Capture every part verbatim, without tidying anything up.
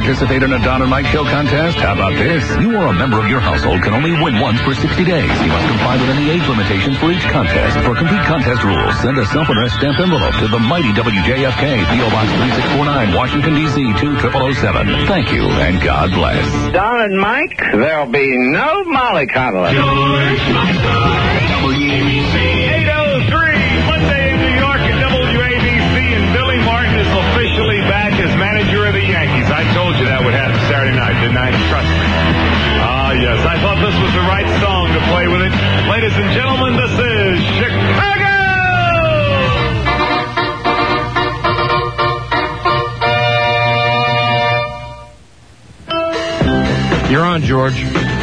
participate in a Don and Mike Show contest? How about this? You or a member of your household can only win once for sixty days. You must comply with any age limitations for each contest. For complete contest rules, send a self-addressed stamped envelope to the mighty W J F K, P O Box three six four nine, Washington, D C two zero zero zero seven. Thank you, and God bless. Don and Mike, there'll be no mollycoddling. George Michael. W A B C. eight oh three, Monday in New York at W A B C, and Billy Martin is officially back as manager of the Yankees. I told you that would happen Saturday night, didn't I? Trust me. Ah, yes. I thought this was the right song to play with it. Ladies and gentlemen, this is Chicago! You're on, George.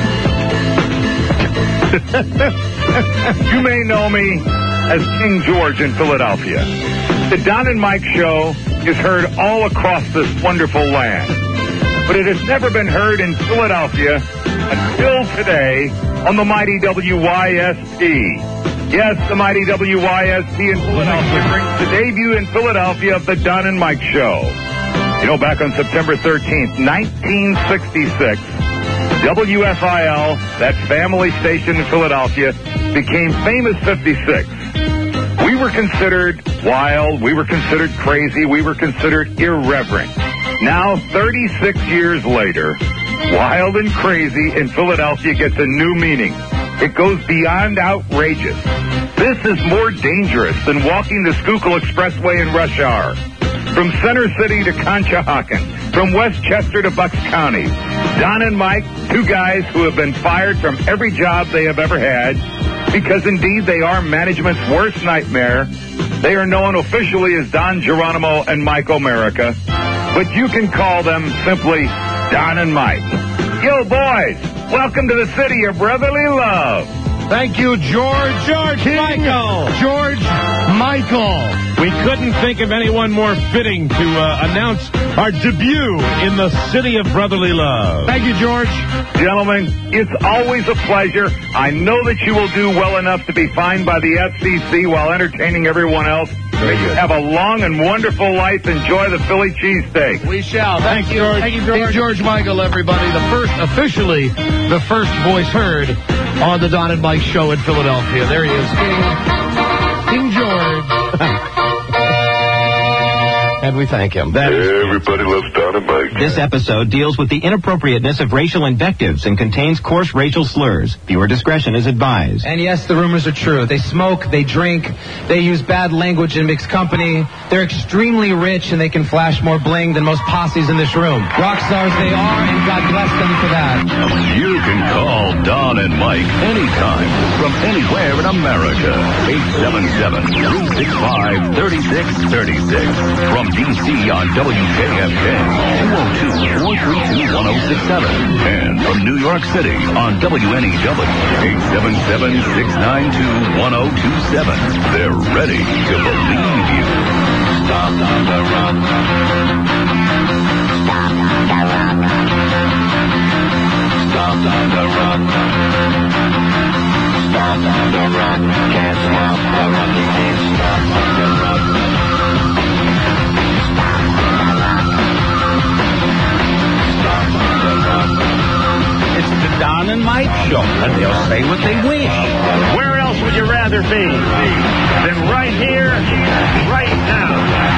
You may know me as King George in Philadelphia. The Don and Mike Show is heard all across this wonderful land. But it has never been heard in Philadelphia until today on the mighty W Y S P. Yes, the mighty W Y S P in Philadelphia brings the debut in Philadelphia of the Don and Mike Show. You know, back on September thirteenth, nineteen sixty-six, W F I L, that family station in Philadelphia, became famous fifty-six. We were considered wild, we were considered crazy, we were considered irreverent. Now, thirty-six years later, wild and crazy in Philadelphia gets a new meaning. It goes beyond outrageous. This is more dangerous than walking the Schuylkill Expressway in rush hour. From Center City to Conshohocken, from Westchester to Bucks County, Don and Mike, two guys who have been fired from every job they have ever had, because indeed they are management's worst nightmare. They are known officially as Don Geronimo and Mike America, but you can call them simply Don and Mike. Yo, boys, welcome to the city of brotherly love. Thank you, George. George King Michael. George Michael. We couldn't think of anyone more fitting to uh, announce our debut in the city of brotherly love. Thank you, George. Gentlemen, it's always a pleasure. I know that you will do well enough to be fined by the F C C while entertaining everyone else. Very good. Have a long and wonderful life. Enjoy the Philly cheesesteak. We shall. Thank, Thank you, George. Thank you, George. King George Michael, everybody. The first, officially, the first voice heard on the Don and Mike Show in Philadelphia. There he is, King, King George. And we thank him. That Everybody loves Don and Mike. This episode deals with the inappropriateness of racial invectives and contains coarse racial slurs. Viewer discretion is advised. And yes, the rumors are true. They smoke, they drink, they use bad language in mixed company. They're extremely rich, and they can flash more bling than most posses in this room. Rock stars they are, and God bless them for that. You can call Don and Mike anytime from anywhere in America. eight seven seven, three six five, three six three six. From D C on W J F K, two oh two, four three two, one oh six seven. And from New York City on W N E W, eight seven seven, six nine two, one oh two seven. They're ready to believe you. Stop on the run. Stop on the run. Stop on the run. Can't stop the run. You can't stop on the run. It's the Don and Mike Show, and they'll say what they wish. Where else would you rather be than right here, right now?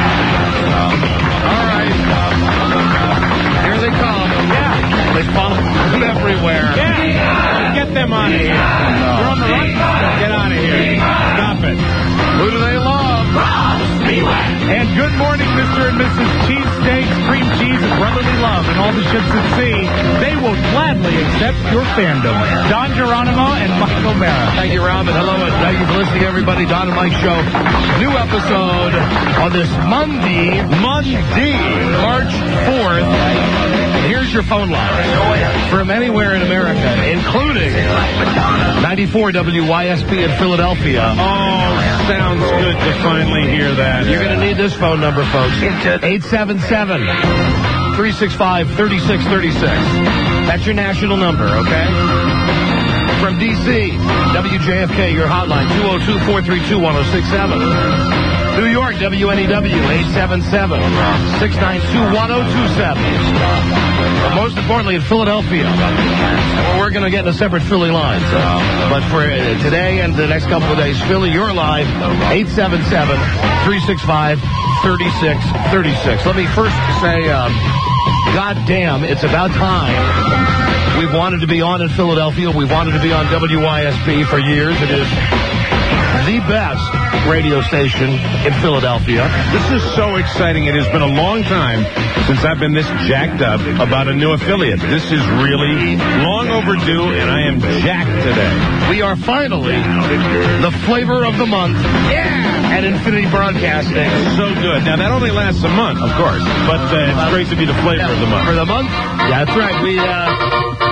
All right. Here they come. Yeah. They follow them everywhere. Yeah. Get them out of here. No. You're on the right. Get out of here. Stop it. Who do they love? And good morning, Mister and Missus Cheesesteaks, cream cheese, and brotherly love, and all the ships at sea. They will gladly accept your fandom. Don Geronimo and Mike O'Mara. Thank you, Rob, and hello, and thank you for listening, everybody. Don and Mike Show. New episode on this Monday, Monday, March fourth. And here's your phone line from anywhere in America, including ninety-four W Y S P in Philadelphia. Oh, sounds good to finally hear that. You're going to need this phone number, folks. eight seven seven, three six five, three six three six. That's your national number, okay? From D C, W J F K, your hotline, two oh two, four three two, one oh six seven. New York, W N E W, eight seven seven, six nine two, one oh two seven. But most importantly, in Philadelphia, well, we're going to get in a separate Philly line. So. But for uh, today and the next couple of days, Philly, you're live, eight seven seven, three six five, three six three six. Let me first say, um, God damn, it's about time. We've wanted to be on in Philadelphia. We've wanted to be on W Y S P for years. It is the best radio station in Philadelphia. This is so exciting. It has been a long time since I've been this jacked up about a new affiliate. This is really long overdue, and I am jacked today. We are finally the flavor of the month. Yeah! At Infinity Broadcasting. So good. Now, that only lasts a month, of course, but uh, it's great to be the flavor yeah, of the month. For the month? Yeah, that's right. We, uh...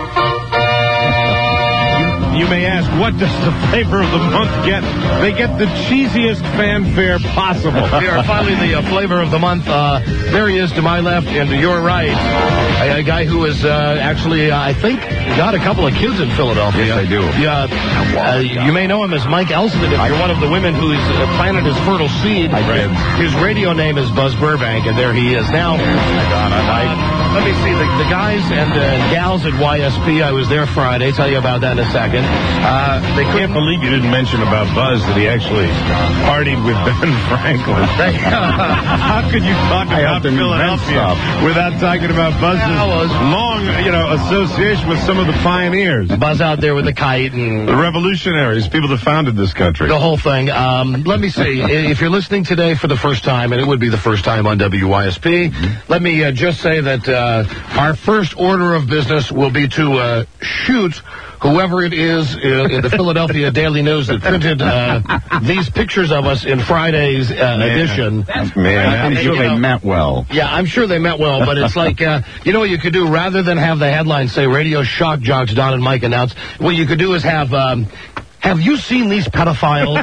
You may ask, what does the flavor of the month get? They get the cheesiest fanfare possible. We are finally the uh, flavor of the month. Uh, there he is to my left and to your right. A, a guy who is uh, actually, uh, I think, got a couple of kids in Philadelphia. Yes, I do. Yeah, uh, you may know him as Mike Elston if you're one of the women who's uh, planted his fertile seed. I did. His radio name is Buzz Burbank, and there he is now. Uh, let me see, the, the guys and uh, gals at Y S P, I was there Friday. Tell you about that in a second. Uh, they can't believe you didn't mention about Buzz that he actually partied with Ben Franklin. How could you talk about Philadelphia without talking about Buzz's long, you know, association with some of the pioneers? Buzz out there with the kite and the revolutionaries, people that founded this country. The whole thing. Um, let me see. If you're listening today for the first time, and it would be the first time on W Y S P, mm-hmm. let me uh, just say that uh, our first order of business will be to uh, shoot whoever it is in, in the Philadelphia Daily News that printed uh, these pictures of us in Friday's uh, edition. Man, I'm uh, sure they know, meant well. Yeah, I'm sure they meant well, but it's like, uh, you know what you could do? Rather than have the headline say, Radio Shock Jocks, Don and Mike announce, what you could do is have... Um, Have you seen these pedophiles?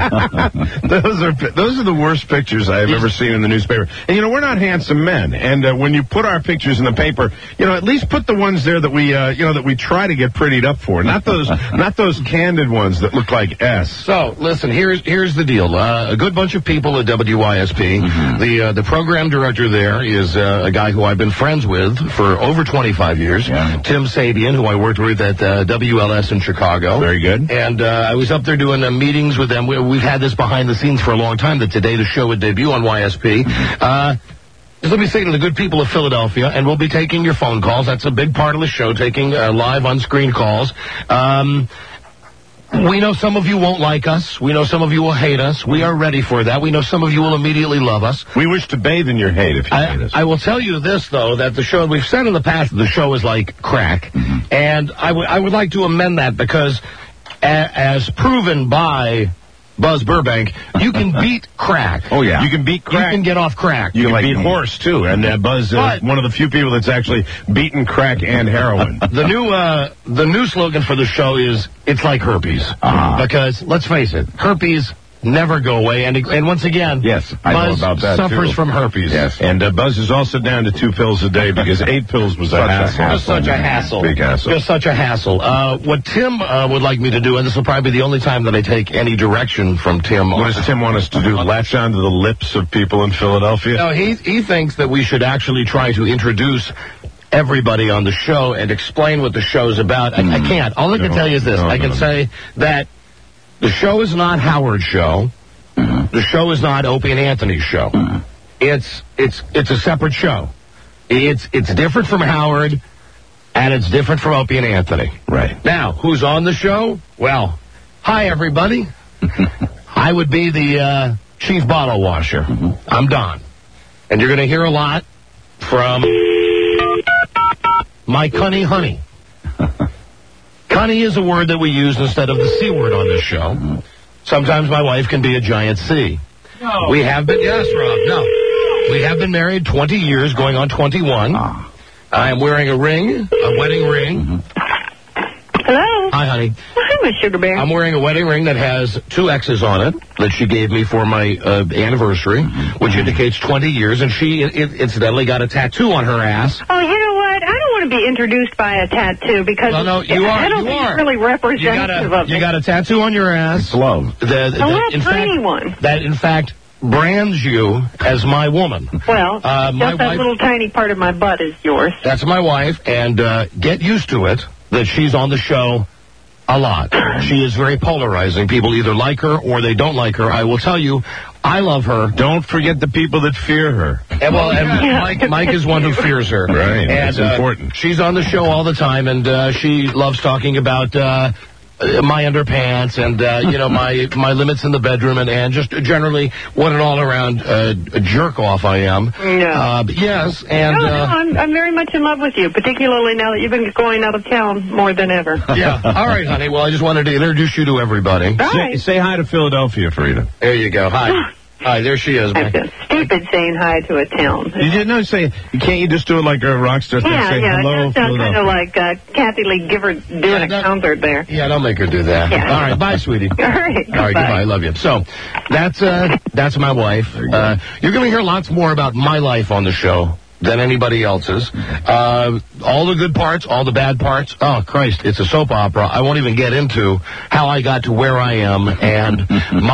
those are those are the worst pictures I have ever seen in the newspaper. And, you know, we're not handsome men. And uh, when you put our pictures in the paper, you know, at least put the ones there that we, uh, you know, that we try to get prettied up for. Not those not those candid ones that look like S. So, listen, here's here's the deal. Uh, a good bunch of people at W Y S P. Mm-hmm. The uh, the program director there is uh, a guy who I've been friends with for over twenty-five years. Yeah. Tim Sabian, who I worked with at uh, W L S in Chicago. Very good. And Uh, I was up there doing uh, meetings with them. We, we've had this behind the scenes for a long time, that today the show would debut on Y S P. Uh, just let me say to the good people of Philadelphia, and we'll be taking your phone calls. That's a big part of the show, taking uh, live on-screen calls. Um... We know some of you won't like us. We know some of you will hate us. We are ready for that. We know some of you will immediately love us. We wish to bathe in your hate if you I, hate us. I will tell you this, though, that the show, we've said in the past that the show is like crack. Mm-hmm. And I, w- I would like to amend that because, a- as proven by Buzz Burbank, you can beat crack. Oh, yeah. You can beat crack. You can get off crack. You can like beat me. horse, too. And uh, Buzz is uh, one of the few people that's actually beaten crack and heroin. The new uh, the new slogan for the show is, it's like herpes. Uh-huh. Because, let's face it, herpes never go away. And and once again, yes, I Buzz know about that suffers too. from herpes. Yes. And uh, Buzz is also down to two pills a day because eight pills was a hassle. Just such a hassle. Big hassle. Just such a hassle. Uh, what Tim uh, would like me to do, and this will probably be the only time that I take any direction from Tim. What does Tim want us to do? Latch onto the lips of people in Philadelphia? No, he he thinks that we should actually try to introduce everybody on the show and explain what the show's about. Mm. I, I can't. All I can no, tell you is this. No, I can no, say no. that the show is not Howard's show. Mm-hmm. The show is not Opie and Anthony's show. Mm-hmm. It's it's it's a separate show. It's it's different from Howard, and it's different from Opie and Anthony. Right. Now, who's on the show? Well, hi everybody. I would be the uh, chief bottle washer. Mm-hmm. I'm Don, and you're going to hear a lot from my cunny honey. Cunny is a word that we use instead of the C word on this show. Mm-hmm. Sometimes my wife can be a giant C. No. We have been, yes, Rob, no. We have been married twenty years, going on twenty-one. Ah. I am wearing a ring, a wedding ring. Mm-hmm. Hello. Hi, honey. Hi, my sugar bear. I'm wearing a wedding ring that has two X's on it that she gave me for my uh, anniversary, mm-hmm. which indicates twenty years, and she it, incidentally got a tattoo on her ass. Oh, you know what? I don't want to be introduced by a tattoo because well, no, you are, I don't you think are. it's really representative you got a, of me. You got a tattoo on your ass. It's love. The, the, a little in tiny fact, one. That, in fact, brands you as my woman. Well, Uh, my just that wife- little tiny part of my butt is yours. That's my wife, and uh, get used to it that she's on the show a lot. She is very polarizing. People either like her or they don't like her. I will tell you, I love her. Don't forget the people that fear her. And, well, and Yeah. Mike, Mike is one who fears her. Right, And, that's uh, important. She's on the show all the time, and uh, she loves talking about uh, uh, my underpants and, uh, you know, my my limits in the bedroom and, and just generally what an all-around uh, jerk-off I am. Yeah. Uh, but yes, and... no, no, Uh, I'm, I'm very much in love with you, particularly now that you've been going out of town more than ever. yeah. All right, honey. Well, I just wanted to introduce you to everybody. All Say, right. say hi to Philadelphia, Frida. There you go. Hi. Hi, there she is. I man. feel stupid saying hi to a town. You didn't know, say, can't you just do it like a rock star thing? Yeah, Say yeah, hello, it sounds kind of like uh, Kathy Lee Gifford doing Yeah, a that- concert there. Yeah, don't make her do that. Yeah. All right, bye, sweetie. All right, All right, goodbye. I love you. So, that's uh, that's my wife. Uh, you're going to hear lots more about my life on the show than anybody else's. Uh, all the good parts, all the bad parts. Oh, Christ, it's a soap opera. I won't even get into how I got to where I am and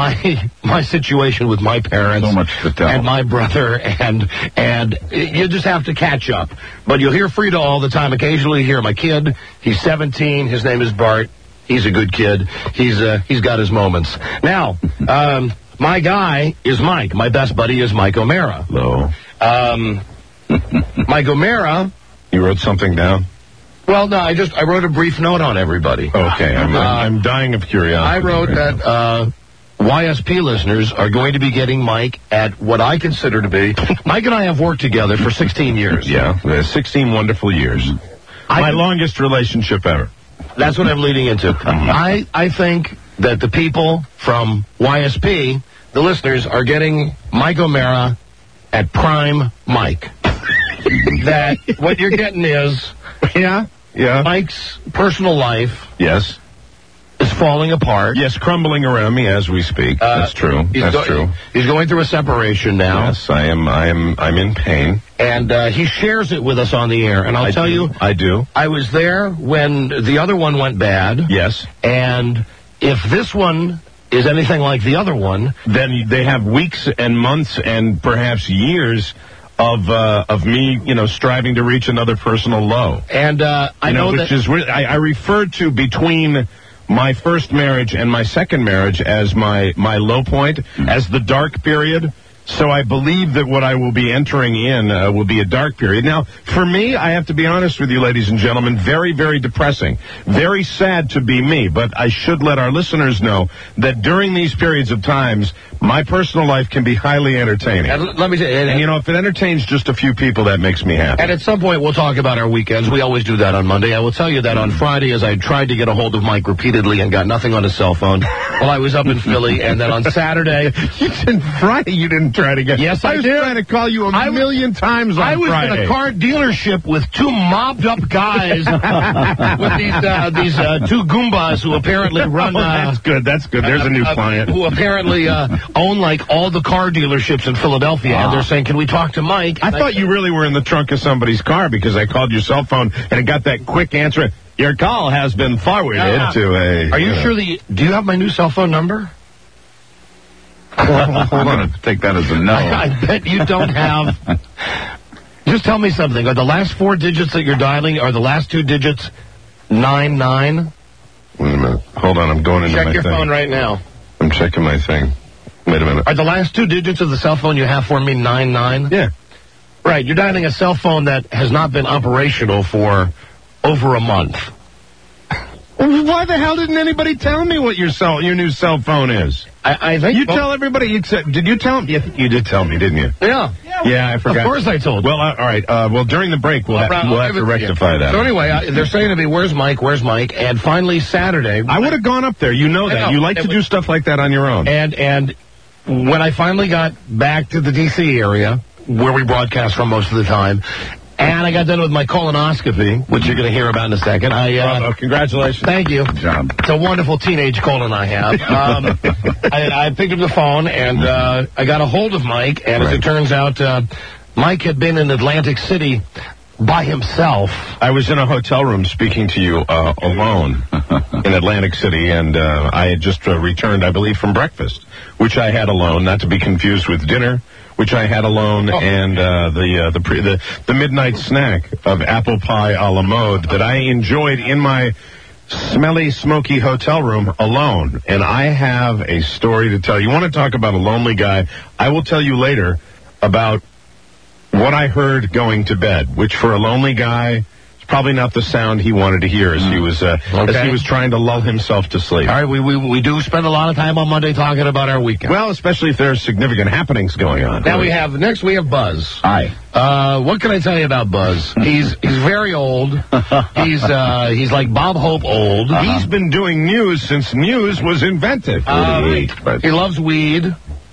my my situation with my parents So much to tell. and my brother, and and you just have to catch up. But you'll hear Frida all the time. Occasionally, you hear my kid. He's seventeen. His name is Bart. He's a good kid. He's uh, he's got his moments. Now, um, my guy is Mike. My best buddy is Mike O'Mara. Hello. Um, Mike O'Mara. You wrote something down? Well, no, I just I wrote a brief note on everybody. Okay, I'm, Uh, I'm dying of curiosity. I wrote right that now. uh, Y S P listeners are going to be getting Mike at what I consider to be. Mike and I have worked together for sixteen years. Yeah, uh, sixteen wonderful years. I My could- longest relationship ever. That's what I'm leading into. I, I think that the people from Y S P, the listeners, are getting Mike O'Mara at prime Mike. That what you're getting is Yeah, yeah. Mike's personal life Yes. is falling apart. Yes, crumbling around me as we speak. Uh, That's true. He's That's go- true. He's going through a separation now. Yes, I am. I am. I'm in pain. And uh, he shares it with us on the air. And I'll I tell do. you, I do. I was there when the other one went bad. Yes. And if this one is anything like the other one, Then they have weeks and months and perhaps years of uh, of me, you know, striving to reach another personal low. and uh, I You know, know, which that is really, I, I refer to between my first marriage and my second marriage as my my low point, as the dark period. So I believe that what I will be entering in uh, will be a dark period. Now, for me, I have to be honest with you, ladies and gentlemen, very, very depressing. Very sad to be me, but I should let our listeners know that during these periods of times, my personal life can be highly entertaining. and l- let me say, and, And, you know, if it entertains just a few people, that makes me happy. and at some point we'll talk about our weekends. We always do that on Monday. I will tell you that on Friday, as I tried to get a hold of Mike repeatedly and got nothing on his cell phone while I was up in Philly, and then on Saturday, You didn't Friday. You didn't try to get. Yes, I was did. trying to call you a I was- million times on I was Friday. in a car dealership with two mobbed up guys with these uh, these uh, two Goombas who apparently run. Oh, Uh, that's good. That's good. There's a new uh, client. who apparently uh, own like all the car dealerships in Philadelphia, and they're saying, "Can we talk to Mike?" I And thought you really were in the trunk of somebody's car because I called your cell phone and it got that quick answer. Your call has been forwarded Yeah. to a. Are you know. sure that? You, do you have my new cell phone number? I'm going to take that as a no. I, I bet you don't have. Just tell me something. Are the last four digits that you're dialing, are the last two digits nine nine? Wait a minute. Hold on. I'm going into Check my your thing. phone right now. I'm checking my thing. Wait a minute. Are the last two digits of the cell phone you have for me nine nine? Yeah. Right. You're dialing a cell phone that has not been operational for over a month. Why the hell didn't anybody tell me what your cell, your new cell phone is? I, I think You tell everybody. You said, did you tell them? You, you did tell me, didn't you? Yeah. Yeah, I forgot. Of course I told you. Well, uh, all right. Uh, well, during the break, we'll, have, I'll we'll give have to it you. rectify that. So anyway, uh, they're saying to me, "Where's Mike? Where's Mike?" And finally Saturday, I would have gone up there. You know I that. know. You like It to was- do stuff like that on your own. and and when I finally got back to the D C area where we broadcast from most of the time, and I got done with my colonoscopy, which you're going to hear about in a second. I uh, Bravo. Congratulations. Thank you. Good job. It's a wonderful teenage colon I have. Um, I, I picked up the phone, and uh, I got a hold of Mike, and as Right. it turns out, uh, Mike had been in Atlantic City by himself. I was in a hotel room speaking to you uh, alone in Atlantic City, and uh, I had just uh, returned, I believe, from breakfast, which I had alone, not to be confused with dinner, which I had alone, oh. and uh, the, uh, the, pre- the the midnight snack of apple pie a la mode that I enjoyed in my smelly, smoky hotel room alone. And I have a story to tell. You want to talk about a lonely guy? I will tell you later about what I heard going to bed, which for a lonely guy is probably not the sound he wanted to hear as he was uh, okay. as he was trying to lull himself to sleep. All right, we, we we do spend a lot of time on Monday talking about our weekend. Well, especially if there's significant happenings going on. Now we have next we have Buzz. Hi. Uh, what can I tell you about Buzz? He's he's very old. He's uh, he's like Bob Hope old. Uh-huh. He's been doing news since news was invented. Um, he loves weed.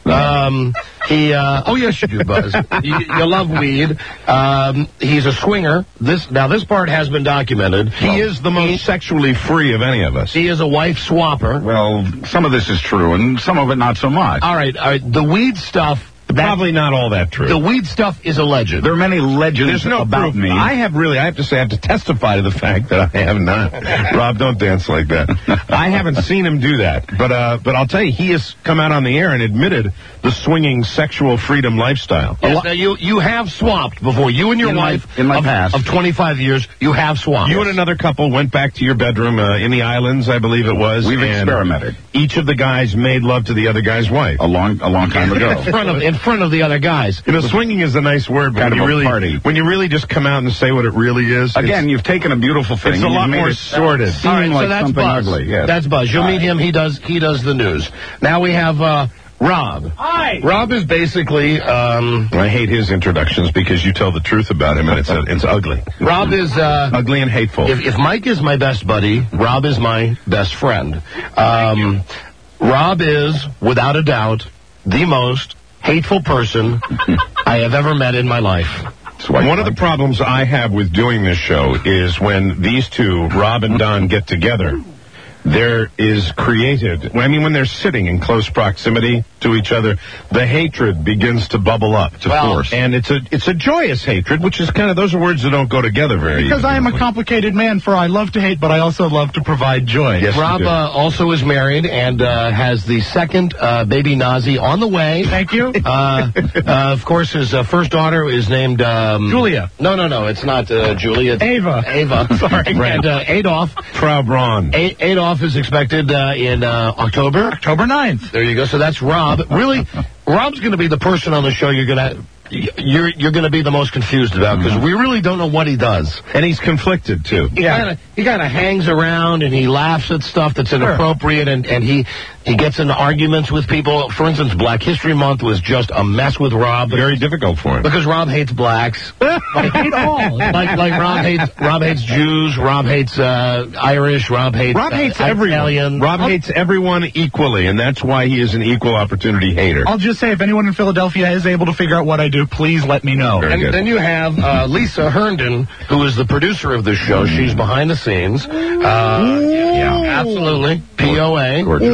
Um, he, uh, oh yes, you do, Buzz. you, you love weed. Um, he's a swinger. This, now this part has been documented. He well, is the most he, sexually free of any of us. He is a wife swapper. Well, some of this is true, and some of it not so much. All right, all right. The weed stuff. Probably not all that true. The weed stuff is a legend. There are many legends There's no about proof. me. I have really, I have to say, I have to testify to the fact that I have not. Rob, don't dance like that. I haven't seen him do that. But uh, but I'll tell you, he has come out on the air and admitted the swinging sexual freedom lifestyle. Yes, now you, you have swapped before. You and your in wife, my, in my of, past. of twenty-five years, you have swapped. You and another couple went back to your bedroom uh, in the islands, I believe it was. We've and experimented. Each of the guys made love to the other guy's wife. A long, a long time ago. in, front of, in front of the other guys. You know, swinging is a nice word, but kind when of you a really, party. when you really just come out and say what it really is. Again, you've taken a beautiful thing. It's a lot more sordid. Seem All right, like so that's something Buzz. ugly. Yes. That's Buzz. You'll meet him. He does. He does the news. Now we have uh, Rob. Hi. Rob is basically. Um, I hate his introductions because you tell the truth about him, and it's uh, it's ugly. Rob is uh, ugly and hateful. If, if Mike is my best buddy, Rob is my best friend. Um, Rob is, without a doubt, the most hateful person I have ever met in my life. One of the problems I have with doing this show is when these two, Rob and Don, get together, there is created, I mean, when they're sitting in close proximity to each other, the hatred begins to bubble up, to well, force. And it's a it's a joyous hatred, which is kind of, those are words that don't go together very Because easily. I am a complicated man, for I love to hate, but I also love to provide joy. Yes, Rob uh, also is married and uh, has the second uh, baby Nazi on the way. Thank you. Uh, uh, of course, his uh, first daughter is named... Um, Julia. No, no, no, it's not uh, Julia. It's Ava. Ava. Sorry. And uh, Adolf. Frau Braun. A- Adolf is expected uh, in uh, October. October ninth. There you go. So that's Rob. Really, Rob's going to be the person on the show you're going to... You're you're going to be the most confused about because we really don't know what he does, and he's conflicted too. He yeah, kinda, he kind of hangs around and he laughs at stuff that's inappropriate, and, and he he gets into arguments with people. For instance, Black History Month was just a mess with Rob. Very difficult for him because Rob hates blacks. I hate all. Like like Rob hates Rob hates Jews. Rob hates uh, Irish. Rob hates Rob hates uh, everyone. Italian. Rob I'll, hates everyone equally, and that's why he is an equal opportunity hater. I'll just say, if anyone in Philadelphia is able to figure out what I do, please let me know. Very and good. Then you have uh, Lisa Herndon, who is the producer of this show. She's behind the scenes. Uh, yeah, absolutely. P O A. Gorgeous.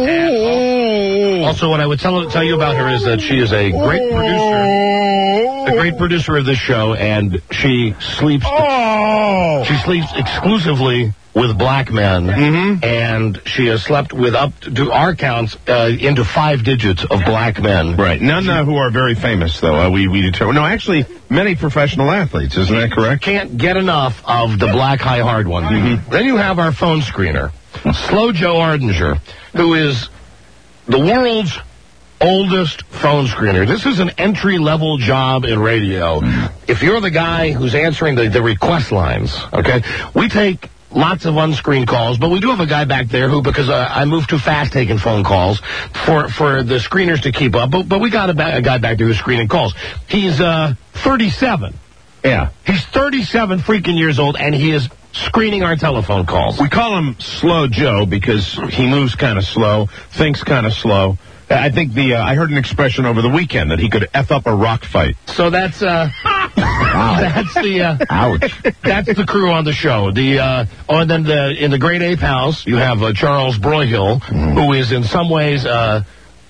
And also, what I would tell, tell you about her is that she is a great producer. A great producer of this show, and she sleeps. Oh! She sleeps exclusively with black men, mm-hmm. and she has slept with, up to our counts, uh, into five digits of black men. Right. None uh, who are very famous, though. Uh, we we determine. No, actually, many professional athletes. Isn't that correct? Can't get enough of the black high hard one. Mm-hmm. Then you have our phone screener, Slow Joe Ardinger, who is the world's oldest phone screener. This is an entry-level job in radio. If you're the guy who's answering the, the request lines, okay, we take lots of unscreened calls, but we do have a guy back there who, because uh, I moved too fast taking phone calls for, for the screeners to keep up, but, but we got a, ba- a guy back there who's screening calls. He's uh, thirty-seven. Yeah. He's thirty-seven freaking years old, and he is screening our telephone calls. We call him Slow Joe because he moves kind of slow, thinks kind of slow. I think the uh, I heard an expression over the weekend that he could F up a rock fight. So that's uh, that's the uh, ouch. That's the crew on the show. The uh, oh, and then the in the Great Ape House you have uh, Charles Broyhill, mm. who is in some ways uh,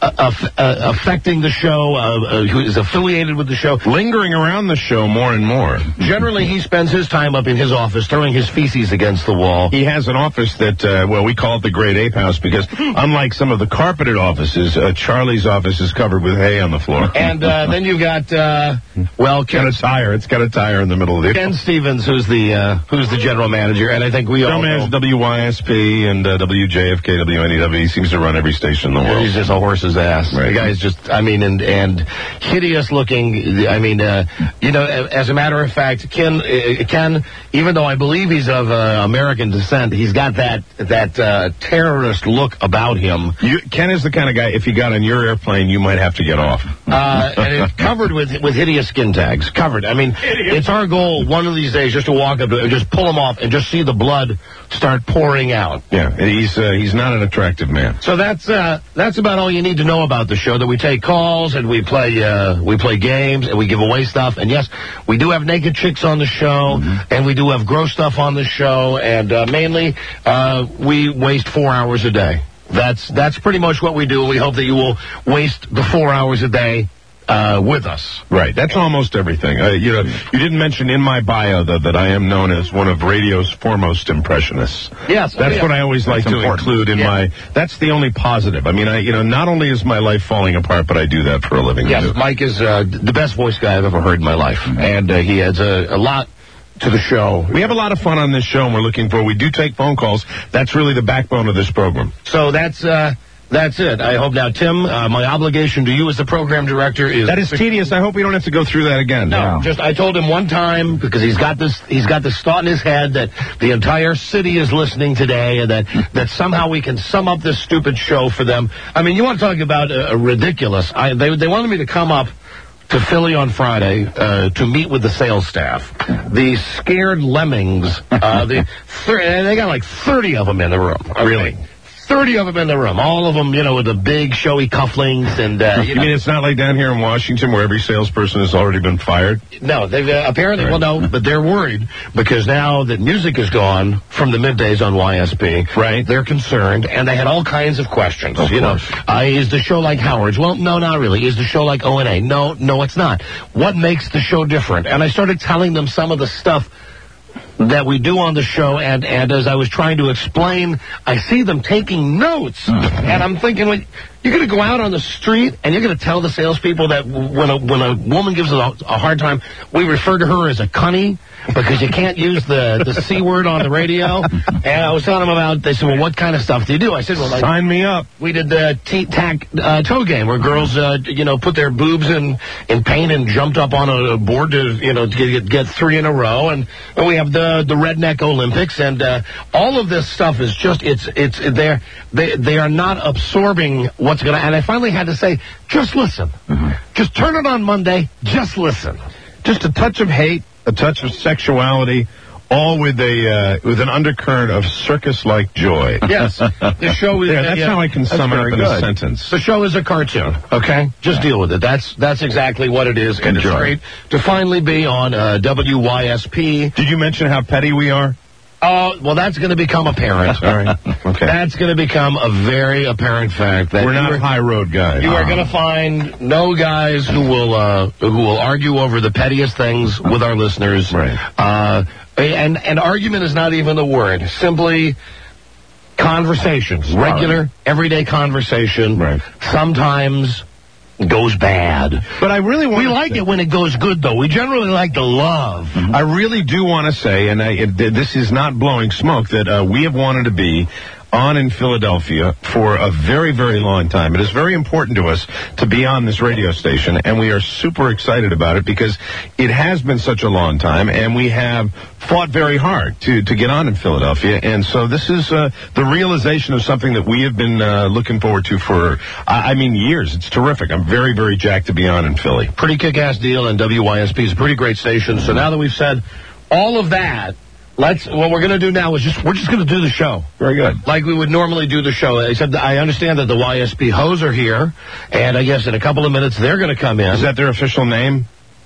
uh, uh, uh, affecting the show, uh, uh, who is affiliated with the show. Lingering around the show more and more. Generally, he spends his time up in his office throwing his feces against the wall. He has an office that, uh, well, we call it the Great Ape House because unlike some of the carpeted offices, uh, Charlie's office is covered with hay on the floor. And uh, then you've got, uh, well, Ken, got a tire. It's got a tire in the middle of it. Ken Stevens, who's the uh, who's the general manager, and I think we general all manager know. W Y S P and uh, W J F K, W N E W. He seems to run every station in the world. He's just a horse's ass. Right. The guy's just, I mean, and and hideous looking. I mean, uh, you know, as a matter of fact, Ken, uh, Ken, even though I believe he's of uh, American descent, he's got that that uh, terrorist look about him. You, Ken is the kind of guy, if he got on your airplane, you might have to get off. Uh, and it's covered with with hideous skin tags. Covered. I mean, it's our goal one of these days just to walk up to and just pull him off and just see the blood start pouring out. Yeah, he's uh, he's not an attractive man. So that's uh, that's about all you need to know about the show. That we take calls and we play uh, we play games and we give away stuff. And yes, we do have naked chicks on the show, mm-hmm. and we do have gross stuff on the show. And uh, mainly, uh, we waste four hours a day. That's that's pretty much what we do. We hope that you will waste the four hours a day uh, with us. Right. That's almost everything. Uh, you know, you didn't mention in my bio though that I am known as one of radio's foremost impressionists. Yes, that's yeah. what I always like that's to important. include in yeah. my. That's the only positive. I mean, I you know, not only is my life falling apart, but I do that for a living. Yes, too. Mike is uh, the best voice guy I've ever heard in my life, mm-hmm. and uh, he adds a, a lot to the show. We have a lot of fun on this show, and we're looking for. We do take phone calls. That's really the backbone of this program. So that's uh, that's it. I hope now, Tim, uh, my obligation to you as the program director is that is tedious. I hope we don't have to go through that again. No, no, just I told him one time because he's got this he's got this thought in his head that the entire city is listening today, and that that somehow we can sum up this stupid show for them. I mean, you want to talk about uh, ridiculous? I they they wanted me to come up to Philly on Friday uh, to meet with the sales staff. The scared lemmings, uh, the thir- they got like thirty of them in the room. Really? thirty of them in the room. All of them, you know, with the big showy cufflinks and... Uh, you, you know. mean it's not like down here in Washington where every salesperson has already been fired? No, they've uh, apparently, right. well, no, but they're worried because now that music is gone from the middays on Y S P, right? They're concerned, and they had all kinds of questions. Of you course. know, uh, is the show like Howard's? Well, no, not really. Is the show like O N A? No, no, it's not. What makes the show different? And I started telling them some of the stuff that we do on the show, and, and as I was trying to explain, I see them taking notes, and I'm thinking, well, you're going to go out on the street, and you're going to tell the salespeople that when a when a woman gives us a, a hard time, we refer to her as a cunny, because you can't use the, the C word on the radio. And I was telling them about, they said, well, what kind of stuff do you do? I said, well, like, sign me up. We did the T-Tac uh, toe game where girls, uh, you know, put their boobs in, in paint and jumped up on a board to, you know, to get, get three in a row. And, and we have the, the Redneck Olympics. And uh, all of this stuff is just, it's, it's, they're, they, they are not absorbing what's going to, and I finally had to say, just listen. Mm-hmm. Just turn it on Monday. Just listen. Just a touch of hate, a touch of sexuality, all with a uh, with an undercurrent of circus-like joy. Yes, the show is. Yeah, that's yeah, how I can sum it up in good. a sentence. The show is a cartoon. Okay, just deal with it. That's that's exactly what it is. And Enjoy. It's great to finally be on uh, W Y S P. Did you mention how petty we are? Oh, well, that's going to become apparent. All right. Okay. That's going to become a very apparent fact. That We're not are, high road guys. You uh-huh. are going to find no guys who will uh, who will argue over the pettiest things with our listeners. Right. Uh, and and argument is not even the word. Simply conversations, regular, right. everyday conversation. Right. Sometimes goes bad. But I really want We like to... it when it goes good, though. We generally like the love. Mm-hmm. I really do want to say, and I, it, this is not blowing smoke, that uh, we have wanted to be on in Philadelphia for a very, very long time. It is very important to us to be on this radio station, and we are super excited about it because it has been such a long time, and we have fought very hard to, to get on in Philadelphia. And so this is uh, the realization of something that we have been uh, looking forward to for, I, I mean, years. It's terrific. I'm very, very jacked to be on in Philly. Pretty kick-ass deal, and W Y S P is a pretty great station. So now that we've said all of that, let's. What we're going to do now is just we're just going to do the show. Very good. Like we would normally do the show. Except I understand that the Y S P hoes are here, and I guess in a couple of minutes they're going to come in. Is that their official name?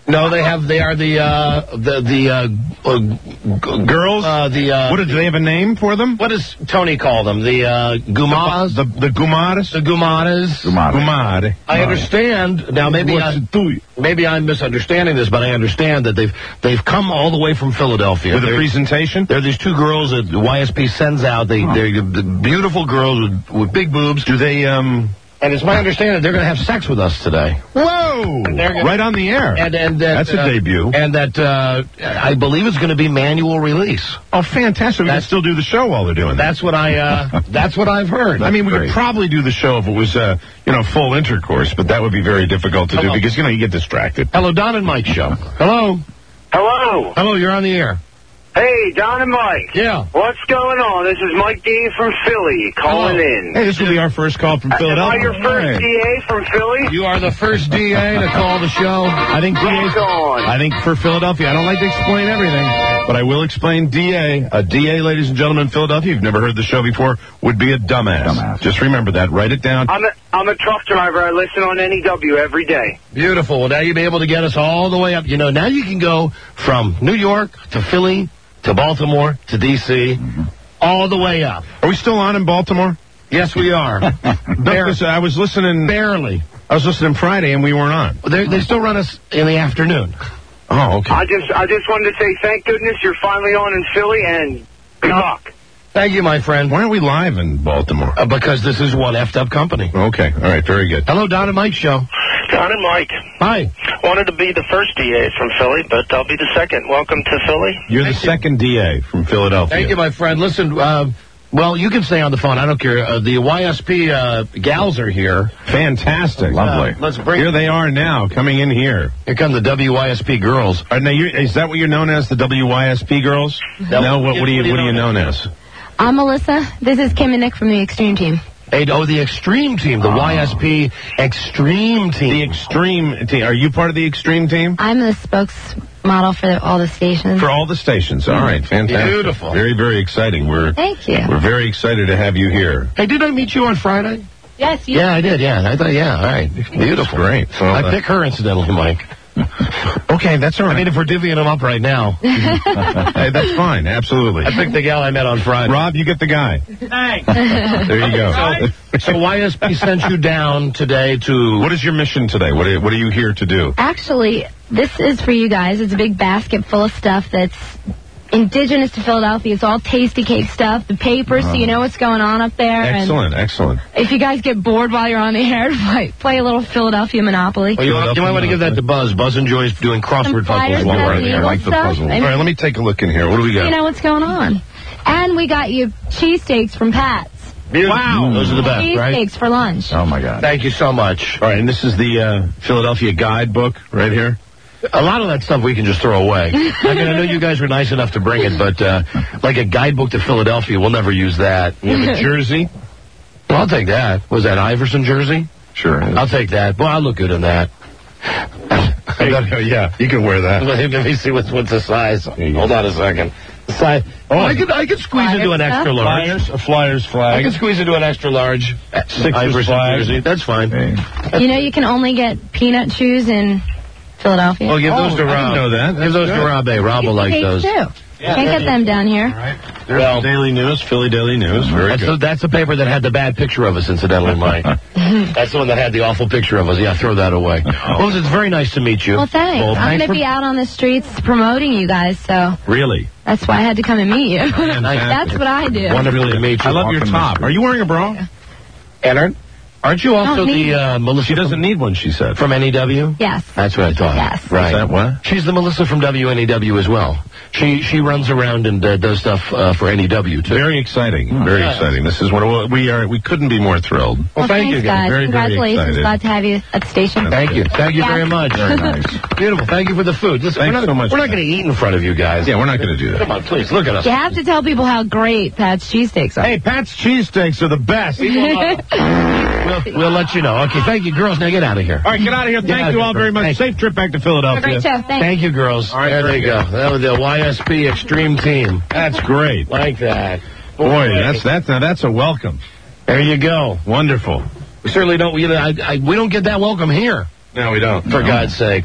No, they have. They are the uh, the the uh, uh, g- girls. Uh, the uh, what do they have a name for them? What does Tony call them? The uh, gumadas. The the gumadas. The gumadas. Gumade. I understand now. Maybe I, maybe I'm misunderstanding this, but I understand that they've they've come all the way from Philadelphia with a they're, presentation. There are these two girls that the Y S P sends out. They oh. they're the beautiful girls with, with big boobs. Do they um? And it's my understanding they're going to have sex with us today. Whoa! Gonna, right on the air. And, and that, That's a uh, debut. And that uh, I believe it's going to be manual release. Oh, fantastic! We that's, can still do the show while they're doing that. That's what I. Uh, that's what I've heard. I mean, we great. could probably do the show if it was, uh, you know, full intercourse, but that would be very difficult to Hello. do because you know you get distracted. Hello, Don and Mike show. Hello. Hello. Hello. You're on the air. Hey, Don and Mike. Yeah. What's going on? This is Mike D from Philly calling Hello. in. Hey, this will be our first call from Philadelphia. Am I your first right. D A from Philly? You are the first D A to call the show. I think D A. I think for Philadelphia, I don't like to explain everything, but I will explain D A. A D A, ladies and gentlemen, in Philadelphia, you've never heard the show before, would be a dumbass. Dumbass. Just remember that. Write it down. I'm a, I'm a truck driver. I listen on N E W every day. Beautiful. Well, now you'll be able to get us all the way up. You know, now you can go from New York to Philly to Baltimore to D C Mm-hmm. all the way up. Are we still on in Baltimore? Yes, we are. Barely. I was listening. Barely. I was listening Friday, and we weren't on. They they still run us in the afternoon. Oh, okay. I just I just wanted to say thank goodness you're finally on in Philly, and good luck. Thank you, my friend. Why aren't we live in Baltimore? Uh, because this is one effed up company. Okay. All right. Very good. Hello, Don and Mike show. Don and Mike. Hi. Wanted to be the first D A from Philly, but I'll be the second. Welcome to Philly. You're Thank the you. second D A from Philadelphia. Thank you, my friend. Listen, uh, well, you can stay on the phone. I don't care. Uh, the Y S P uh, gals are here. Fantastic. Lovely. Uh, let's bring. Here they are now, coming in here. Here come the W Y S P girls. Are, now, you're, is that what you're known as, the W Y S P girls? No. No. What, what, are you, what are you known as? I'm Melissa. This is Kim and Nick from the Extreme Team. Hey, oh, the Extreme Team, the oh. Y S P Extreme Team. The Extreme Team. Are you part of the Extreme Team? I'm the spokesmodel for all the stations. For all the stations. All right, fantastic. Beautiful. Very, very exciting. We're Thank you. We're very excited to have you here. Hey, did I meet you on Friday? Yes, you Yeah, I did, yeah. I thought, yeah, all right. Beautiful. Great. So, I uh, pick her, incidentally, Mike. Okay, that's all right. I mean, if we're divvying them up right now. Hey, that's fine. Absolutely. I picked the gal I met on Friday. Rob, you get the guy. Thanks. There you go. So, so Y S P sent you down today to... What is your mission today? What are, what are you here to do? Actually, this is for you guys. It's a big basket full of stuff that's indigenous to Philadelphia. It's all tasty cake stuff, the papers, uh-huh. so you know what's going on up there. Excellent, and excellent. If you guys get bored while you're on the air, play, play a little Philadelphia Monopoly. Well, you, you might want to give that to Buzz. Buzz enjoys doing crossword puzzles while we're there. I like the puzzle. All right, let me take a look in here. What do we got? You know what's going on. And we got you cheesesteaks from Pat's. Beautiful. Wow. Those are the best, right? Cheesesteaks for lunch. Oh, my God. Thank you so much. All right, and this is the uh, Philadelphia guidebook right here. A lot of that stuff we can just throw away. I mean, I know you guys were nice enough to bring it, but uh, like a guidebook to Philadelphia, we'll never use that. You have a jersey? Well, I'll take that. Was that Iverson jersey? Sure. I'll take that. Well, I look good in that. Yeah, you can wear that. Let me see what's, what's the size. Hold on a second. The size. Oh, I could I could squeeze Flyers into an stuff? extra large. Flyers, a Flyers flag. I could squeeze into an extra large Sixers Iverson flag. jersey. That's fine. You know you can only get peanut shoes in Philadelphia. Well, give those Oh, to I Rob. didn't know that. Give That's those good. to Rob. Hey, Rob will like Cakes those. too. Yeah. Can't get them down here. There's Well, the Daily News, Philly Daily News. Very That's good. the, that's the paper that had the bad picture of us, incidentally, Mike. That's the one that had the awful picture of us. Yeah, throw that away. Well, it's very nice to meet you. Well, thanks. Well, I'm thanks going to for- be out on the streets promoting you guys, so Really? that's why I had to come and meet you. That's what I do. Wonderful to meet you. I love your top. Are you wearing a bra? Aaron, aren't you also Don't need the uh, Melissa? She doesn't need one, she said. From N E W? Yes. That's what I thought. Yes. Right. Is that what? She's the Melissa from W N E W as well. She she runs around and uh, does stuff uh, for N E W too. Very exciting. Very Yeah. exciting. This is what we are. We couldn't be more thrilled. Well, Well, thank thanks, you, guys. Very, very Congratulations. excited. Glad to have you at the station. Thank you. Thank you Yeah. very much. Very nice. Beautiful. Thank you for the food. Listen, Thanks we're not, so much We're not for going to eat in front of you guys. Yeah, we're not going to do that. Come on, please look at us. You have to tell people how great Pat's cheesesteaks are. Hey, Pat's cheesesteaks are the best. We'll, we'll let you know. Okay, thank you, girls. Now get out of here. All right, get out of here. Get Thank out you of all here. very much. Thank Safe trip back to Have a Philadelphia. great show. Thanks. Thank you, girls. All right, there very they go. That was the Y S P Extreme Team. That's great. Like that. Boy, that's that's now that's a welcome. There you go. Wonderful. We certainly don't. We, I, I, we don't get that welcome here. No, we don't. For God's sakes.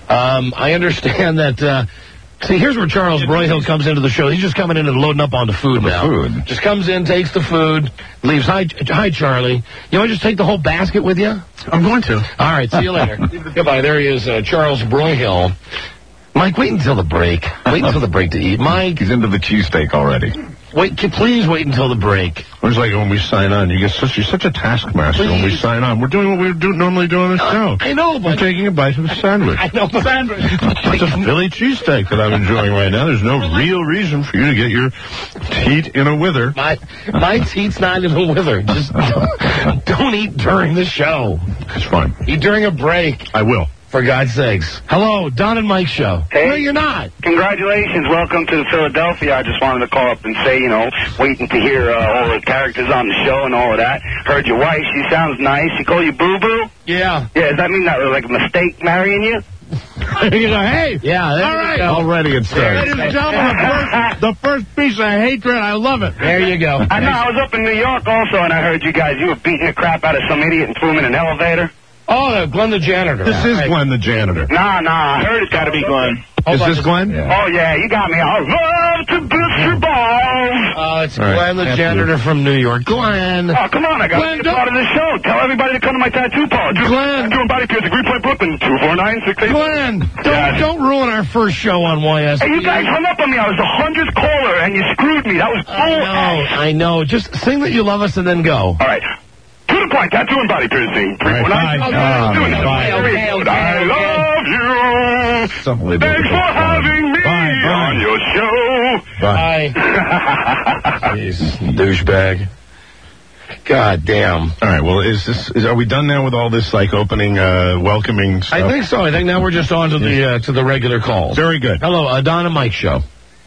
Um, I understand that. Uh, see, here's where Charles Broyhill comes into the show. He's just coming in and loading up on the food The now. food. Just comes in, takes the food, leaves. Hi, hi, Charlie. You want to just take the whole basket with you? I'm going to. All right. See you later. Goodbye. There he is, uh, Charles Broyhill. Mike, wait until the break. Wait until the break to eat. Mike, He's into the cheesesteak already. wait. can- Please wait until the break. It's like when we sign on, you get such, you're such a taskmaster when we Please. sign on. We're doing what we do, normally do on the show. I know, I'm but taking a bite of a sandwich. I know, but It's a Philly cheesesteak that I'm enjoying right now. There's no real reason for you to get your teat in a wither. My my teeth's not even wither. Just don't, don't eat during the show. It's fine. Eat during a break. I will. For God's sakes. Hello, Don and Mike show. Hey. No, you're not. Congratulations. Welcome to Philadelphia. I just wanted to call up and say, you know, waiting to hear uh, all the characters on the show and all of that. Heard your wife. She sounds nice. She call you boo-boo? Yeah. Yeah, does that mean that was like a mistake marrying you? You go, hey. Yeah. There All you right. go. Already it started. Ladies and gentlemen, the first, the first piece of hatred. I love it. There you go. I know. I was up in New York also, and I heard you guys, you were beating the crap out of some idiot and threw him in an elevator. Oh, uh, Glenn the janitor. This is Right. Glenn the janitor. Nah, nah. I heard it's got to be Glenn. Is this Glenn? Oh, yeah. You got me. I love to bust your balls. Uh, it's All right. Glenn the After janitor you. from New York. Glenn. Oh, come on. I got Glenn, to be a part of this show. Tell everybody to come to my tattoo parlor. Glenn. Doing body piercing. Greenpoint, Brooklyn. two four nine six eight. Glenn, don't, Yeah. don't ruin our first show on Y S P. Hey, you guys hung up on me. I was the hundredth caller, and you screwed me. That was bull. I know, I know. Just sing that you love us and then go. All right. To the point. Tattoo and body piercing. three four nine. All right, bye. Doing it. Bye. Okay, okay, I okay. love you. It's unbelievable. Thanks for having me Bye, bye. on your show. Bye. Bye. Jeez, douchebag. God damn. All right. Well, is this? Is, are we done now with all this like opening, uh, welcoming stuff? I think so. I think now we're just on to the uh, to the regular calls. Very good. Hello, uh, Don and Mike show.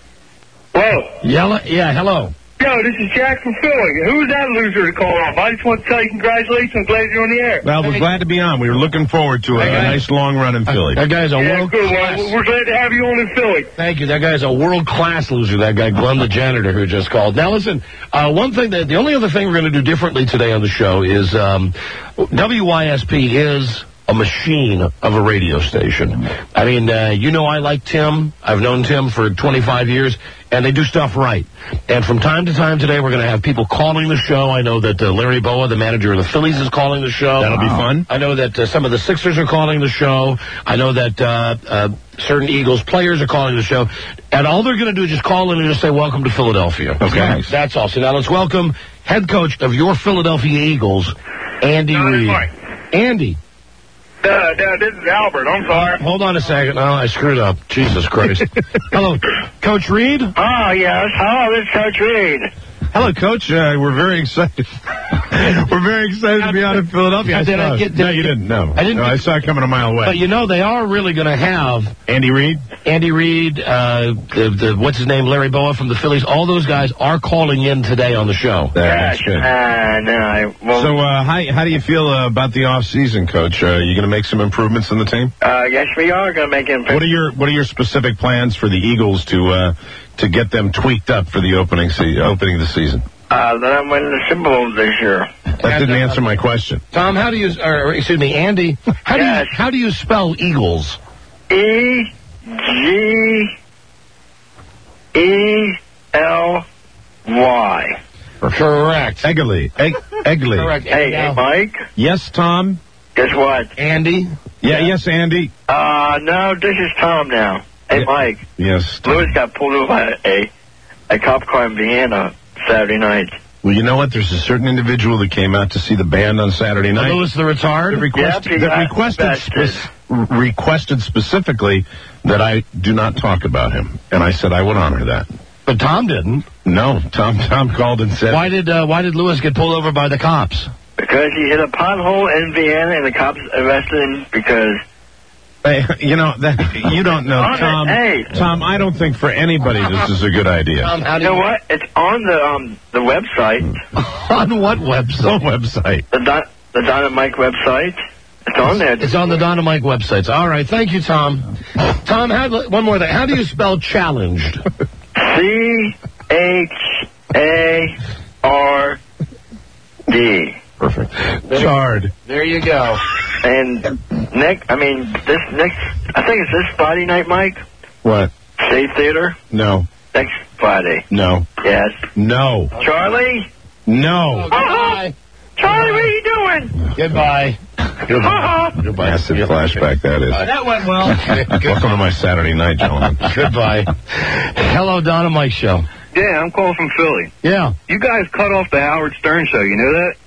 Whoa. Yella, yeah, hello. Yo, this is Jack from Philly. Who's that loser to call off? I just want to tell you congratulations. I'm glad you're on the air. Well, we're glad to be on. We were looking forward to a, a nice long run in Philly. That guy's a Yeah, world good. class. Well, we're glad to have you on in Philly. Thank you. That guy's a world class loser. That guy, Glenn the janitor, who just called. Now, listen. Uh, one thing that the only other thing we're going to do differently today on the show is um, W Y S P is a machine of a radio station. I mean, uh, you know, I like Tim. I've known Tim for twenty-five years, and they do stuff right. And from time to time today, we're going to have people calling the show. I know that uh, Larry Boa, the manager of the Phillies, is calling the show. That'll be fun. I know that uh, some of the Sixers are calling the show. I know that uh, uh, certain Eagles players are calling the show. And all they're going to do is just call in and just say, welcome to Philadelphia. Okay. Nice. That's all. So now let's welcome head coach of your Philadelphia Eagles, Andy Don and Reid. Mike. Andy. Uh, uh, this is Albert. I'm sorry. Hold on a second. Oh, I screwed up. Jesus Christ. Hello, Coach Reid. Oh, yes. Hello, this is Coach Reid. Hello, Coach. Uh, we're very excited. we're very excited to be out in Philadelphia. Did I get- did no, I you get- didn't. No, I didn't No, get- I saw it coming a mile away. But you know they are really going to have Andy Reid. Andy Reid, uh, the, the what's his name, Larry Boa from the Phillies. All those guys are calling in today on the show. That's good. Uh, no, I won't. So, uh, how, how do you feel uh, about the off season, Coach? Uh, you going to make some improvements in the team? Uh, yes, we are going to make him. What are your What are your specific plans for the Eagles to uh, to get them tweaked up for the opening se- opening of the season? Uh, then I'm winning the Super Bowl this year. That didn't answer my question. Tom, how do you, or excuse me, Andy, how do Yes. you how do you spell Eagles? E G E L Y. Correct. Eggley. Egg, Eggley. Correct. Hey, hey, Now, Mike. Yes, Tom. Guess what? Andy. Yeah. Yes, Andy. Uh, no, this is Tom now. Hey, Yeah. Mike. Yes. Tom. Louis got pulled over by a a cop car in Vienna Saturday night. Well, you know what? There's a certain individual that came out to see the band on Saturday night. Louis the retard. that requested, Yep, he that got requested, arrested. spec- requested specifically that I do not talk about him, and I said I would honor that. But Tom didn't. No, Tom. Tom called and said, Why did uh, Why did Louis get pulled over by the cops? Because he hit a pothole in Vienna and the cops arrested him because... Hey, you know that you don't know, On it, Tom. hey. Tom, I don't think for anybody this is a good idea. Tom, how You do know what? It's on the um the website, On what website? What website? the Don, the Don and Mike website. It's on there. It's on the Don and Mike websites. All right, thank you, Tom. Tom, how, one more thing. How do you spell challenged? C H A R D. Perfect. Chard. There you go. And Nick, I mean, this next, I think it's this Friday night, Mike. What? State Theater. No. Next Friday. No. Yes. No. Charlie. No. Uh-huh. Charlie, what are you doing? Goodbye. Uh-huh. Goodbye. Massive flashback that is. Uh, that went well. Welcome to my Saturday night, gentlemen. Goodbye. Hello, Don and Mike show. Yeah, I'm calling from Philly. Yeah. You guys cut off the Howard Stern show. You know that?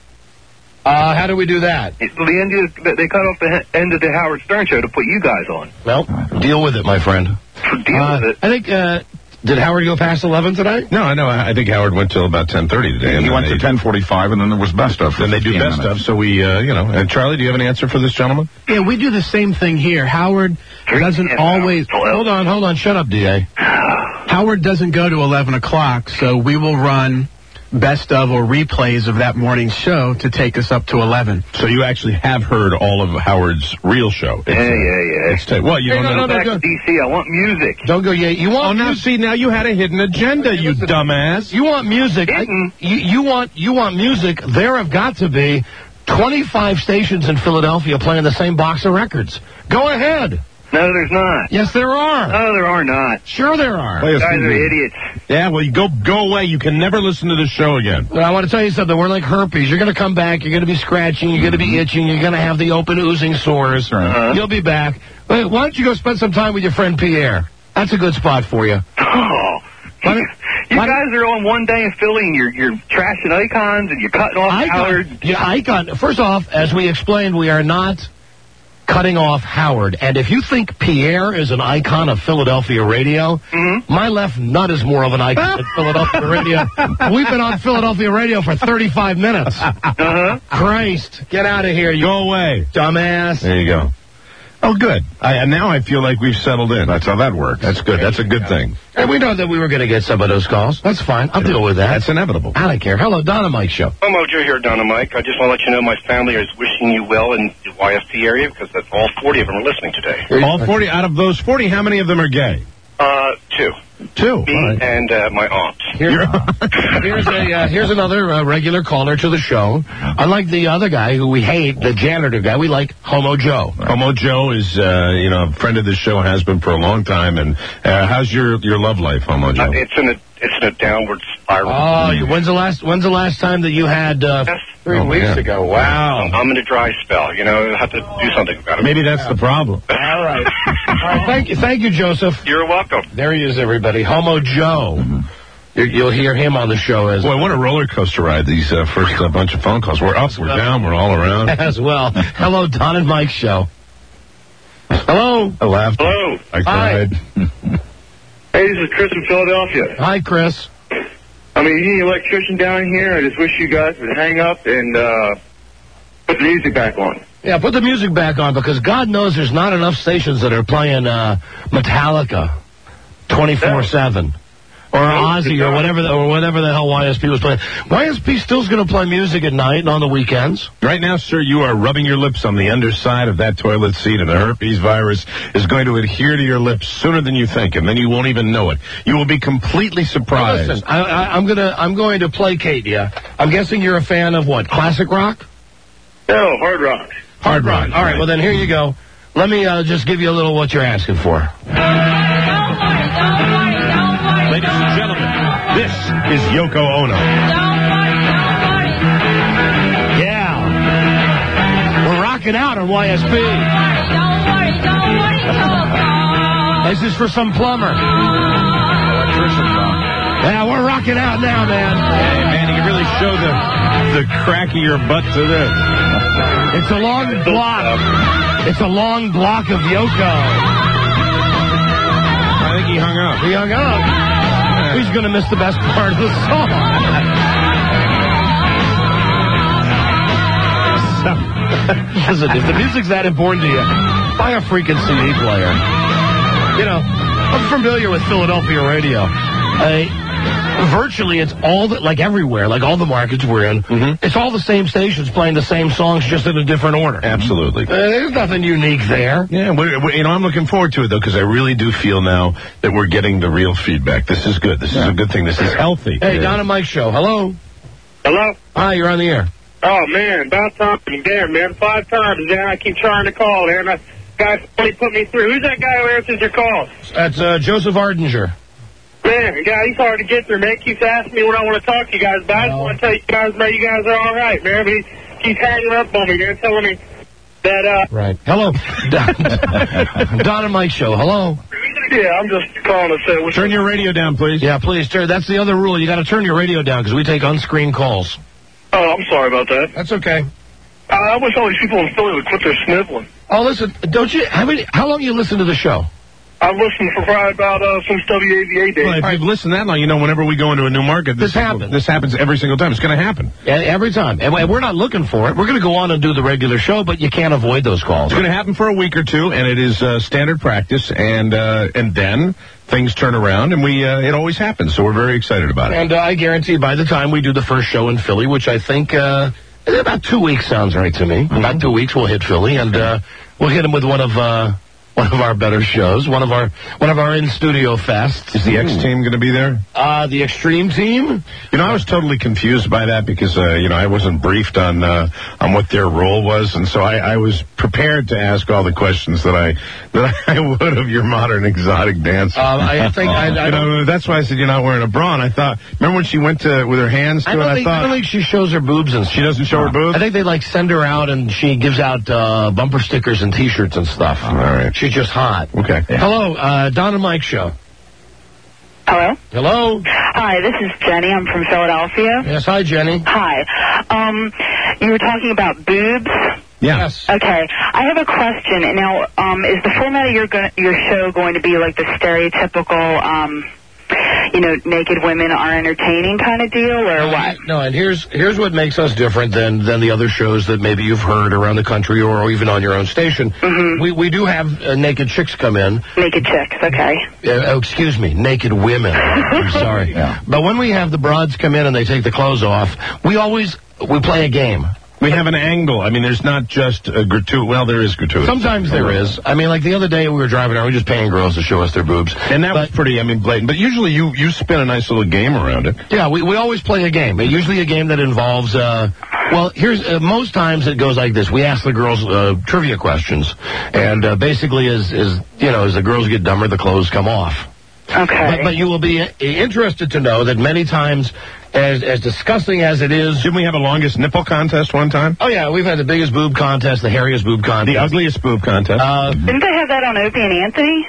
Uh, how do we do that? It, the end of, they cut off the he- end of the Howard Stern show to put you guys on. Well, deal with it, my friend. Deal uh, with it. I think, uh, did Howard go past eleven tonight? No, I know. I think Howard went till about ten thirty today. He went to ten forty-five, and then there was best of. Then they do best of, so we, uh, you know. And Charlie, do you have an answer for this gentleman? Yeah, we do the same thing here. Howard doesn't always... Hold on, hold on. Shut up, D A. Howard doesn't go to eleven o'clock, so we will run best of or replays of that morning's show to take us up to eleven. So you actually have heard all of Howard's real show? It's, Yeah, yeah, yeah. It's t- well, you Hey, don't no, know. no, Back no, to D C, I want music. Don't go, yeah. You want Oh, now music? see, now you had a hidden agenda, you dumbass. You want music. I, Hidden? you, you want you want music. There have got to be twenty-five stations in Philadelphia playing the same box of records. Go ahead. No, there's not. Yes, there are. No, there are not. Sure there are. Play You a guys C are D. idiots. Yeah, well, you go go away. You can never listen to the show again. Well, I want to tell you something. We're like herpes. You're going to come back. You're going to be scratching. You're going to be itching. You're going to have the open oozing sores. Uh-huh. You'll be back. Wait, why don't you go spend some time with your friend Pierre? That's a good spot for you. Oh. Why You don't- why guys are on one day in Philly and you're you're trashing icons and you're cutting off Howard. Icon. Yeah, Icon. First off, as we explained, we are not cutting off Howard. And if you think Pierre is an icon of Philadelphia radio, Mm-hmm. my left nut is more of an icon of Philadelphia radio. We've been on Philadelphia radio for thirty-five minutes. Uh-huh. Christ, get out of here, you Go away. dumbass. There you go. Oh, good. I, and now I feel like we've settled in. That's how that works. That's good. That's a good thing. And we know that we were going to get some of those calls. That's fine. I'll deal with that. That's inevitable. I don't care. Hello, Don and Mike show. I'm Mojo here, Donna Mike. I just want to let you know my family is wishing you well in the Y S P area because that's all forty of them are listening today. All forty, out of those forty, how many of them are gay? Uh, two. Two. Me and uh, my aunt. Here, here's a uh, here's another uh, regular caller to the show. Unlike the other guy who we hate, the janitor guy, we like Homo Joe. Homo Joe is, uh, you know, a friend of the show, has been for a long time. And uh, how's your, your love life, Homo Joe? Uh, it's in a it's in a downward spiral. Oh, you, when's the last when's the last time that you had? Uh, Yes. three Oh, weeks yeah. ago. Wow. I'm in a dry spell. You know, I have to do something about it. Maybe that's the problem. All right. All right. Thank you, thank you, Joseph. You're welcome. There he is, everybody. Homo Joe. You, you'll hear him on the show as Boy, what a roller coaster ride, these uh, first uh, bunch of phone calls. We're up, we're down, we're all around. as well. Hello, Don and Mike show. Hello. I laughed. Hello. I cried. Hey, this is Chris from Philadelphia. Hi, Chris. I mean, you need an electrician down here. I just wish you guys would hang up and uh, put the music back on. Yeah, put the music back on because God knows there's not enough stations that are playing uh, Metallica twenty-four seven. Or Ozzy, or whatever, the, or whatever the hell Y S P was playing. Y S P still's going to play music at night and on the weekends. Right now, sir, you are rubbing your lips on the underside of that toilet seat, and the herpes virus is going to adhere to your lips sooner than you think, and then you won't even know it. You will be completely surprised. Listen, I, I, I'm gonna, I'm going to placate you. I'm guessing you're a fan of what? Classic rock? No, hard rock. Hard rock. All right. Well, then here you go. Let me uh, just give you a little what you're asking for. Ladies and gentlemen, this is Yoko Ono. Yeah. We're rocking out on Y S P. This is for some plumber. Yeah, we're rocking out now, man. Hey, man, you can really show the the crack of your butt to this. It's a long block. It's a long block of Yoko. I think he hung up. He hung up. He's going to miss the best part of the song. Listen, if the music's that important to you, buy a freaking C D player. You know, I'm familiar with Philadelphia radio. Uh, virtually, it's all that, like everywhere, like all the markets we're in, mm-hmm. It's all the same stations playing the same songs, just in a different order. Absolutely. Uh, there's nothing unique there. Yeah, we're, we're, you know, I'm looking forward to it, though, because I really do feel now that we're getting the real feedback. This is good. This yeah. is a good thing. This is healthy. Hey, yeah. Don and Mike show. Hello. Hello. Hi, you're on the air. Oh, man, about time. Damn, man, five times, man. I keep trying to call, man. That guy finally put me through. Who's that guy who answers your calls? That's uh, Joseph Ardinger. Man, guy, he's hard to get through, man. Keeps asking me when I want to talk to you guys, but I just want to tell you guys, man, you guys are all right, man. But he keeps hanging up on me, man, telling me that, uh... Right. Hello. Don, Don and Mike show. Hello. Yeah, I'm just calling to say... Turn your radio down, please. Yeah, please. Turn. That's the other rule. You got to turn your radio down because we take unscreened calls. Oh, I'm sorry about that. That's okay. Uh, I wish all these people in Philly would quit their sniveling. Oh, listen, don't you... How many? How long you listen to the show? I've listened for probably about, uh, since W A V A days. Well, if you've listened that long, you know whenever we go into a new market, this, This happens. This happens every single time. It's going to happen. Yeah, every time. And we're not looking for it. We're going to go on and do the regular show, but you can't avoid those calls. It's going to happen for a week or two, and it is uh, standard practice, and uh, and then things turn around, and we uh, it always happens, so we're very excited about it. And uh, I guarantee by the time we do the first show in Philly, which I think uh, about two weeks sounds right to me, mm-hmm. about two weeks we'll hit Philly, and uh, we'll hit them with one of... Uh, One of our better shows, one of our one of our in-studio fests. Is the X team going to be there? Uh, the Extreme team? You know, I was totally confused by that because, uh, you know, I wasn't briefed on uh, on what their role was, and so I, I was prepared to ask all the questions that I that I would of your modern exotic dancer. Uh, I think I, I you know, that's why I said you're not wearing a bra. And I thought, remember when she went to with her hands to I it? don't, I think, thought I don't think she shows her boobs and she doesn't show her boobs. I think they like send her out and she gives out uh, bumper stickers and T-shirts and stuff. All right, she's just hot. Okay. Yeah. Hello, uh, Don and Mike show. Hello? Hello? Hi, this is Jenny. I'm from Philadelphia. Yes, hi, Jenny. Hi. Um, you were talking about boobs? Yes. Okay. I have a question. Now, um, is the format of your go- your show going to be like the stereotypical, um, you know, naked women are entertaining kind of deal, or what? No, and here's here's what makes us different than, than the other shows that maybe you've heard around the country or even on your own station. Mm-hmm. We we do have uh, naked chicks come in. Naked chicks, okay. Uh, oh, excuse me, naked women. I'm sorry. Yeah. But when we have the broads come in and they take the clothes off, we always we play a game. We have an angle. I mean, there's not just a gratuity. Well, there is gratuity. Sometimes there is. I mean, like the other day we were driving around, we were just paying girls to show us their boobs. And that but, was pretty, I mean, blatant. But usually you, you spin a nice little game around it. Yeah, we, we always play a game. Usually a game that involves, uh, well, here's, uh, most times it goes like this. We ask the girls uh, trivia questions. And uh, basically as, as, you know, as the girls get dumber, the clothes come off. Okay. But, but you will be uh, interested to know that many times, as as disgusting as it is... Didn't we have a longest nipple contest one time? Oh, yeah, we've had the biggest boob contest, the hairiest boob contest. The ugliest boob contest. Uh, Didn't they have that on Opie and Anthony?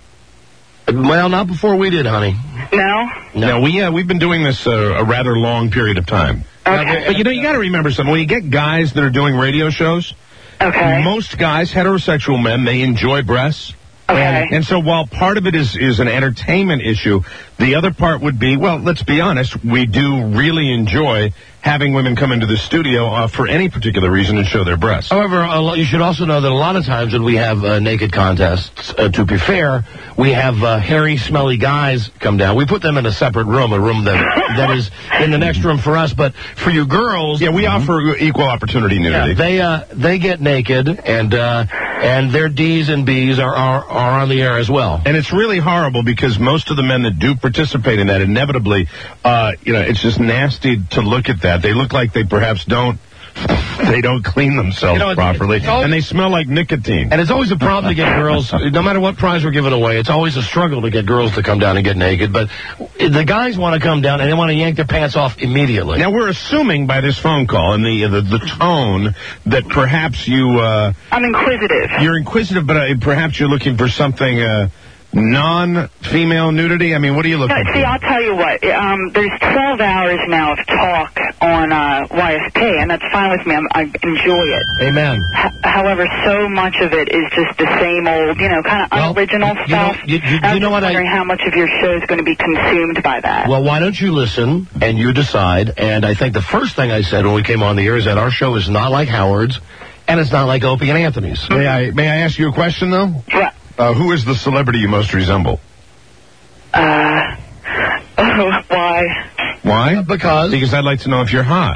Well, not before we did, honey. No? No, no we, uh, we've been doing this uh, a rather long period of time. Okay. But, you know, you got to remember something. When you get guys that are doing radio shows, okay. most guys, heterosexual men, they enjoy breasts. Okay. And, and so while part of it is, is an entertainment issue, the other part would be, well, let's be honest, we do really enjoy having women come into the studio uh, for any particular reason and show their breasts. However, uh, you should also know that a lot of times when we have uh, naked contests, uh, to be fair, we have uh, hairy, smelly guys come down. We put them in a separate room, a room that that is in the next room for us. But for you girls... Yeah, we mm-hmm. offer equal opportunity nudity. Yeah, they, uh, they get naked, and uh, and their D's and B's are, are, are on the air as well. And it's really horrible because most of the men that do participate in that, inevitably, uh, you know, it's just nasty to look at that. They look like they perhaps don't they don't clean themselves you know, properly, it's always, and they smell like nicotine. And it's always a problem to get girls, no matter what prize we're giving away, it's always a struggle to get girls to come down and get naked. But the guys want to come down, and they want to yank their pants off immediately. Now, we're assuming by this phone call and the the, the tone that perhaps you... Uh, I'm inquisitive. You're inquisitive, but uh, perhaps you're looking for something... Uh, non-female nudity? I mean, what are you looking no, for? See, I'll tell you what. Um, there's twelve hours now of talk on uh, Y S P, and that's fine with me. I'm, I enjoy it. Amen. H- however, so much of it is just the same old, you know, kind of well, unoriginal you stuff. Know, you, you, I was you know just what wondering I... how much of your show is going to be consumed by that. Well, why don't you listen, and you decide. And I think the first thing I said when we came on the air is that our show is not like Howard's, and it's not like Opie and Anthony's. May I, may I ask you a question, though? What? Uh, who is the celebrity you most resemble? Uh, oh, why? Why? Because? Because I'd like to know if you're hot.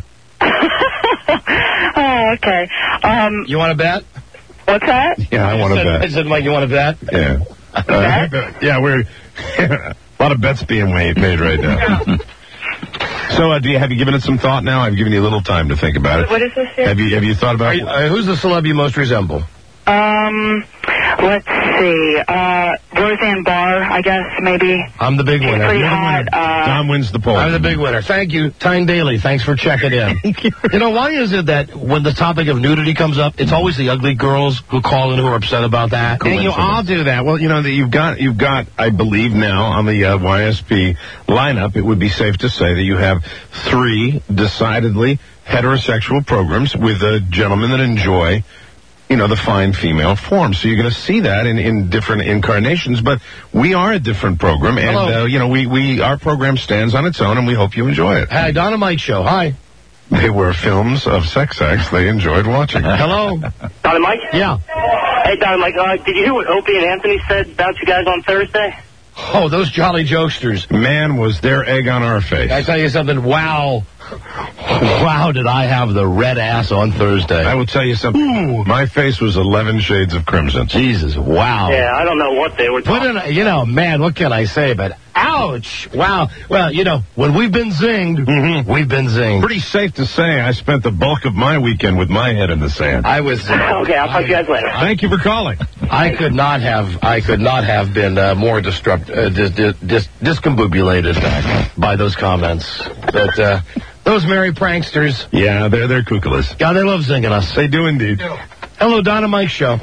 Oh, okay. Um, you want to bet? What's that? Yeah, I want to bet. I said, Mike, you want to bet? Yeah. Uh, yeah, we're... a lot of bets being made right now. So, uh, do you have you given it some thought now? I've given you a little time to think about it. What is this here? Have you have you thought about You, uh, who's the celeb you most resemble? Um, let's see. Uh, Roseanne Barr, I guess, maybe. I'm the big She's winner. pretty You're the hot. winner. Uh, Tom wins the poll. I'm the big winner. Thank you, Tyne Daly. Thanks for checking in. Thank you. You know, why is it that when the topic of nudity comes up, it's always the ugly girls who call in who are upset about that? And you all do that. Well, you know, that you've got, you've got, I believe now on the uh, Y S P lineup, it would be safe to say that you have three decidedly heterosexual programs with uh, gentlemen that enjoy, you know, the fine female form. So you're going to see that in, in different incarnations, but we are a different program, and, uh, you know, we, we, our program stands on its own, and we hope you enjoy it. Hi, Don and Mike Show. Hi. They were films of sex acts they enjoyed watching. Hello. Don and Mike? Yeah. Hey, Don and Mike, uh, did you hear what Opie and Anthony said about you guys on Thursday? Oh, those jolly jokesters. Man, was their egg on our face. I tell you something, wow. Wow, did I have the red ass on Thursday. I will tell you something. Ooh. My face was eleven shades of crimson. Jesus, wow. Yeah, I don't know what they were talking about. You know, man, what can I say, but ouch. Wow. Well, you know, when we've been zinged, mm-hmm. we've been zinged. Pretty safe to say I spent the bulk of my weekend with my head in the sand. I was... Uh, okay, I'll talk to you guys later. Thank you for calling. I could not have, I could not have been uh, more disrupt, uh, dis, dis, dis, discombobulated uh, by those comments. But, uh, those merry pranksters. Yeah, they're, they're kookalas. God, they love zinging us. They do indeed. Hello, Don and Mike Show.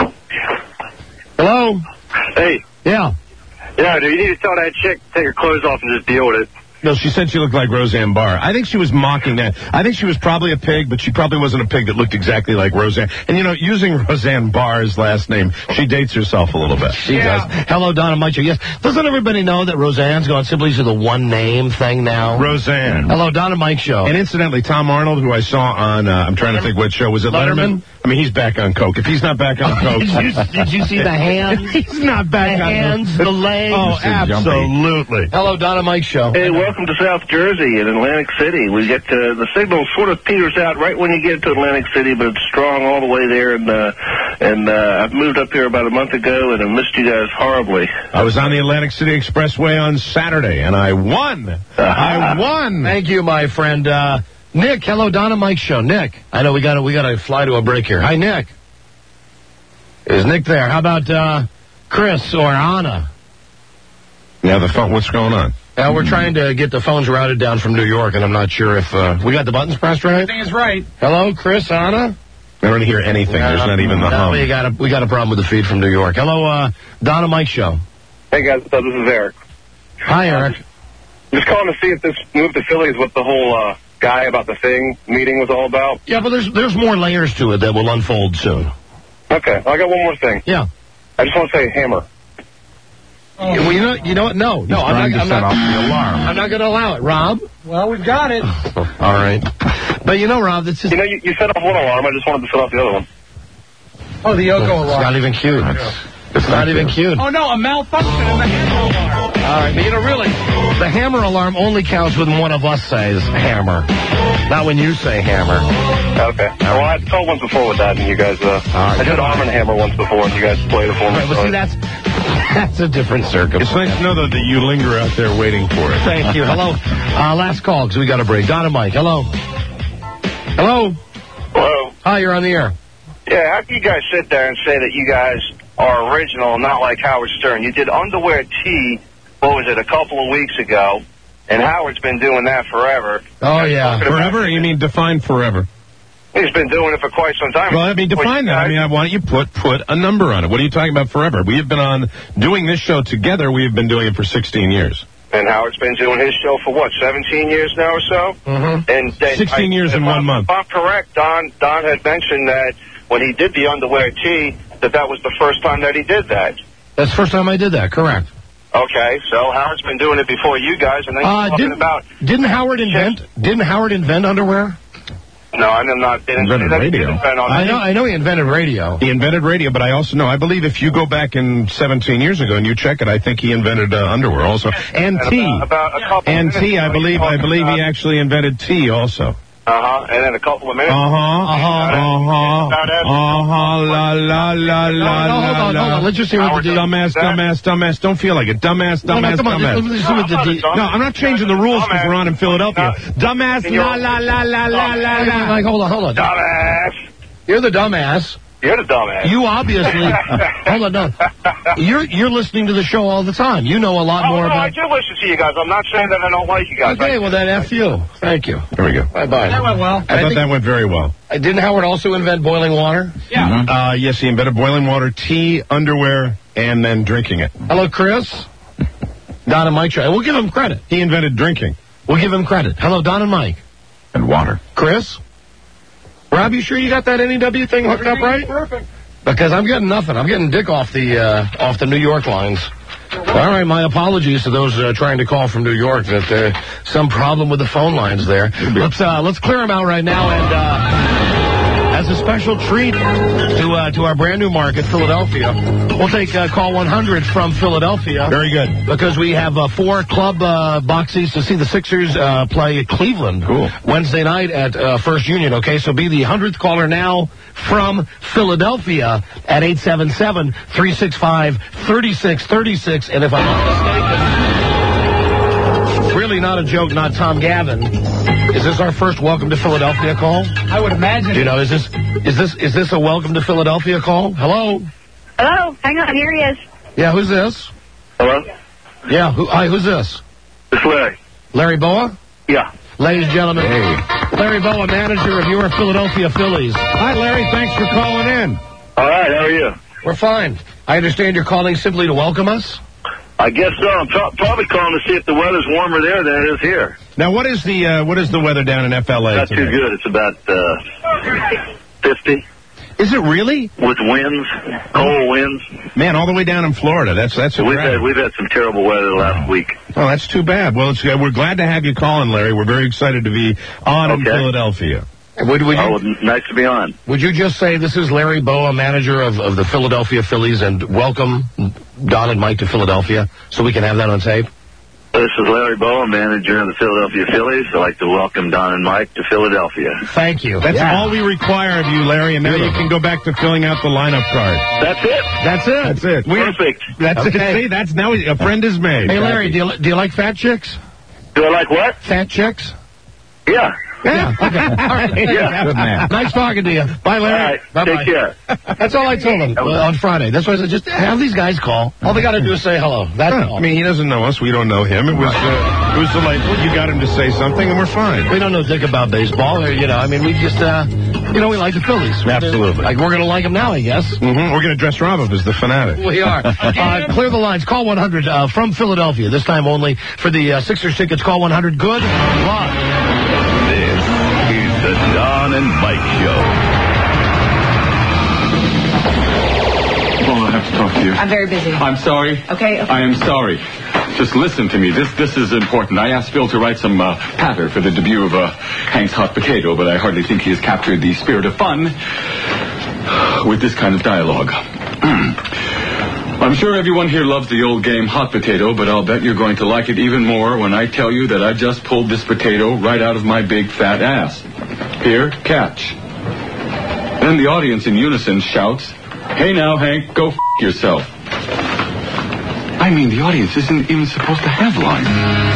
Hello? Hey. Yeah. Yeah, dude, you need to tell that chick to take her clothes off and just deal with it. No, she said she looked like Roseanne Barr. I think she was mocking that. I think she was probably a pig, but she probably wasn't a pig that looked exactly like Roseanne. And, you know, using Roseanne Barr's last name, she dates herself a little bit. She yeah. does. Hello, Don and Mike Show. Yes. Doesn't everybody know that Roseanne's gone simply to the one name thing now? Roseanne. Hello, Don and Mike Show. And incidentally, Tom Arnold, who I saw on, uh, I'm trying to think what show, was it Letterman? Letterman? I mean, he's back on coke. If he's not back on coke. did, you, did you see the hands? He's not back the on hands, the legs. Oh, absolutely. Hello, Don and Mike Show. Hey, welcome to South Jersey in Atlantic City. We get to, the signal sort of peters out right when you get to Atlantic City, but it's strong all the way there. And uh, and uh, I've moved up here about a month ago, and I missed you guys horribly. I was on the Atlantic City Expressway on Saturday, and I won. Uh-huh. I won. Thank you, my friend. Uh, Nick, hello, Don and Mike Show. Nick, I know we got to we got to fly to a break here. Hi, Nick. Is Nick there? How about uh, Chris or Anna? Yeah, the phone. What's going on? Uh, we're trying to get the phones routed down from New York, and I'm not sure if uh, we got the buttons pressed right. Everything is right. Hello, Chris, Anna. I don't hear anything. Uh, There's not even the no, hum. We got a we got a problem with the feed from New York. Hello, uh, Don and Mike Show. Hey guys, what's up? This is Eric. Hi, Eric. Just calling to see if this move to Philly is what the whole uh, guy about the thing meeting was all about. Yeah, but there's there's more layers to it that will unfold soon. Okay, well, I got one more thing. Yeah. I just want to say hammer. Oh. Well, you know, you know what? No, no, I'm not. I'm not, I'm not going to allow it, Rob. Well, we've got it. All right, but you know, Rob, this is. You know, you, you set off one alarm. I just wanted to set off the other one. Oh, the Yoko alarm. It's not even cute. It's not even cute. Oh no, a malfunction in the hammer alarm. All right, but you know, really, the hammer alarm only counts when one of us says hammer, not when you say hammer. Okay. Well, I called once before with that, and you guys. Uh, right, I did Arm and Hammer once before, and you guys played it for me. Right, well, see, that's that's a different circumstance. It's nice to know though that you linger out there waiting for it. Thank you. Hello. Uh, last call because we got a break. Don and Mike. Hello. Hello. Hello. Hi, you're on the air. Yeah, how can you guys sit there and say that you guys are original, not like Howard Stern? You did Underwear Tea, what was it, a couple of weeks ago, and Howard's been doing that forever. Oh, yeah. Forever? You mean define forever? He's been doing it for quite some time. Well, I mean, define that. I mean, I want you put put a number on it. What are you talking about forever? We have been on doing this show together. We have been doing it for sixteen years. And Howard's been doing his show for, what, seventeen years now or so? Mm-hmm. And then, sixteen I, years in one I'm, month. If I'm correct, Don, Don had mentioned that when he did the Underwear Tea, that that was the first time that he did that. That's the first time I did that, correct. Okay, so Howard's been doing it before you guys, and then uh, talking didn't, about... Didn't Howard invent, didn't Howard invent underwear? No, I'm not. Didn't invented that radio. Invent I know. I know he invented radio. He invented radio, but I also know. I believe if you go back in seventeen years ago and you check it, I think he invented uh, underwear also, and tea. About, about a couple and tea. I believe. I believe about, he actually invented tea also. Uh-huh, and then a couple of minutes. Uh-huh, uh-huh, uh-huh, uh-huh, la, la, la, la, no, la, hold on, la. hold on. Let's just hear what the deal. Dumbass, dumbass, dumbass. Don't feel like it. Dumbass, No, no, dumbass, come on, dumbass. let's- let's see what the de- No, I'm not changing the rules because we're on in Philadelphia. Dumbass, la, la, la, la, la, la, la. Like, hold on, hold on. Dumbass. You're the dumbass. You're the dumbass. You obviously. Hold on, no. You're you're listening to the show all the time. You know a lot Oh, more no, I about. do listen to you guys. I'm not saying that I don't like you guys. Okay, well then, F you. Thank you. There we go. Bye bye. That went well. I thought that went very well. Uh, Didn't Howard also invent boiling water? Yeah. Uh, yes, he invented boiling water, tea, underwear, and then drinking it. Hello, Chris. Don and Mike show. We'll give him credit. He invented drinking. We'll give him credit. Hello, Don and Mike. And water. Chris. Rob, you sure you got that N E W thing hooked up right? Perfect. Because I'm getting nothing. I'm getting dick off the uh, off the New York lines. All right, my apologies to those uh, trying to call from New York. That uh, some problem with the phone lines there. Let's uh, let's clear them out right now, and uh, as a special treat to uh, to our brand new market, Philadelphia, we'll take uh, call one hundred from Philadelphia. Very good. Because we have uh, four club uh, boxies to see the Sixers uh, play Cleveland Cool. Wednesday night at uh, First Union. Okay, so be the hundredth caller now from Philadelphia at eight seven seven, three six five, three six three six. And if I'm not mistaken, really not a joke, not Tom Gavin. Is this our first welcome to Philadelphia call? I would imagine. Do you know, is this is this is this a welcome to Philadelphia call? Hello? Hello, hang on, here he is. Yeah, who's this? Hello? Yeah, who, hi, who's this? It's Larry. Larry Boa? Yeah. Ladies and gentlemen, Larry Boa, manager of your Philadelphia Phillies. Hi, Larry. Thanks for calling in. All right, how are you? We're fine. I understand you're calling simply to welcome us? I guess so. I'm pro- probably calling to see if the weather's warmer there than it is here. Now, what is the uh, what is the weather down in F L A Not today? too good. It's about uh, fifty. Is it really? With winds, cold winds. Man, all the way down in Florida. That's that's a We've drag. had we've had some terrible weather last week. Oh, that's too bad. Well, it's, uh, we're glad to have you calling, Larry. We're very excited to be on in Okay. Philadelphia. Would, would, Oh, you, nice to be on. would you just say this is Larry Boa, manager of, of the Philadelphia Phillies, and welcome Don and Mike to Philadelphia, so we can have that on tape? This is Larry Bowen, manager of the Philadelphia Phillies. I'd like to welcome Don and Mike to Philadelphia. Thank you. That's Yeah. all we require of you, Larry, and now you can go back to filling out the lineup card. That's it. That's it. That's it. We- Perfect. That's Okay. it. See, that's now a friend is made. Hey, Larry, do you, do you like fat chicks? Do I like what? Fat chicks? Yeah. Yeah. Okay. All right. Yeah. Good man. Nice talking to you. Bye, Larry. All right. Bye-bye. Take care. That's all I told him uh, on Friday. That's why I said, just have these guys call. All they got to do is say hello. That's Huh. all. I mean, he doesn't know us. We don't know him. It was uh, it was delightful. You got him to say something, and we're fine. We don't know dick about baseball, or, you know, I mean, we just, uh, you know, we like the Phillies. Absolutely. Like, we're going to like them now, I guess. Mm-hmm. We're going to dress Rob up as the fanatic. We are. uh, clear the lines. Call one hundred uh, from Philadelphia. This time only for the uh, Sixers tickets. Call one hundred. Good luck. This is the Don and Mike Show. Well, I have to talk to you. I'm very busy. I'm sorry. Okay, okay. I am sorry. Just listen to me. This this is important. I asked Phil to write some uh, patter for the debut of uh, Hank's Hot Potato, but I hardly think he has captured the spirit of fun with this kind of dialogue. I'm sure everyone here loves the old game Hot Potato, but I'll bet you're going to like it even more when I tell you that I just pulled this potato right out of my big fat ass. Here, catch. Then the audience in unison shouts, "Hey now, Hank, go f*** yourself." I mean, the audience isn't even supposed to have lines.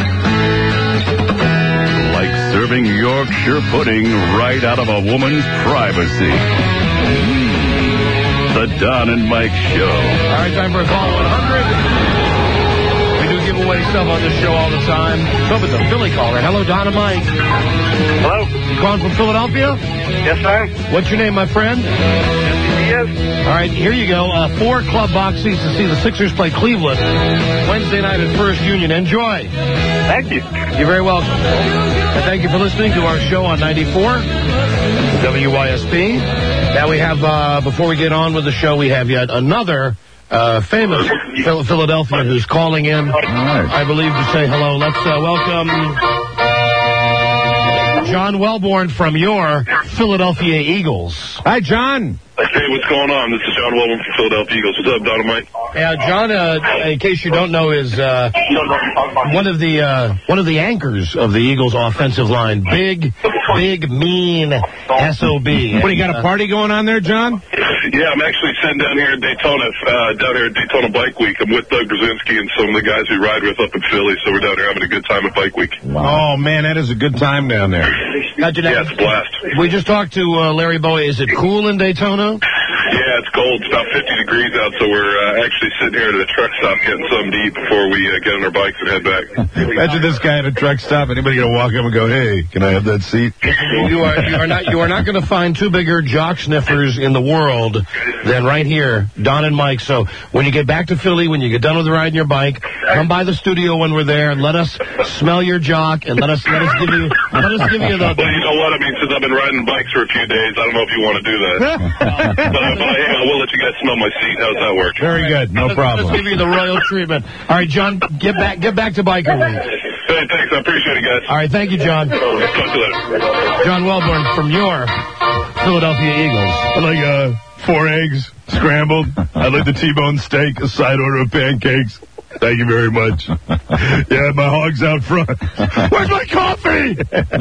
Like serving Yorkshire pudding right out of a woman's privacy. Mm. The Don and Mike Show. All right, time for a call one hundred. We do give away stuff on this show all the time. So it's a Philly caller. Hello, Don and Mike. Hello? You calling from Philadelphia? Yes, sir. What's your name, my friend? Yes. All right, here you go. Uh, four club box seats to see the Sixers play Cleveland Wednesday night at First Union. Enjoy. Thank you. You're very welcome. And thank you for listening to our show on ninety-four W Y S P. Now we have, uh, before we get on with the show, we have yet another uh, famous Phil- Philadelphian who's calling in, I believe, to say hello. Let's uh, welcome John Wellborn from your Philadelphia Eagles. Hi, John. Hey, what's going on? This is John Wellman from Philadelphia Eagles. What's up, Don and Mike? Yeah, John, uh, in case you don't know, is uh, one of the uh, one of the anchors of the Eagles' offensive line. Big, big, mean S O B. What, do you got a party going on there, John? Yeah, I'm actually sitting down here in Daytona, uh, down here at Daytona Bike Week. I'm with Doug Brzezinski and some of the guys we ride with up in Philly, so we're down here having a good time at Bike Week. Wow. Oh, man, that is a good time down there. Gotcha, yeah, it's a blast. We just talked to uh, Larry Bowie. Is it cool in Daytona? Yeah, it's cold. It's about fifty degrees out, so we're uh, actually sitting here at a truck stop getting something to eat before we uh, get on our bikes and head back. Imagine this guy at a truck stop. Anybody gonna walk up and go, "Hey, can I have that seat?" You are you are not you are not going to find two bigger jock sniffers in the world than right here, Don and Mike. So when you get back to Philly, when you get done with riding your bike, come by the studio when we're there and let us smell your jock and let us let us give you let us give you the. Well, you know what? I mean, since I've been riding bikes for a few days, I don't know if you want to do that. but, uh, but I, I will let you guys smell my seat. How's that work? Very good. No let's, problem. Let's give you the royal treatment. All right, John, get back get back to Biker Week. Hey, thanks. I appreciate it, guys. All right, thank you, John. Talk to you later. John Welborn from your Philadelphia Eagles. I like uh, four eggs scrambled. I like the T-bone steak, a side order of pancakes. Thank you very much. Yeah, my hog's out front. Where's my coffee?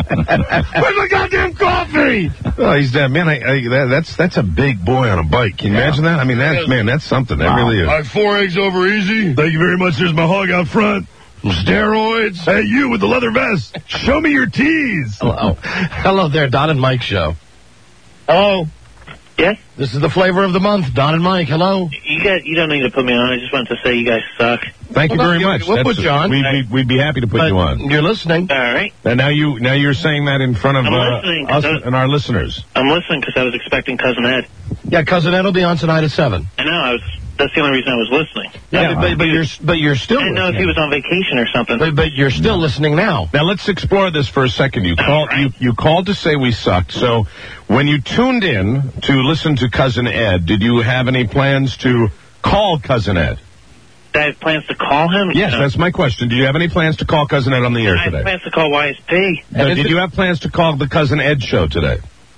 Where's my goddamn coffee? Oh, he's dead. Man, I, I, that, that's that's a big boy on a bike. Can you yeah. imagine that? I mean, that's, man, that's something. That wow. really is. All right, four eggs over easy. Thank you very much. There's my hog out front. Steroids. Hey, you with the leather vest. Show me your tees. Hello. Hello there, Don and Mike show. Hello. Yes? This is the flavor of the month, Don and Mike. Hello. You guys, you don't need to put me on. I just wanted to say you guys suck. Thank you well, very you, much. We'll put you on. We'd, we'd, we'd be happy to put but you on. You're listening. All right. And now you now you're saying that in front of uh, us was, and our listeners. I'm listening because I was expecting Cousin Ed. Yeah, Cousin Ed will be on tonight at seven. I know. I was. That's the only reason I was listening. Yeah, yeah but, but you're but you're still. I didn't know if he was on vacation or something. But, but you're still listening now. Now let's explore this for a second. You called right. you you called to say we sucked. So when you tuned in to listen to Cousin Ed, did you have any plans to call Cousin Ed? Did I have plans to call him? Yes, that's my question. Do you have any plans to call Cousin Ed on the air I today? I have plans to call Y S P. Uh, did you have plans to call the Cousin Ed show today?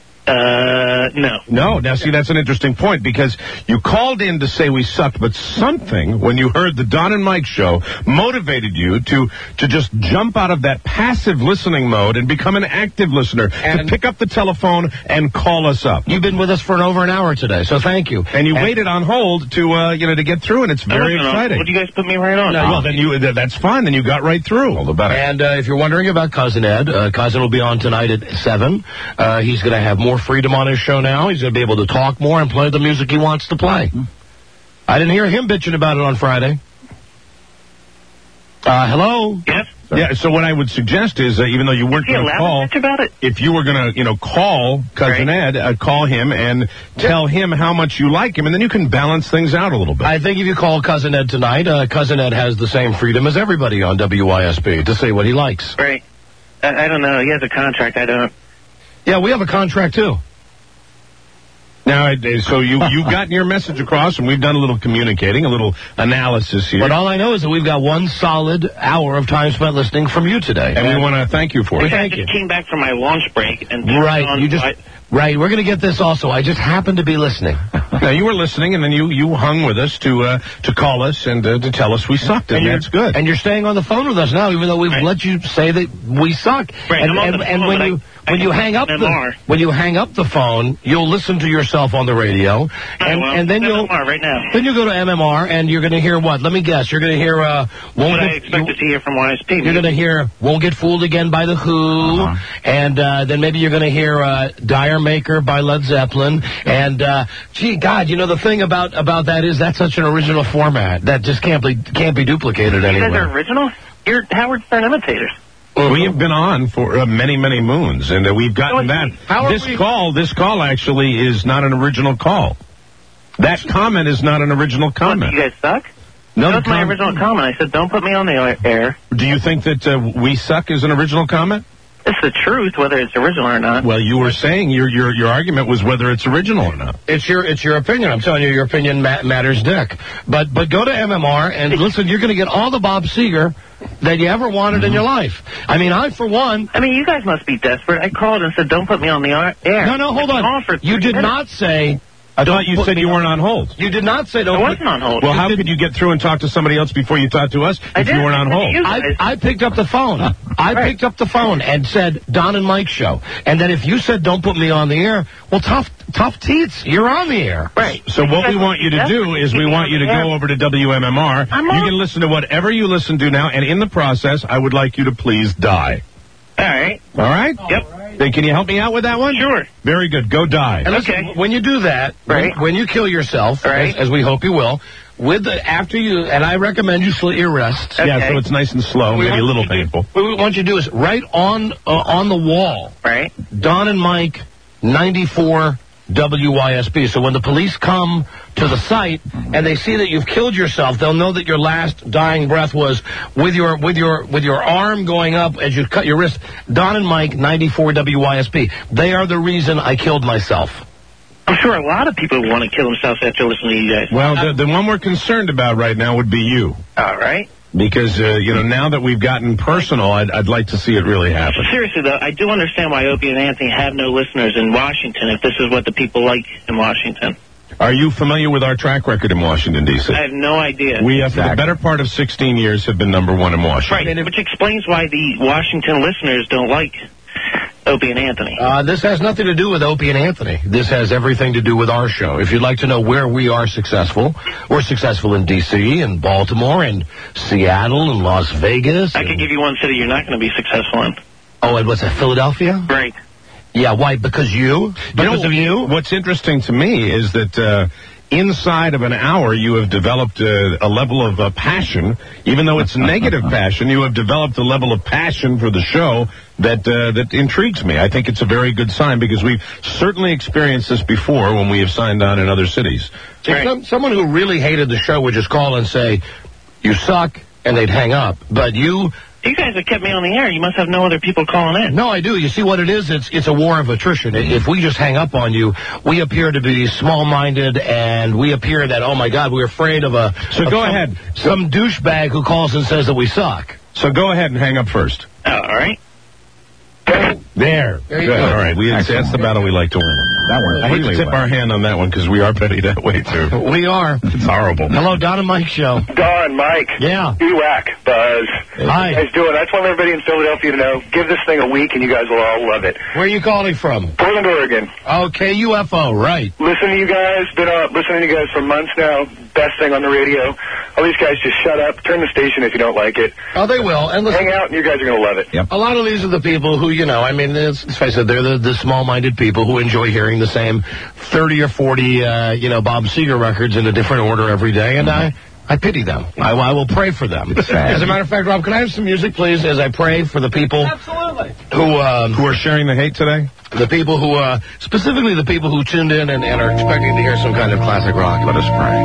Uh, no. No. Now, see, that's an interesting point because you called in to say we sucked, but something, when you heard the Don and Mike show, motivated you to to just jump out of that passive listening mode and become an active listener, and to pick up the telephone and call us up. You've been with us for an over an hour today, so thank you. And you and waited on hold to, uh, you know, to get through, and it's very exciting. Would you guys put me right on? No, well, then you, that's fine. Then you got right through. All the better. And uh, if you're wondering about Cousin Ed, uh, Cousin will be on tonight at seven. Uh, he's going to have more freedom on his show now. He's going to be able to talk more and play the music he wants to play. I didn't hear him bitching about it on Friday. Uh, hello? Yes? Yeah, so what I would suggest is, uh, even though you weren't going to call, about it? if you were going to, you know, call Cousin right. Ed, uh, call him and tell him how much you like him, and then you can balance things out a little bit. I think if you call Cousin Ed tonight, uh, Cousin Ed has the same freedom as everybody on W Y S P to say what he likes. Right. I, I don't know. He has a contract. I don't. Yeah, we have a contract, too. Now, so you you got your message across, and we've done a little communicating, a little analysis here. But all I know is that we've got one solid hour of time spent listening from you today, and, and we want to thank you for it. I just came back from my lunch break, and right, you just. Right, we're going to get this also. I just happened to be listening. Now, you were listening, and then you, you hung with us to uh, to call us and uh, to tell us we sucked, and, and that's good. And you're staying on the phone with us now, even though we've right. let you say that we suck. Right, and I'm on and, the and phone, when I, you when you hang up the when you hang up the phone, you'll listen to yourself on the radio, and, right, well, and then you'll M M R right now. Then you go to M M R, and you're going to hear what? Let me guess. You're going to hear. Uh, won't what get, I expected to hear from Y S P. You're going to hear "Won't Get Fooled Again" by The Who, uh-huh. and uh, then maybe you're going to hear uh, "Dire Maker" by Led Zeppelin, and uh, gee, God, you know the thing about about that is that's such an original format that just can't be can't be duplicated anywhere. You guys are original. You're Howard Stern imitators. We have been on for uh, many, many moons, and uh, we've gotten that. How this we... call, this call actually is not an original call. That comment is not an original comment. What, you guys suck? No, that was my original comment. I said, don't put me on the air. Do you think that uh, we suck is an original comment? It's the truth, whether it's original or not. Well, you were saying your your your argument was whether it's original or not. It's your it's your opinion. I'm telling you, your opinion ma- matters, Dick. But but go to M M R and listen. You're going to get all the Bob Seger that you ever wanted mm-hmm. in your life. I mean, I for one. I mean, you guys must be desperate. I called and said, "Don't put me on the air." No, no, hold on. You did minutes. not say. I thought you said you weren't on hold. You did not say don't. I wasn't on hold. Well, how could you get through and talk to somebody else before you talked to us if I did. you weren't on hold? I, I picked up the phone. I right. picked up the phone and said, Don and Mike show. And then if you said don't put me on the air, well, tough tough teats, you're on the air. Right. So what we want you to do is we want you to go over to W M M R. You can listen to whatever you listen to now, and in the process, I would like you to please die. All right. All right? Yep. Then can you help me out with that one? Sure. Very good. Go die. And listen, Okay. when you do that, Right. when, when you kill yourself, Right. as, as we hope you will, with the after you, and I recommend you slit your wrists. Okay. Yeah, so it's nice and slow, We maybe a want little you to do- painful. What we want you to do is right on uh, on the wall, Right. Don and Mike, ninety-four W Y S P. So when the police come to the site and they see that you've killed yourself, they'll know that your last dying breath was with your with your with your arm going up as you cut your wrist. Don and Mike, ninety-four W Y S P. They are the reason I killed myself. I'm sure a lot of people want to kill themselves after listening to you guys. Well, the, the one we're concerned about right now would be you. All right. Because, uh, you know, now that we've gotten personal, I'd, I'd like to see it really happen. Seriously, though, I do understand why Opie and Anthony have no listeners in Washington if this is what the people like in Washington. Are you familiar with our track record in Washington, D C? I have no idea. We, uh, for the better part of sixteen years, have been number one in Washington. Right, which explains why the Washington listeners don't like Opie and Anthony. Uh, this has nothing to do with Opie and Anthony. This has everything to do with our show. If you'd like to know where we are successful, we're successful in D C and Baltimore and Seattle and Las Vegas. I and... could give you one city you're not going to be successful in. Oh, and what's that, Philadelphia? Right. Yeah, why? Because you? Because you know, of you? What's interesting to me is that uh, inside of an hour you have developed uh, a level of uh, passion. Even though it's negative passion, you have developed a level of passion for the show that uh, that intrigues me. I think it's a very good sign because we've certainly experienced this before when we have signed on in other cities. Right. Some, someone who really hated the show would just call and say, you suck, and they'd hang up. But you... You guys have kept me on the air. You must have no other people calling in. No, I do. You see what it is? It's it's a war of attrition. If we just hang up on you, we appear to be small-minded, and we appear that, oh, my God, we're afraid of a... So of go some, ahead. Some douchebag who calls and says that we suck. So go ahead and hang up first. Oh, all right. There. There you Good. go. All right. We, that's the battle we like to win. That one. I hate to really tip well. our hand on that one because we are petty that way, too. We are. It's horrible. Hello, Don and Mike show. Don, Mike. Yeah. E-Wack, Buzz. Hi. How you guys doing? I just want everybody in Philadelphia to know, give this thing a week and you guys will all love it. Where are you calling from? Portland, Oregon. Okay, U F O, right. Listen to you guys. Been uh, listening to you guys for months now. Best thing on the radio. All these guys just shut up. Turn the station if you don't like it. Oh, they will. And listen, hang out and you guys are going to love it. Yep. a lot of these are the people who, you know, I mean, let's face it, they're the, the small-minded people who enjoy hearing the same thirty or forty, uh, you know, Bob Seger records in a different order every day, and I... I pity them. I, I will pray for them. As a matter of fact, Rob, can I have some music, please, as I pray for the people Absolutely. who um, Who are sharing the hate today? the people who, uh, specifically the people who tuned in and, and are expecting to hear some kind of classic rock. Let us pray.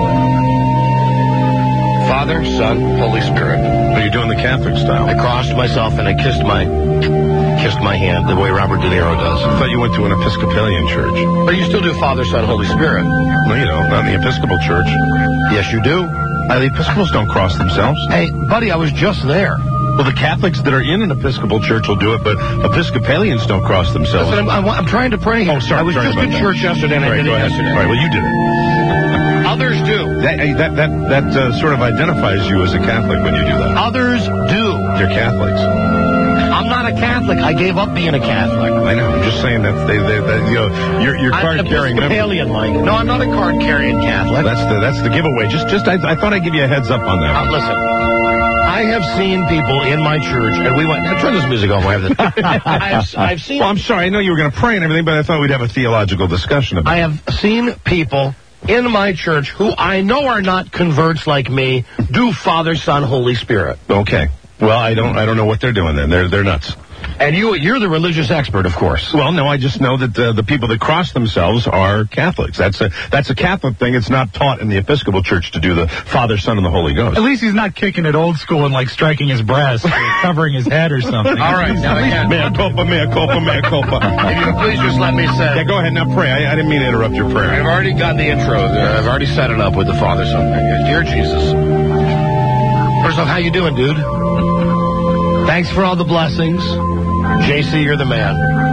Father, Son, Holy Spirit. Are you doing the Catholic style? I crossed myself and I kissed my kissed my hand the way Robert De Niro does. I thought you went to an Episcopalian church. But you still do Father, Son, Holy Spirit. No, you don't. Not in the Episcopal church. Yes, you do. Uh, the Episcopals don't cross themselves. Hey, buddy, I was just there. Well, the Catholics that are in an Episcopal church will do it, but Episcopalians don't cross themselves. Listen, I'm, I'm, I'm trying to pray here. Oh, sorry. I was sorry just about in that. church yesterday and I Right, did go it ahead. yesterday. All right, well, you did it. Others do. That that that, that uh, sort of identifies you as a Catholic when you do that. Others do. You're Catholics. I'm not a Catholic. I gave up being a Catholic. I know. I'm just saying that they, they, that you know, you're, you're I'm card-carrying member. Episcopalian, Mike. No, I'm not a card-carrying Catholic. That's the that's the giveaway. Just just I, I thought I'd give you a heads up on that. Uh, listen, I have seen people in my church, and we went. Now turn this music off. I have this. I've, I've seen. Well, I'm sorry. I know you were going to pray and everything, but I thought we'd have a theological discussion about it. I have seen people in my church who I know are not converts like me do Father, Son, Holy Spirit. Okay. Well, I don't I don't know what they're doing then. They're they're nuts. And you, you're the religious expert, of course. Well, no, I just know that uh, the people that cross themselves are Catholics. That's a that's a Catholic thing. It's not taught in the Episcopal Church to do the Father, Son, and the Holy Ghost. At least he's not kicking it old school and, like, striking his breast or covering his head or something. All right, now again. Mea culpa, mea culpa, mea culpa. If you please just let me say. Yeah, go ahead now, pray. I, I didn't mean to interrupt your prayer. I've already got the intro. I've already set it up with the Father, Son. Dear Jesus. First off, how you doing, dude? Thanks for all the blessings. J C, you're the man.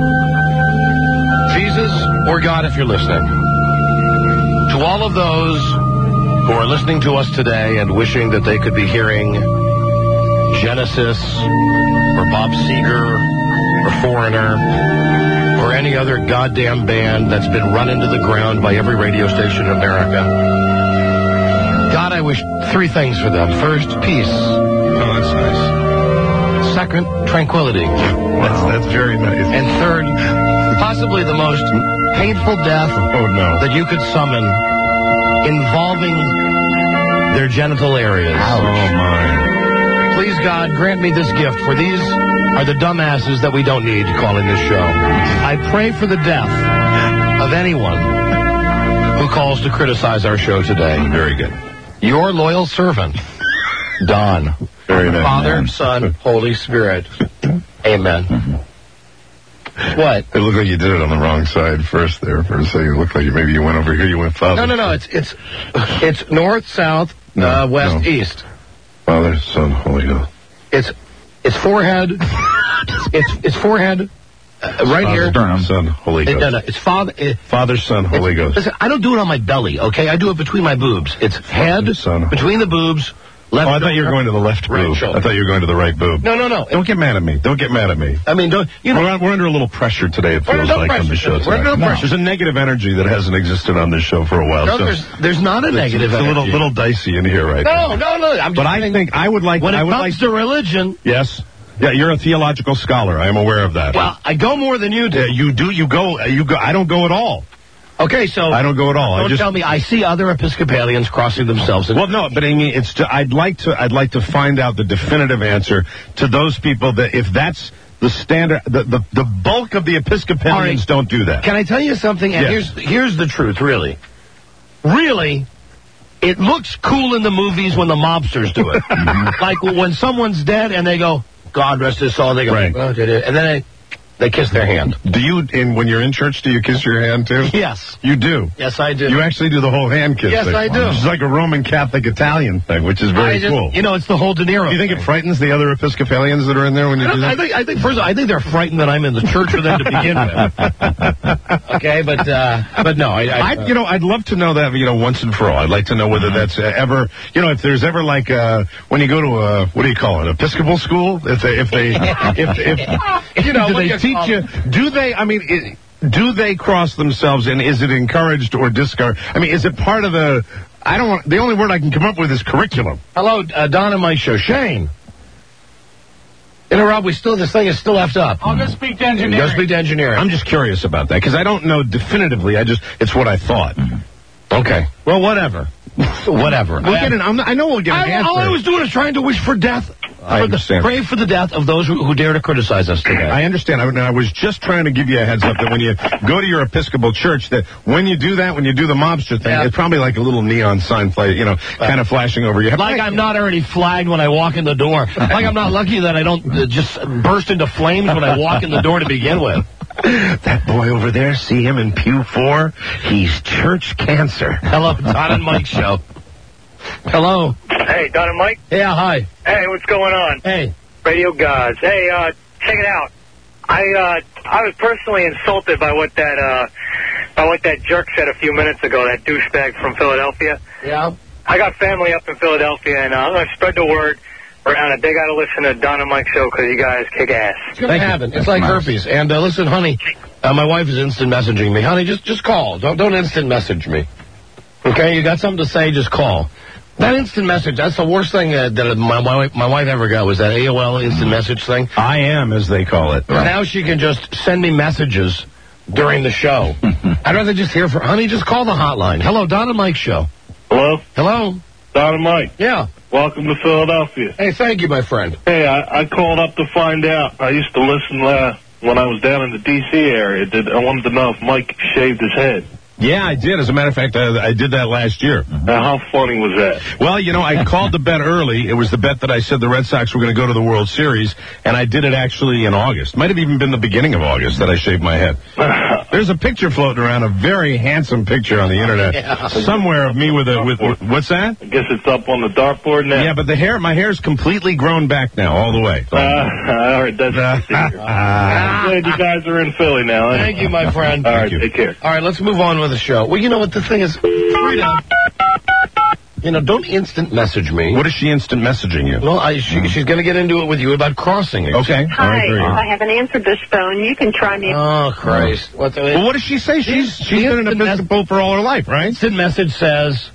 Jesus, or God, if you're listening. To all of those who are listening to us today and wishing that they could be hearing Genesis, or Bob Seger, or Foreigner, or any other goddamn band that's been run into the ground by every radio station in America. God, I wish three things for them. First, peace. Oh, that's nice. Second, tranquility. That's, that's very nice. And third, possibly the most painful death oh, no. that you could summon involving their genital areas. Oh, my. Please, God, grant me this gift, for these are the dumbasses that we don't need calling this show. I pray for the death of anyone who calls to criticize our show today. Very good. Your loyal servant, Don. Very nice. Father, Son, Holy Spirit. Amen. What? It looked like you did it on the wrong side first there for a second. It looked like you, maybe you went over here, you went Father. No, no, no. It's it's it's north, south, no, uh, west, no. east. Father, Son, Holy Ghost. It's it's forehead. it's it's forehead. Uh, right Father, here. Son, Son, Holy Ghost. It, no, no. It's father. It, Father, Son, Holy Ghost. Listen, I don't do it on my belly. Okay, I do it between my boobs. It's head, Son, between the boobs. Left oh, I thought you were going to the left right boob. shoulder. I thought you were going to the right boob. No, no, no. Don't get mad at me. Don't get mad at me. I mean, don't you know? We're, we're under a little pressure today, it feels no like, pressure. on the show We're today. under no pressure. There's a negative energy that hasn't existed on this show for a while. No, so there's, there's not a it's, negative it's energy. a little, little dicey in here right now. No, no, no. I'm just but I saying, think I would like... when it I would comes like, to religion... Yes. Yeah, you're a theological scholar. I am aware of that. Well, I go more than you do. Yeah, you do. You go. You go. I don't go at all. Okay, so I don't go at all. Don't I just tell me I see other Episcopalians crossing themselves. Well, no, but I mean, it's. To, I'd like to. I'd like to find out the definitive answer to those people that if that's the standard, the the, the bulk of the Episcopalians right. don't do that. Can I tell you something? And yes. here's here's the truth, really. Really, it looks cool in the movies when the mobsters do it. Like when someone's dead and they go, "God rest his soul," they go, right. oh, did it. And then they. They kiss their hand. Do you, in, when you're in church, do you kiss your hand too? Yes. You do? Yes, I do. You actually do the whole hand kiss Yes, thing. I do. It's like a Roman Catholic Italian thing, which is very just, cool. You know, it's the whole De Niro Do you think thing. it frightens the other Episcopalians that are in there when you I, do that? I think, I think, first of all, I think they're frightened that I'm in the church with them to begin with. Okay, but, uh, but no, I, I, I, you know, I'd love to know that, you know, once and for all. I'd like to know whether that's uh, ever, you know, if there's ever like, uh, when you go to a, what do you call it, Episcopal school? If they, if they, if, if, you know, do what they you teach call- you, do they, I mean, it, do they cross themselves and is it encouraged or discouraged? I mean, is it part of the, I don't want, the only word I can come up with is curriculum. Hello, uh, Don and Mike show. Shane. You know, Rob, we still, this thing is still left up. I'll go speak to engineering. Go speak to engineering. I'm just curious about that because I don't know definitively. I just, it's what I thought. Okay. Well, whatever. whatever. We'll I, get an, I'm, I know we'll get an I, answer. all I was doing is trying to wish for death. I understand. Pray for the death of those who, who dare to criticize us today. I understand. I, I was just trying to give you a heads up that when you go to your Episcopal church, that when you do that, when you do the mobster thing, Yeah. it's probably like a little neon sign, play, you know, kind of flashing over your head. Like I'm not already flagged when I walk in the door. Like I'm not lucky that I don't uh, just burst into flames when I walk in the door to begin with. That boy over there, see him in pew four? He's church cancer. Hello, Don and Mike show. Hello. Hey, Don and Mike. Yeah, hi. Hey, what's going on? Hey. Radio Gods. Hey, uh, check it out. I uh, I was personally insulted by what that uh, by what that jerk said a few minutes ago. That douchebag from Philadelphia. Yeah. I got family up in Philadelphia, and uh, I'm going to spread the word around it. They got to listen to Don and Mike show because you guys kick ass. It's going to happen. It's like herpes. And uh, listen, honey, uh, my wife is instant messaging me. Honey, just just call. Don't don't instant message me. Okay, you got something to say, just call. That instant message, that's the worst thing that, that my, my, wife, my wife ever got, was that A O L instant message thing. I am, as they call it. Now she can just send me messages during the show. I'd rather just hear from, honey, just call the hotline. Hello, Don and Mike show. Hello? Hello? Don and Mike. Yeah. Welcome to Philadelphia. Hey, thank you, my friend. Hey, I, I called up to find out. I used to listen uh, when I was down in the D C area. Did I wanted to know if Mike shaved his head. Yeah, I did. As a matter of fact, I, I did that last year. Now, how funny was that? Well, you know, I called the bet early. It was the bet that I said the Red Sox were going to go to the World Series, and I did it actually in August. Might have even been the beginning of August that I shaved my head. There's a picture floating around, a very handsome picture on the internet, Yeah. somewhere of me with a with what's that? I guess it's up on the dartboard now. Yeah, but the hair, my hair's completely grown back now, all the way. Uh, all right, that's I'm glad you guys are in Philly now. Huh? Thank you, my friend. All right, take care. All right, let's move on with the show. Well, you know what the thing is? Frida, you know, don't instant message me. What is she instant messaging you? Well, I, she, she's going to get into it with you about crossing it. Okay. Hi, I haven't answered this phone. You can try me. Oh, Christ. What the, well, what does she say? She's she's been an Episcopal for all her life, right? Instant message says,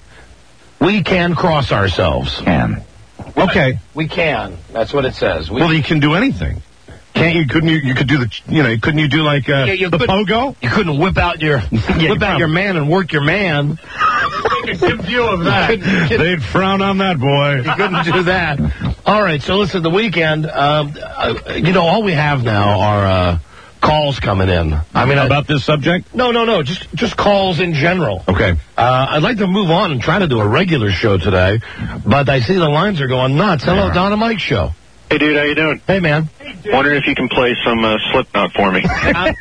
we can cross ourselves. Can. Okay. We can. That's what it says. We Well, you can do anything. Can't you? Couldn't you? You could do the. You know, couldn't you do like uh, Yeah, you the couldn't- pogo? You couldn't whip out your whip out your man and work your man. Take a good view of that. They'd frown on that, boy. You couldn't do that. All right, so listen, the weekend, um, uh, you know, all we have now are uh, calls coming in. I mean, about this subject? No, no, no, just just calls in general. Okay. Uh, I'd like to move on and try to do a regular show today, but I see the lines are going nuts. Hello, Don and Mike show. Hey, dude, how you doing? Hey, man. Wondering if you can play some uh, Slipknot for me. how,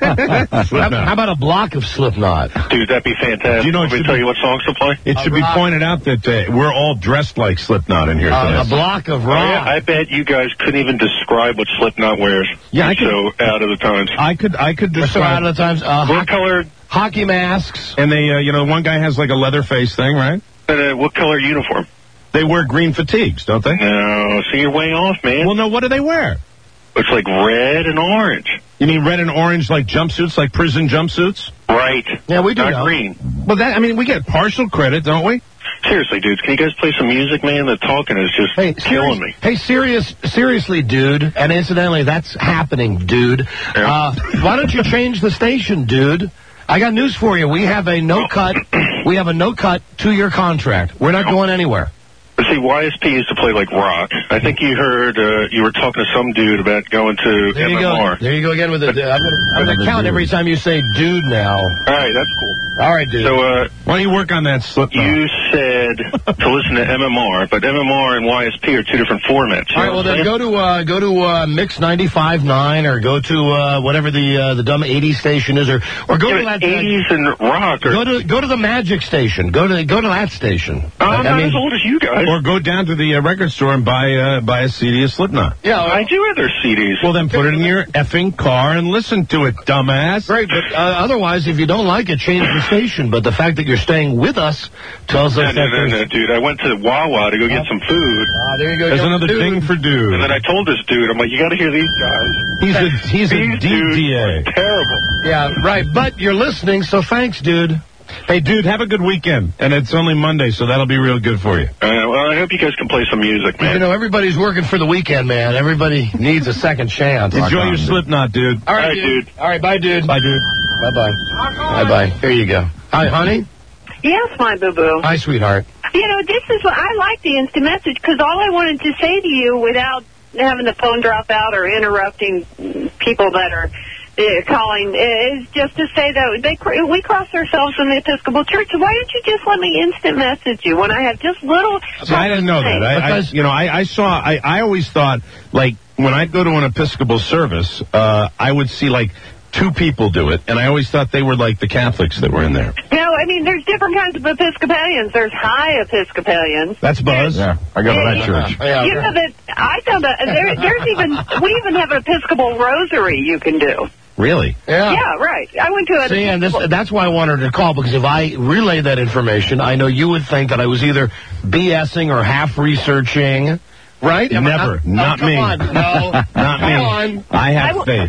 how about a block of Slipknot? Dude, that'd be fantastic. Do you know, Let me should tell be- you what songs to play. It should be pointed out that uh, we're all dressed like Slipknot in here Uh, today. a block of Oh, yeah, rock. I bet you guys couldn't even describe what Slipknot wears. Yeah, I You're so out of the times. I could, I could We're so out describe. of the times. Uh, What hockey, color? hockey masks. And they, uh, you know, one guy has like a leather face thing, right? Uh, what color uniform? They wear green fatigues, don't they? No, so you're way off, man. Well, no. What do they wear? It's like red and orange. You mean red and orange, like jumpsuits, like prison jumpsuits? Right. Yeah, we do Not know. green. Well, that I mean, we get partial credit, don't we? Seriously, dudes, can you guys play some music, man? The talking is just Hey, killing serious- me. Hey, serious, seriously, dude. And incidentally, that's happening, dude. Uh, why don't you change the station, dude? I got news for you. We have a no cut. We have a no cut two year contract. We're not going anywhere. But see, Y S P used to play like rock. I think you heard uh, you were talking to some dude about going to There you M M R. go. There you go again with the. Uh, I'm gonna, I'm gonna count every time you say dude now. All right, that's cool. All right, dude. So, uh, Why don't you work on that Slipknot? you said to listen to M M R, but M M R and Y S P are two different formats. You All right, know well what I'm then go to uh, go to uh, Mix ninety-five point nine or go to uh, whatever the uh, the dumb eighties station is, or or go saying? to Yeah, that eighties and rock. Or, go to go to the Magic station. Go to go to that station. oh, I'm I not mean- as old as you guys. Or go down to the uh, record store and buy uh, buy a C D of Slipknot. Yeah, I do have their C Ds. Well, then put it in your effing car and listen to it, dumbass. great, but uh, otherwise, if you don't like it, change the station. But the fact that you're staying with us tells no, us no, that no, there's... no, dude. I went to Wawa to go get some food, Ah, there you go. There's young another dude. ding for dude. and then I told this dude, I'm like, you got to hear these guys. He's a he's a These D dudes D A. are terrible. Yeah, right. But you're listening, so thanks, dude. Hey, dude, have a good weekend. And it's only Monday, so that'll be real good for you. Uh, well, I hope you guys can play some music, man. You know, everybody's working for the weekend, man. Everybody needs a second chance. Enjoy your Slipknot, dude. All right, All right, dude. dude. All right, bye, dude. Bye, dude. Bye-bye. Bye-bye. Here you go. Hi, honey. Yes, my boo-boo. Hi, sweetheart. You know, this is what I like the instant message because all I wanted to say to you without having the phone drop out or interrupting people that are uh, calling is just to say that they cr- we cross ourselves in the Episcopal Church. So why don't you just let me instant message you when I have just little... See, I didn't know that. I, I, you know, I, I saw. I, I always thought, like, when I'd go to an Episcopal service, uh, I would see like two people do it, and I always thought they were like the Catholics that were in there. No, I mean, there's different kinds of Episcopalians. There's high Episcopalians. That's Buzz. Yeah, I go to that church. Yeah, You know that I found that there, there's even we even have an Episcopal rosary you can do. Really? Yeah. Yeah, right. I went to a See, and this, that's why I wanted to call, because if I relay that information, I know you would think that I was either BSing or half researching. Right? Am I Never. Not, Not oh, come me. on. No. Not Come me. on. I I have w- faith.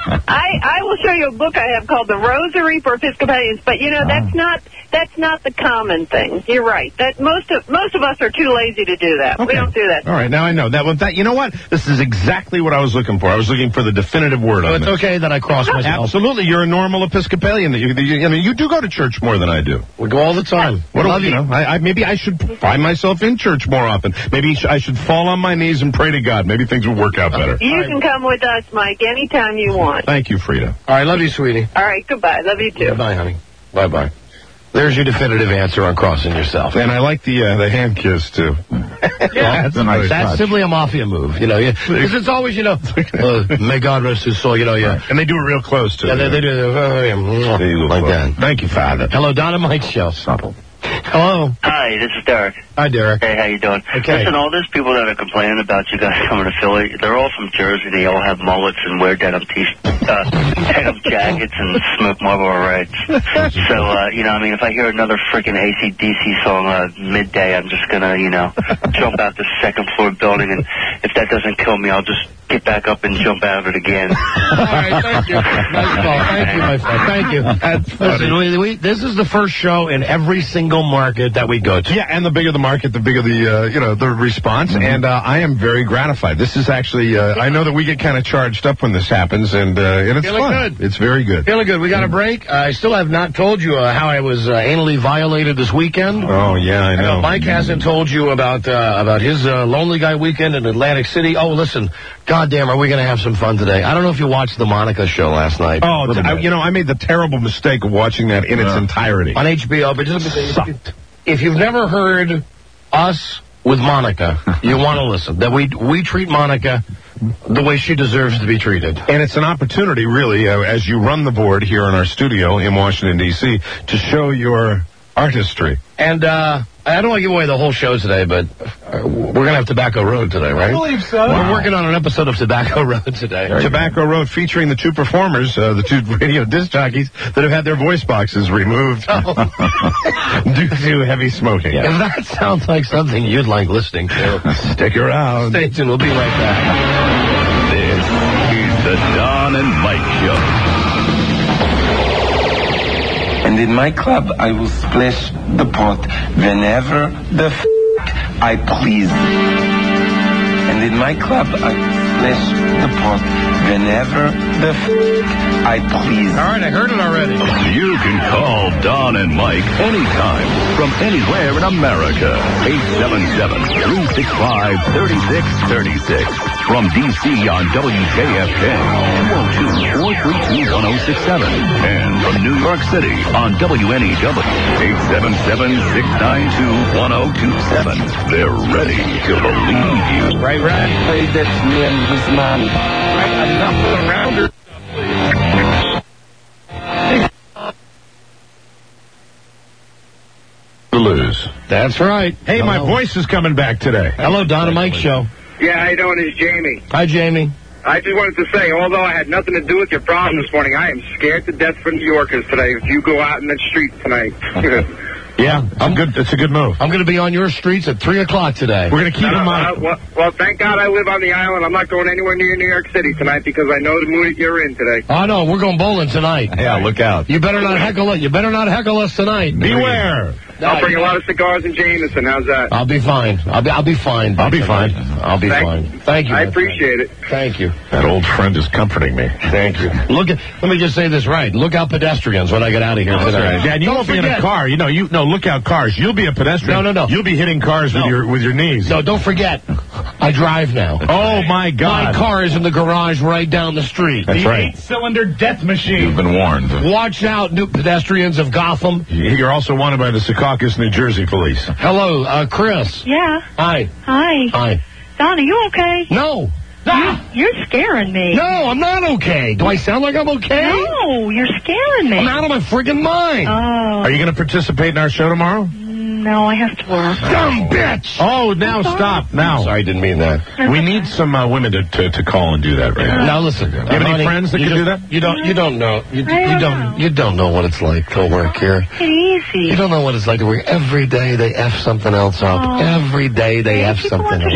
I, I will show you a book I have called The Rosary for Episcopalians, but you know that's not that's not the common thing. You're right. That most of most of us are too lazy to do that. Okay. We don't do that. All right, now I know that. Well, that you know what? This is exactly what I was looking for. I was looking for the definitive word Oh, on it's this. okay that I cross myself. Absolutely, you're a normal Episcopalian. You, you, I mean, you do go to church more than I do. We go all the time. What do Love you you. know? I, I, maybe I should find myself in church more often. Maybe I should fall on my knees and pray to God. Maybe things will work out better. You can come with us, Mike, anytime you want. Thank you, Frida. All right, love you, sweetie. All right, goodbye. Love you too. Bye, honey. Bye, bye. There's your definitive answer on crossing yourself. And I like the uh, the hand kiss too. Yeah, that's, a nice that's touch. simply a mafia move, you know. Because it's always, you know, uh, may God rest his soul, you know. Yeah, and they do it real close too. Yeah, they, they do uh, like that. Thank you, Father. Hello, Don and Mike show. Supple. Hello. Hi, this is Derek. Hi, Derek. Hey, how you doing? Okay. Listen, all those people that are complaining about you guys coming to Philly, they're all from Jersey. They all have mullets and wear denim t uh, denim jackets and smoke Marlboro Reds. So, uh, you know, I mean, if I hear another freaking A C D C song uh, midday, I'm just gonna, you know, jump out the second floor building, and if that doesn't kill me, I'll just get back up and jump out of it again. All right, thank you. Nice call. Thank you, my friend. Thank you. That's Listen, we, we, this is the first show in every single market that we go to. Yeah, and the bigger the market, the bigger the uh, you know the response. Mm-hmm. And uh, I am very gratified. This is actually uh, I know that we get kind of charged up when this happens, and uh, and it's Feeling fun. good. It's very good. Feeling good. We got a break. Uh, I still have not told you uh, how I was uh, anally violated this weekend. Oh yeah, I know. I know Mike hasn't told you about uh, about his uh, Lonely Guy weekend in Atlantic City. Oh, listen, goddamn, are we going to have some fun today? I don't know if you watched the Monica show last night. Oh, I, you know, I made the terrible mistake of watching that in its entirety on H B O. But just sucked. If you've never heard us with Monica, you want to listen. That we we treat Monica the way she deserves to be treated. And it's an opportunity, really, uh, as you run the board here in our studio in Washington, D C, to show your artistry. And uh, I don't want to give away the whole show today, but uh, we're going to have Tobacco Road today, right? I believe so. We're Wow. working on an episode of Tobacco Road today. Tobacco Road featuring the two performers, uh, the two radio disc jockeys that have had their voice boxes removed Oh. due to heavy smoking. If that sounds like something you'd like listening to, stick around. Stay tuned. We'll be right back. This is the Don and Mike Show. And in my club, I will splash the pot whenever the f*** I please. And in my club, I splash the pot whenever the f*** I please. All right, I heard it already. You can call Don and Mike anytime from anywhere in America. eight seven seven, three six five, three six three six. From D C on W K F K, two oh two, four three two, one oh six seven. And from New York City on W N E W, eight seven seven, six nine two, one oh two seven. They're ready to believe you. Right, right. Hey, that's me and his man. Right, enough of the rounder. To lose. That's right. Hey, my voice is coming back today. Hello, Don and Mike Show. Yeah, how you doing? It's Jamie. Hi, Jamie. I just wanted to say, although I had nothing to do with your problem this morning, I am scared to death for New Yorkers today if you go out in the street tonight. Yeah, I'm good. It's a good move. I'm going to be on your streets at three o'clock today. We're going to keep No, in no, mind. uh, well, well, thank God I live on the island. I'm not going anywhere near New York City tonight because I know the mood that you're in today. Oh, no, we're going bowling tonight. Yeah, look out. You better not heckle us. You better not heckle us tonight. Beware. I'll bring a lot of cigars and Jameson. How's that? I'll be fine. I'll be. I'll be fine. I'll be fine. I'll be Thank- fine. Thank you. I my appreciate it. friend. Thank you. That old friend is comforting me. Thank you. Look at. Let me just say this right. Look out, pedestrians, when I get out of here. That's today. right. Yeah, and you Don't won't be in a forget- car. You know, you no. Look out, cars. You'll be a pedestrian. No, no, no. You'll be hitting cars with No. your with your knees. No, don't forget. I drive now. Oh my God. My car is in the garage right down the street. That's the right. eight-cylinder death machine. You've been warned. Watch out, new pedestrians of Gotham. You're also wanted by the Secaucus, New Jersey police. Hello, uh, Chris. Yeah. Hi. Hi. Hi. Don, are you okay? No. Ah! You're scaring me. No, I'm not okay. Do I sound like I'm okay? No, you're scaring me. I'm out of my friggin' mind. Oh. Are you going to participate in our show tomorrow? No, I have to work. Dumb bitch. Oh, now I'm sorry. stop. Now. Sorry, didn't mean that. We need some uh, women to, to to call and do that right now. Now listen. Do you have any friends that you can do don't- that? You don't. You don't know. You, I you don't don't. know. You don't know what it's like to work here. Take it easy. You don't know what it's like to work. Every day they f something else up. Oh. Every day they Maybe f people something up. understand.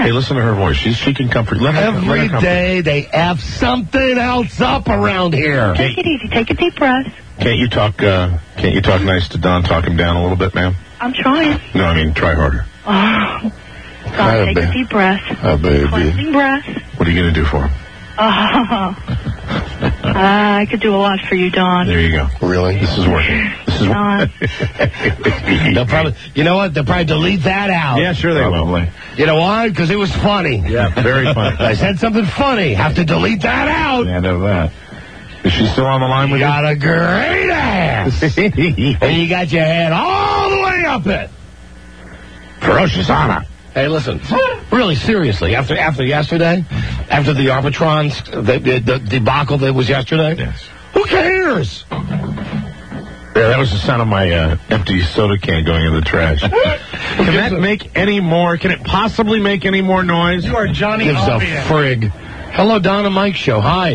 Hey, listen to her voice. She's, she can comfort. Let her, Every let her comfort. day they F something else up around here. Take it easy. Take a deep breath. Can't you talk? Uh, can't you talk nice to Don? Talk him down a little bit, ma'am. I'm trying. No, I mean try harder. Oh. Hi, Don, take babe. a deep breath. Hi, baby. Cleansing breath. What are you gonna do for him? Oh. Uh, I could do a lot for you, Don. There you go. Really? This is working. This is Don. They'll probably, you know what? They'll probably delete that out. Yeah, sure they will. You know why? Because it was funny. Yeah, very funny. I said something funny. Have to delete that out. I know that. Is she still on the line with you? you? Got a great ass. And you got your head all the way up it. Ferocious honor. Hey, listen. Really, seriously, after after yesterday, after the Arbitron, the, the, the debacle that was yesterday, yes. Who cares? Yeah, that was the sound of my uh, empty soda can going in the trash. Can that make any more? Can it possibly make any more noise? You are Johnny Gives a frig. Hello, Don and Mike Show. Hi.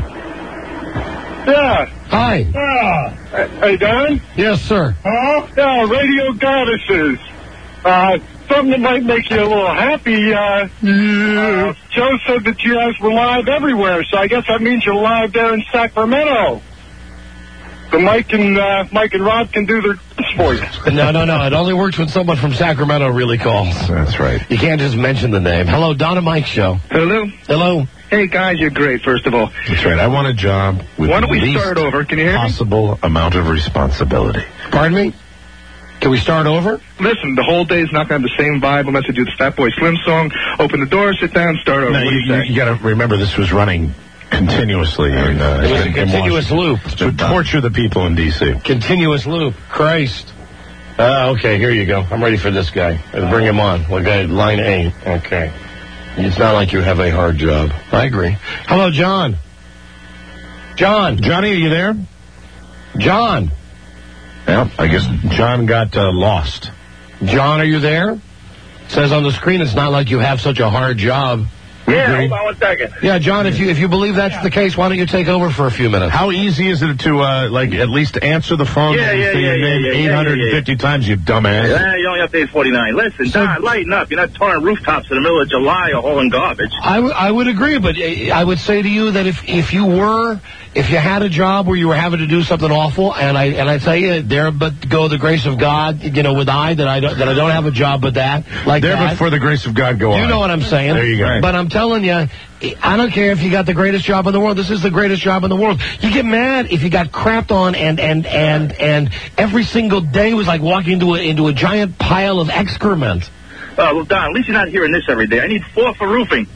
Yeah. Hi. Yeah. Hey, Don? Yes, sir. Huh? Yeah, Radio Goddesses. Uh, something that might make you a little happy. Uh, uh, Joe said that you guys were live everywhere, so I guess that means you're live there in Sacramento. So Mike and uh, Mike and Rob can do their best for you. No, no, no. It only works when someone from Sacramento really calls. That's right. You can't just mention the name. Hello, Don and Mike Show. Hello. Hello. Hey, guys, you're great, first of all. That's right. I want a job with Why don't the we least start over? Can you hear me? possible amount of responsibility. Pardon me? Can we start over? Listen, the whole day's not going to have the same vibe unless you do the Fatboy Slim song. Open the door, sit down, start over. No, What do you, you say? you got to remember this was running continuously. And, uh, It was a in- in continuous Washington. loop. To torture the people in D C Continuous loop. Christ. Uh, okay, here you go. I'm ready for this guy. Let's bring him on. What guy? Line eight. Okay. It's not like you have a hard job. I agree. Hello, John. John. Johnny, are you there? John. Yeah, I guess John got uh, lost. John, are you there? It says on the screen it's not like you have such a hard job. Yeah, hold on one second. Yeah, John, if you if you believe that's the case, why don't you take over for a few minutes? How easy is it to, uh, like, at least answer the phone? Yeah, when you yeah, say your yeah, name yeah, yeah, eight hundred fifty yeah, yeah. times, you dumbass? Yeah, you only have to pay forty-nine. Listen, Don, lighten up. You're not touring rooftops in the middle of July or hauling garbage. I, w- I would agree, but uh, I would say to you that if, if you were, if you had a job where you were having to do something awful, and I and I tell you, there but go the grace of God, you know, with I that I don't that I don't have a job but that, like there that. but for the grace of God, go on. You know what I'm saying? There you go. But I'm telling you, I don't care if you got the greatest job in the world. This is the greatest job in the world. You get mad if you got crapped on and and and and every single day was like walking into a into a giant pile of excrement. Uh, well, Don, at least you're not hearing this every day. I need four for roofing.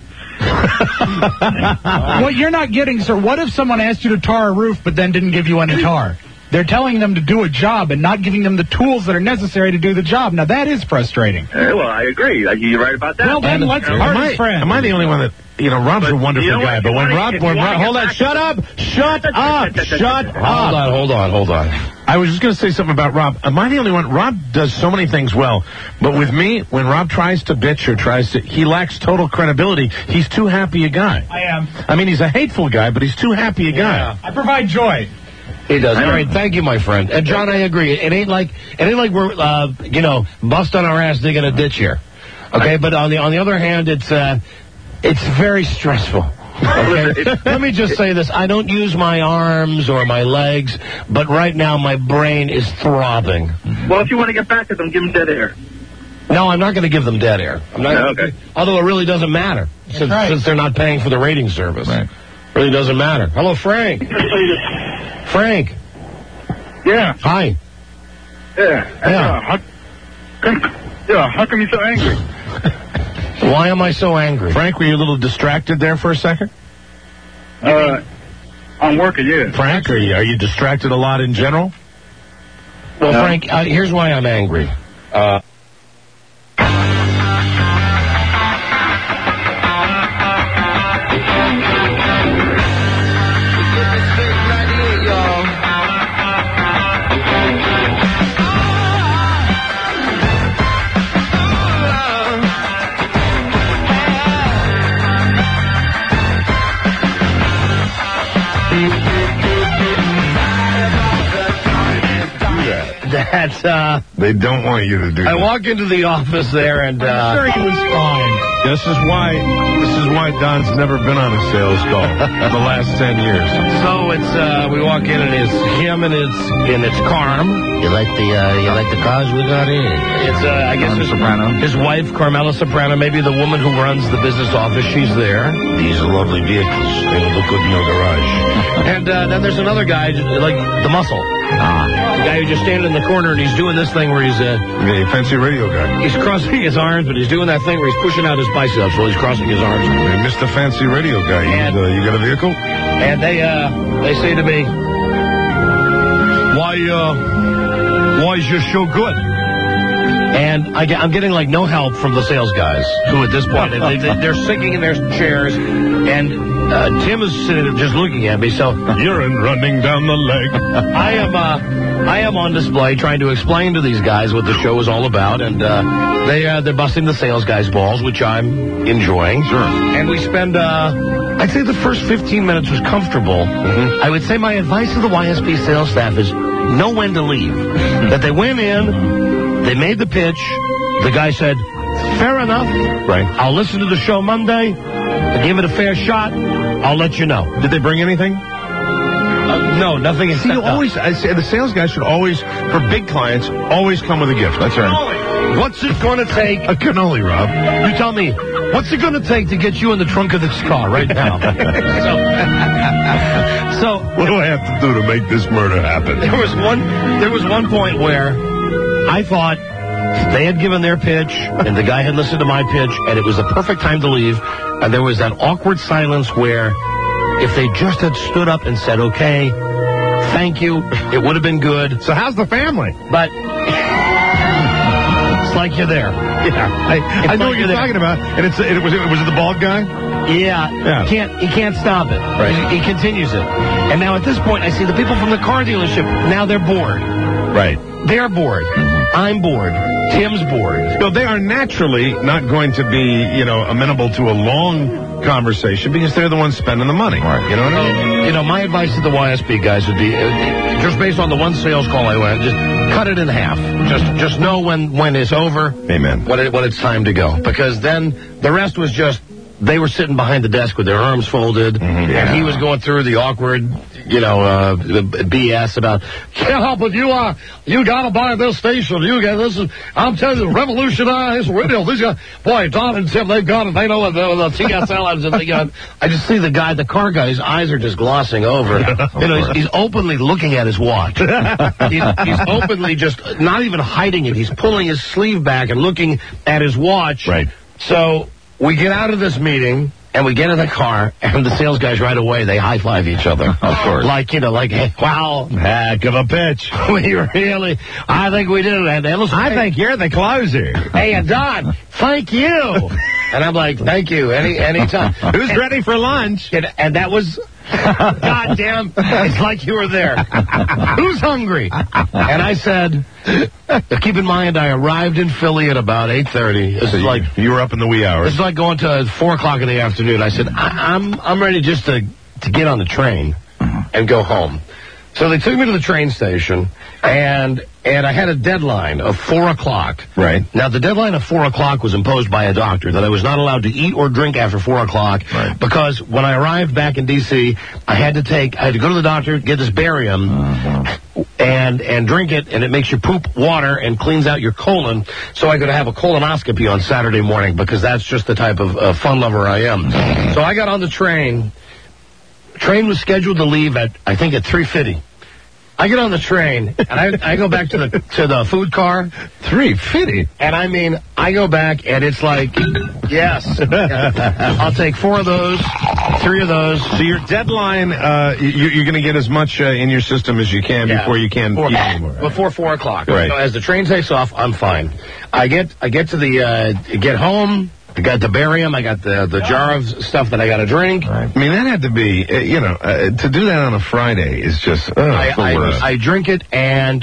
What you're not getting, sir, what if someone asked you to tar a roof but then didn't give you any tar? They're telling them to do a job and not giving them the tools that are necessary to do the job. Now, that is frustrating. Uh, well, I agree. Uh, You're right about that. Well, then let's am, part I, as friends. am I the only one that, you know, Rob's But a wonderful you know guy, what? but If when you Rob, wanna- if when you Rob, wanna hold get on, back shut to- up, shut up, shut Hold up. on, hold on, hold on. I was just going to say something about Rob. Am I the only one? Rob does so many things well, but with me, when Rob tries to bitch or tries to, he lacks total credibility. He's too happy a guy. I am. I mean, he's a hateful guy, but he's too happy a guy. I provide joy. He does. All right, thank you, my friend. And John, I agree. It ain't like it ain't like we're uh, you know busting our ass digging a ditch here. Okay, but on the on the other hand, it's uh, it's very stressful. Okay? Let me just say this. I don't use my arms or my legs, but right now my brain is throbbing. Well, if you want to get back at them, give them dead air. No, I'm not going to give them dead air. I'm not. Yeah, gonna, okay. Although it really doesn't matter since, right. since they're not paying for the rating service. Right. Really doesn't matter. Hello, Frank. Frank. Yeah. Hi. Yeah. Yeah. how, yeah, how come you're so angry? Why am I so angry? Frank, were you a little distracted there for a second? Uh, I'm working, yeah. Frank, are you, are you distracted a lot in general? Well, No. Frank, uh, here's why I'm angry. Uh, That's, uh... They don't want you to do I that. walk into the office there and, uh... I'm sure he was fine. This is why this is why Don's never been on a sales call in the last ten years. So it's uh, we walk in and it's him and it's and it's Carm. You like the uh, you like the cars we got in? It's uh, I guess his, his wife Carmela Soprano, maybe the woman who runs the business office. She's there. These are lovely vehicles. They look good in your garage. And uh, then there's another guy, like the muscle. Ah. The guy who just standing in the corner and he's doing this thing where he's uh, the fancy radio guy. He's crossing his arms, but he's doing that thing where he's pushing out his biceps while he's crossing his arms. Hey, Mister Fancy Radio Guy, and, you, uh, you got a vehicle? And they uh, they say to me, "Why uh, why is your show good?" And I get, I'm getting like no help from the sales guys, who at this point they, they, they're sinking in their chairs, and. Uh, Tim is sitting there just looking at me, so... Urine running down the leg. I am, uh, I am on display trying to explain to these guys what the show is all about, and, uh, they, uh, they're busting the sales guys' balls, which I'm enjoying. Sure. And we spend, uh, I'd say the first fifteen minutes was comfortable. Mm-hmm. I would say my advice to the Y S P sales staff is know when to leave. That they went in, they made the pitch, the guy said, fair enough. Right. I'll listen to the show Monday. I give it a fair shot. I'll let you know. Did they bring anything? Uh, no, nothing. See, you always, I say the sales guys should always, for big clients, always come with a gift. That's right. What's it going to take? A cannoli, Rob. You tell me. What's it going to take to get you in the trunk of this car right now? so, so, what do I have to do to make this murder happen? There was one. There was one point where I thought they had given their pitch, and the guy had listened to my pitch, and it was the perfect time to leave. And there was that awkward silence where if they just had stood up and said, okay, thank you, it would have been good. So how's the family? But it's like you're there. Yeah, I, I know like what you're, you're talking about. And it's it was it was it the bald guy? Yeah, yeah. He can't he can't stop it. Right. He, he continues it. And now at this point, I see the people from the car dealership. Now they're bored. Right. They're bored. I'm bored. Tim's bored. So they are naturally not going to be, you know, amenable to a long conversation because they're the ones spending the money. Right. You know what I mean? You know, my advice to the Y S P guys would be, uh, just based on the one sales call I went, just cut it in half. Just just know when, when it's over. Amen. When, it, when it's time to go. Because then the rest was just, they were sitting behind the desk with their arms folded, mm-hmm. yeah. and he was going through the awkward, you know, uh, B S about, can't help it, you are, you gotta buy this station, you got this is, I'm telling you, revolutionize radio, these guys, boy, Don and Tim, they've got it, they know what the, the T S L is, they got, I just see the guy, the car guy, his eyes are just glossing over, you know, he's, he's openly looking at his watch, he's, he's openly just, not even hiding it, he's pulling his sleeve back and looking at his watch. Right. So, we get out of this meeting, and we get in the car, and the sales guys right away, they high-five each other. Of course. Like, you know, like, hey, wow. Heck of a pitch. We really, I think we did it. And listen, I hey, think you're the closer. Hey, and Don, thank you. And I'm like, thank you, any anytime. Who's and, ready for lunch? And, and that was... God damn, it's like you were there. Who's hungry? And I said, keep in mind, I arrived in Philly at about eight thirty. It's so like you, you were up in the wee hours. It's like going to four o'clock in the afternoon. I said, I, I'm I'm ready just to, to get on the train and go home. So they took me to the train station, and and I had a deadline of four o'clock. Right. Now, the deadline of four o'clock was imposed by a doctor that I was not allowed to eat or drink after four o'clock right. because when I arrived back in D C, I had to take, I had to go to the doctor, get this barium, uh-huh. and and drink it, and it makes you poop water and cleans out your colon, so I could have a colonoscopy on Saturday morning because that's just the type of uh, fun lover I am. So I got on the train. Train was scheduled to leave at, I think, at three fifty. I get on the train, and I, I go back to the to the food car. three fifty? And I mean, I go back, and it's like, yes. I'll take four of those, three of those. So your deadline, uh, you, you're going to get as much uh, in your system as you can yeah. before you can Four, eat anymore. Before four o'clock. Right. So as the train takes off, I'm fine. I get I get to the, uh, get home. I got the barium. I got the the jar of stuff that I got to drink. Right. I mean, that had to be, uh, you know, uh, to do that on a Friday is just, uh, I, I, I drink it, and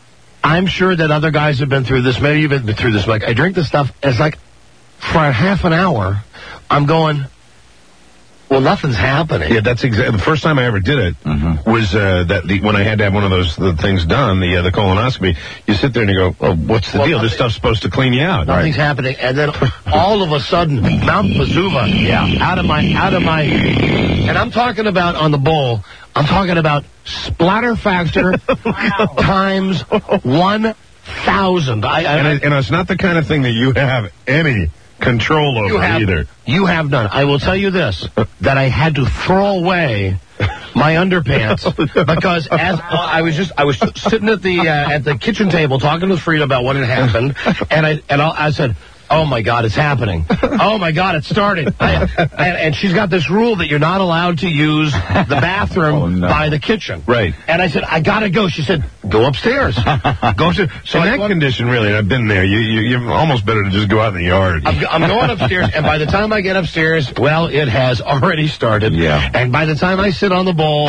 I'm sure that other guys have been through this. Maybe you've been through this. Like, I drink the stuff, and it's like, for a half an hour, I'm going, well, nothing's happening. Yeah, that's exactly the first time I ever did it was uh, that the, when I had to have one of those the things done, the uh, the colonoscopy. You sit there and you go, "Oh, what's the Well, deal? This nothing- stuff's supposed to clean you out." Nothing's happening, and then all of a sudden, Mount Mazuma, yeah, out of my, out of my, and I'm talking about on the bowl. I'm talking about splatter factor times one thousand. I, I, and, it, and it's not the kind of thing that you have any control over you have, either. You have none. I will tell you this: that I had to throw away my underpants because as uh, I was just I was sitting at the uh, at the kitchen table talking with Frida about what had happened, and I and I, I said, "Oh my God, it's happening! Oh my God, it started!" I, and, and she's got this rule that you're not allowed to use the bathroom Oh, no. by the kitchen. Right. And I said, "I gotta go." She said, "Go upstairs." Go upstairs. So in that condition, really, and I've been there. You, you, you're almost better to just go out in the yard. I'm, I'm going upstairs, and by the time I get upstairs, well, it has already started. Yeah. And by the time I sit on the bowl,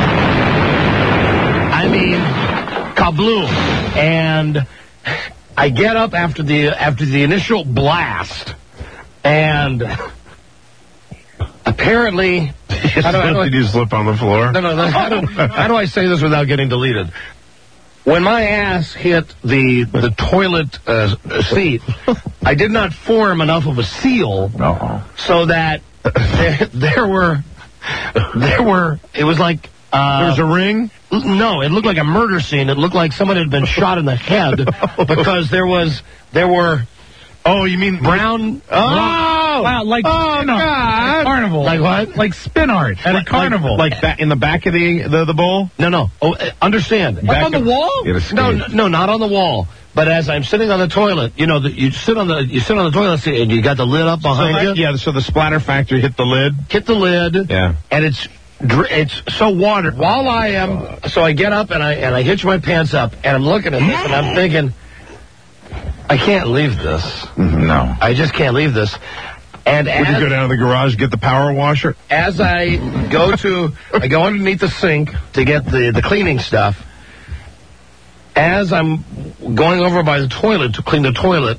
I mean, kabloom. And I get up after the after the initial blast, and apparently, how do, how do I, Did you slip on the floor? no, no, no, how do, how do I say this without getting deleted? When my ass hit the the toilet uh, seat, I did not form enough of a seal so that there, there were there were it was like uh, There was a ring? No, it looked like a murder scene. It looked like someone had been shot in the head because there was there were Oh, you mean brown Oh, Wow, like oh, spin art at a carnival. Like what? Like spin art at a carnival. Like, like ba- in the back of the the, the bowl? No, no. Oh, uh, understand. Up on the wall? No, no, no, not on the wall. But as I'm sitting on the toilet, you know, the, you sit on the you sit on the toilet seat and you got the lid up behind so, you. Yeah, so the splatter factor hit the lid. Hit the lid. Yeah. And it's dr- it's so watered. While I am, so I get up and I and I hitch my pants up and I'm looking at this and I'm thinking, I can't leave this. No. I just can't leave this. And Would as, you go down to the garage, get the power washer? as I go to, I go underneath the sink to get the, the cleaning stuff. As I'm going over by the toilet to clean the toilet,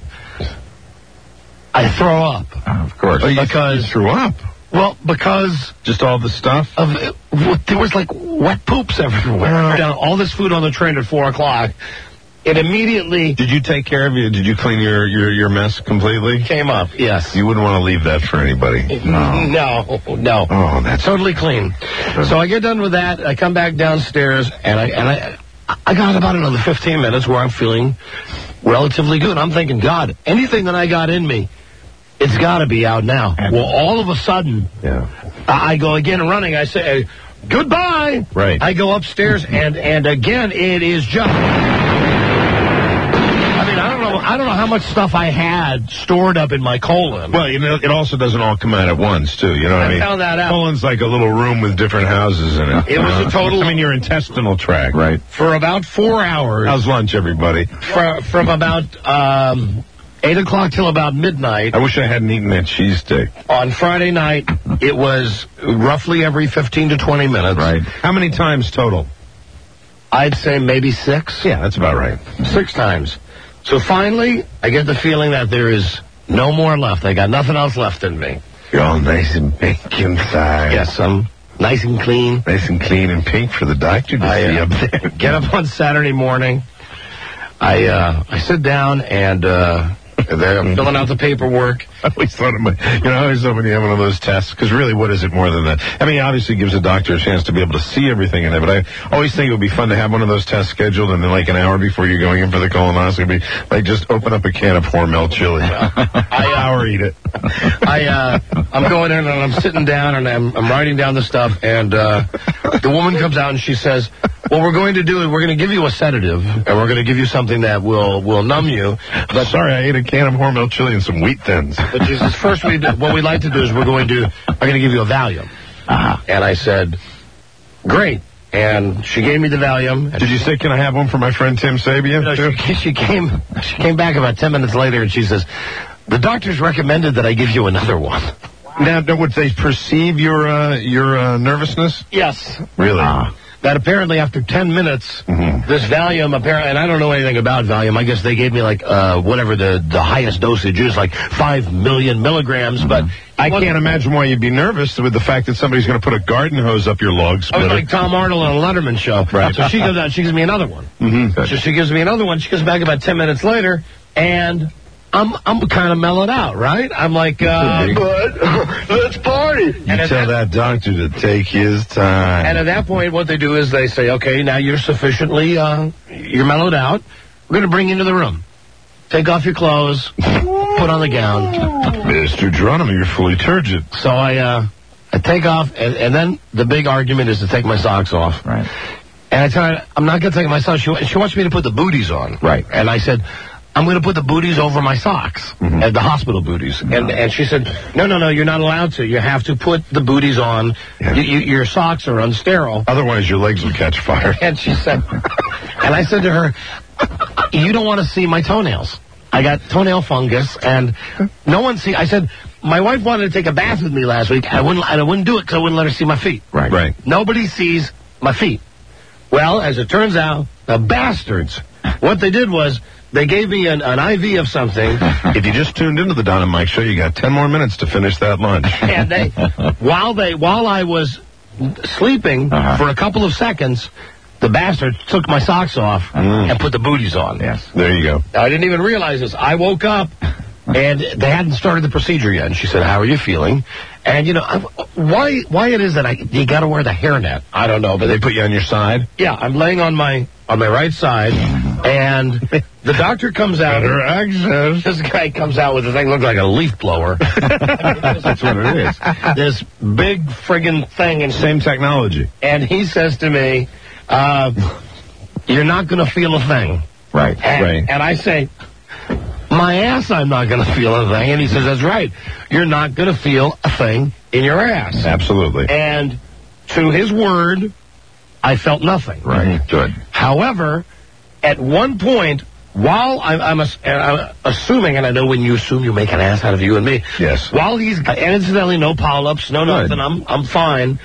I throw up. Of course. Because you threw up. Well, because Just all the stuff? of it, there was like wet poops everywhere. Down all this food on the train at four o'clock. It immediately Did you take care of you? Did you clean your, your, your mess completely? came up. Yes. You wouldn't want to leave that for anybody. No, no. Oh, that's Totally clean. So I get done with that. I come back downstairs, and I and I I got about another fifteen minutes where I'm feeling relatively good. I'm thinking, God, anything that I got in me, it's got to be out now. Well, all of a sudden, yeah. I I go again running. I say, goodbye. Right. I go upstairs, and and again, it is just. I mean, I don't know. I don't know how much stuff I had stored up in my colon. Well, you know, it also doesn't all come out at once, too. You know what I, I mean? found that out. Colon's like a little room with different houses in it. It was a total- I mean, your intestinal tract. Right. For about four hours. How's lunch, everybody? For, from about um, eight o'clock till about midnight. I wish I hadn't eaten that cheesesteak. On Friday night, it was roughly every fifteen to twenty minutes. Right. How many times total? I'd say maybe six. Yeah, that's about right. Six times. So finally, I get the feeling that there is no more left. I got nothing else left in me. You're all nice and pink inside. Yes, I'm nice and clean. Nice and clean and pink for the doctor to I see uh, up there. get up on Saturday morning. I uh, I sit down and uh, they're filling out the paperwork. I always thought of my, you know, I always thought when you have one of those tests, because really, what is it more than that? I mean, obviously, it gives the doctor a chance to be able to see everything in there, but I always think it would be fun to have one of those tests scheduled, and then like an hour before you're going in for the colonoscopy, like just open up a can of Hormel chili. I hour eat it. I uh, I'm going in and I'm sitting down and I'm I'm writing down the stuff, and uh, the woman comes out and she says, "What we're going to do is we're going to give you a sedative, and we're going to give you something that will will numb you." But sorry, I ate a can of Hormel chili and some wheat thins. But she says, first, we do, what we'd like to do is we're going to, I'm going to give you a Valium. Uh-huh. And I said, great. And she gave me the Valium. Did you say, can I have one for my friend Tim Sabian? No, she, she came, she came back about ten minutes later and she says, the doctor's recommended that I give you another one. Now, now, would they perceive your uh, your uh, nervousness? Yes. Really? Uh, that apparently after ten minutes, mm-hmm. this Valium, apparently, and I don't know anything about Valium. I guess they gave me like uh, whatever the, the highest dosage is, like five million milligrams. Mm-hmm. But I can't imagine why you'd be nervous with the fact that somebody's going to put a garden hose up your log I splitter. was like Tom Arnold on a Letterman show. Right. So she goes out, she gives me another one. Mm-hmm. So she gives me another one. She comes back about ten minutes later, and I'm I'm kind of mellowed out, right? I'm like, uh, good, let's party. You And at tell that, that doctor to take his time. and at that point, what they do is they say, okay, now you're sufficiently, uh, you're mellowed out. We're going to bring you into the room. Take off your clothes, put on the gown. Mister Geronimo, you're fully turgid. So I, uh, I take off, and, and then the big argument is to take my socks off. Right. And I tell her, I'm not going to take my socks. She, she wants me to put the booties on. Right. And I said, I'm going to put the booties over my socks, Mm-hmm. uh, the hospital booties. And and she said, no, no, no, you're not allowed to. You have to put the booties on. Yeah. You, you, your socks are unsterile. Otherwise, your legs will catch fire. And she said, and I said to her, you don't want to see my toenails. I got toenail fungus, and no one see. I said, my wife wanted to take a bath with me last week. I wouldn't. I wouldn't do it because I wouldn't let her see my feet. Right. Right. Nobody sees my feet. Well, as it turns out, the bastards, what they did was they gave me an, an I V of something. If you just tuned into the Don and Mike show, you got ten more minutes to finish that lunch. And they, while they, while I was sleeping Uh-huh. for a couple of seconds, the bastards took my socks off Mm. and put the booties on. Yes. There you go. Now, I didn't even realize this. I woke up, and they hadn't started the procedure yet. And she said, how are you feeling? And, you know, I, why why it is that I you got to wear the hairnet, I don't know. But They put you on your side? yeah, I'm laying on my on my right side, and the doctor comes out. Better access. This guy comes out with a thing looked like a leaf blower. That's what it is. This big friggin' thing, and Same technology. and he says to me, uh, "You're not going to feel a thing." Right. And, Right. and I say, my ass, I'm not going to feel a thing. And he says, that's right. You're not going to feel a thing in your ass. Absolutely. And to his word, I felt nothing. Right. Good. However, at one point, while I'm, I'm, ass- I'm assuming, and I know when you assume you make an ass out of you and me. Yes. While he's, and incidentally, no polyps, no Good. nothing, I'm, I'm fine.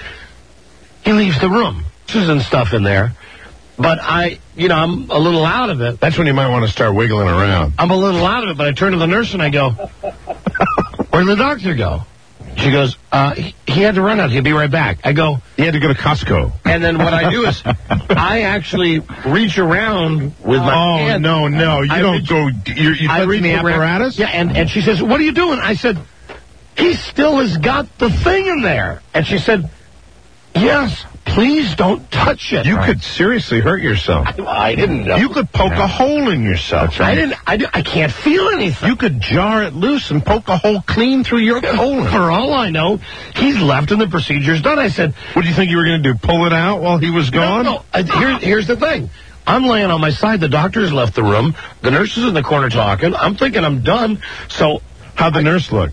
He leaves the room. There's and stuff in there. But I, you know, I'm a little out of it. That's when you might want to start wiggling around. I'm a little out of it, but I turn to the nurse and I go, where'd the doctor go? She goes, uh, he, he had to run out. He'll be right back. I go, He had to go to Costco. and then what I do is I actually reach around with my Oh, hand. no, no. You I don't reach- go. You're, you I touching reach the around- apparatus? Yeah, and, and she says, what are you doing? I said, he still has got the thing in there. And she said, yes, please don't touch it. You could seriously hurt yourself. I didn't know. You could poke a hole in yourself. I didn't. I, I can't feel anything. You could jar it loose and poke a hole clean through your colon. For all I know, he's left and the procedure's done. I said, What do you think you were going to do? Pull it out while he was gone? No, no. Uh, here, here's the thing. I'm laying on my side. The doctor's left the room. The nurse is in the corner talking. I'm thinking I'm done. So, how'd the nurse look?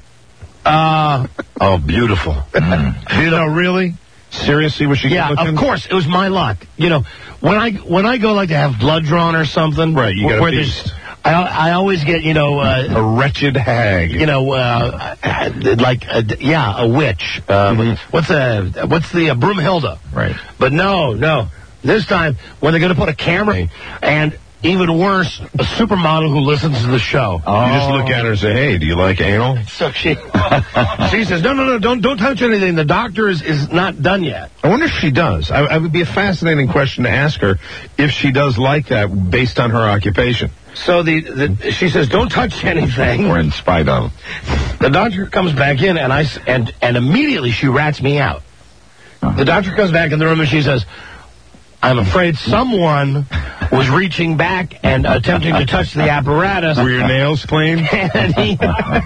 Uh, oh, beautiful. Mm. You know, really? Seriously, was she Yeah, good looking? of course. It was my luck. You know, when I when I go like to have blood drawn or something, Right, you got a where beast. there's, I I always get you know uh, A wretched hag. you know uh, like a, yeah a witch. Uh, Mm-hmm. What's a what's the uh, Broomhilda? Right. But no, no. This time when they're going to put a camera and. Even worse, a supermodel who listens to the show. You just look at her and say, hey, do you like anal? So she, she says, no, no, no, don't, don't touch anything. The doctor is, is not done yet. I wonder if she does. I, I would be a fascinating question to ask her if she does like that based on her occupation. So the, the she says, don't touch anything. Or in spite of. The doctor comes back in, and I s- and and immediately she rats me out. Uh-huh. The doctor comes back in the room, and she says, I'm afraid someone was reaching back and attempting to touch the apparatus. Were your nails clean? And he,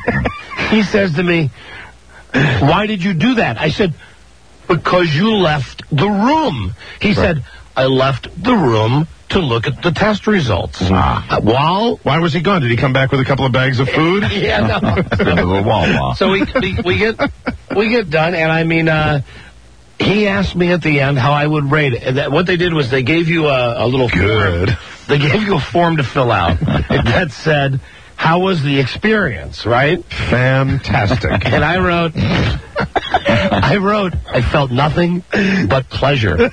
he says to me, why did you do that? I said, because you left the room. He said, I left the room to look at the test results. Uh, while... Why was he gone? Did he come back with a couple of bags of food? Yeah, no. So we, we we get we get done, and I mean, uh, he asked me at the end how I would rate it. And that, what they did was they gave you a, a little Good. form. They gave you a form to fill out that said, how was the experience, right? Fantastic. And I wrote, I wrote, I felt nothing but pleasure. Did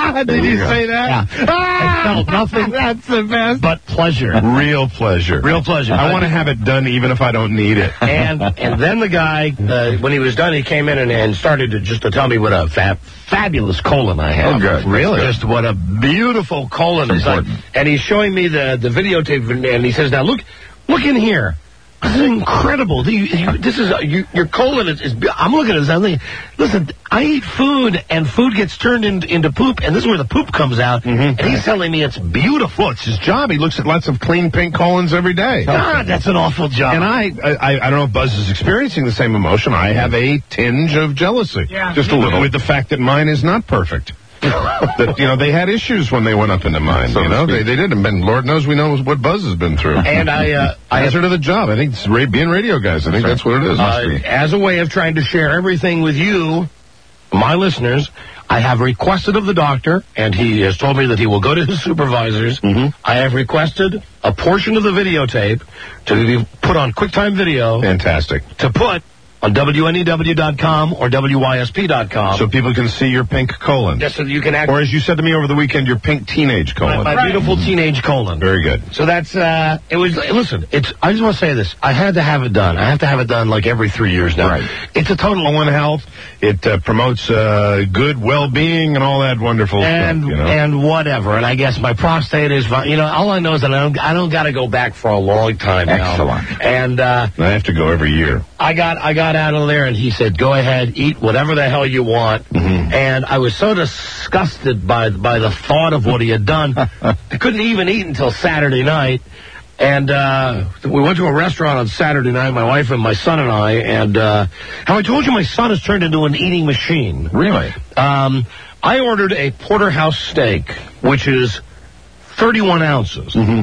you say that? Yeah. I felt nothing. That's the best. But pleasure. Real pleasure. Real pleasure. I want to have it done even if I don't need it. And and then the guy, uh, when he was done, he came in and, and started to just to tell me what a fa- fabulous colon I have. Oh, good. Really? Just what a beautiful colon is like. And he's showing me the, the videotape, and he says, now look, look in here. This is incredible. You, you, this is uh, you, your colon is, is. I'm looking at this. I'm thinking, listen, I eat food, and food gets turned in, into poop, and this is where the poop comes out. Mm-hmm. And he's telling me it's beautiful. Well, it's his job. He looks at lots of clean pink colons every day. God, that's an awful job. And I, I, I don't know if Buzz is experiencing the same emotion. I have a tinge of jealousy, yeah. just a little, with the fact that mine is not perfect. That, you know, they had issues when they went up into mine. So you know, they, they did, and Lord knows we know what Buzz has been through. And I, uh, I answer to the job. I think it's ra- being radio guys. I think that's what it is. Uh, as a way of trying to share everything with you, my listeners, I have requested of the doctor, and he has told me that he will go to his supervisors. Mm-hmm. I have requested a portion of the videotape to be put on QuickTime Video. Fantastic. To put on W N E W dot com or W Y S P dot com. So people can see your pink colon. Yes, so you can actually... Or as you said to me over the weekend, your pink teenage colon. My, my right. beautiful teenage colon. Very good. So that's, uh, it was, listen, it's, I just want to say this. I had to have it done. I have to have it done like every three years now. Right. It's a total... One health. It uh, promotes uh, good well-being and all that wonderful and, stuff, you know? And whatever. And I guess my prostate is, you know, all I know is that I don't, I don't got to go back for a long time now. Excellent. And, uh... I have to go every year. I got, I got out of there and he said, go ahead, eat whatever the hell you want. Mm-hmm. And I was so disgusted by, by the thought of what he had done. I couldn't even eat until Saturday night. And uh, we went to a restaurant on Saturday night, my wife and my son and I, and uh, how I told you my son has turned into an eating machine. Really? Um, I ordered a porterhouse steak, which is thirty-one ounces. Mm-hmm.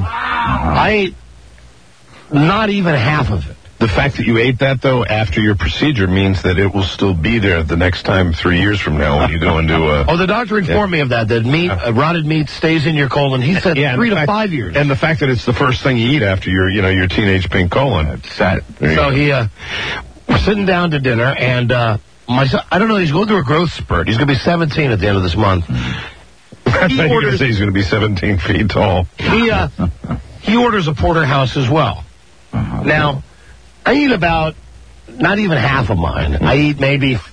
I ate not even half of it. The fact that you ate that, though, after your procedure means that it will still be there the next time three years from now when you go into a... Oh, the doctor informed yeah. me of that, that meat, uh, rotted meat stays in your colon. He said yeah, three to fact, five years. And the fact that it's the first thing you eat after your, you know, your teenage pink colon. It's sad. So he, uh, we're sitting down to dinner, and uh, my son, I don't know, he's going through a growth spurt. He's going to be seventeen at the end of this month. I he orders, say he's going to be seventeen feet tall. He, uh, he orders a porterhouse as well. Uh-huh. Now... I eat about, not even half of mine. I eat maybe, uh,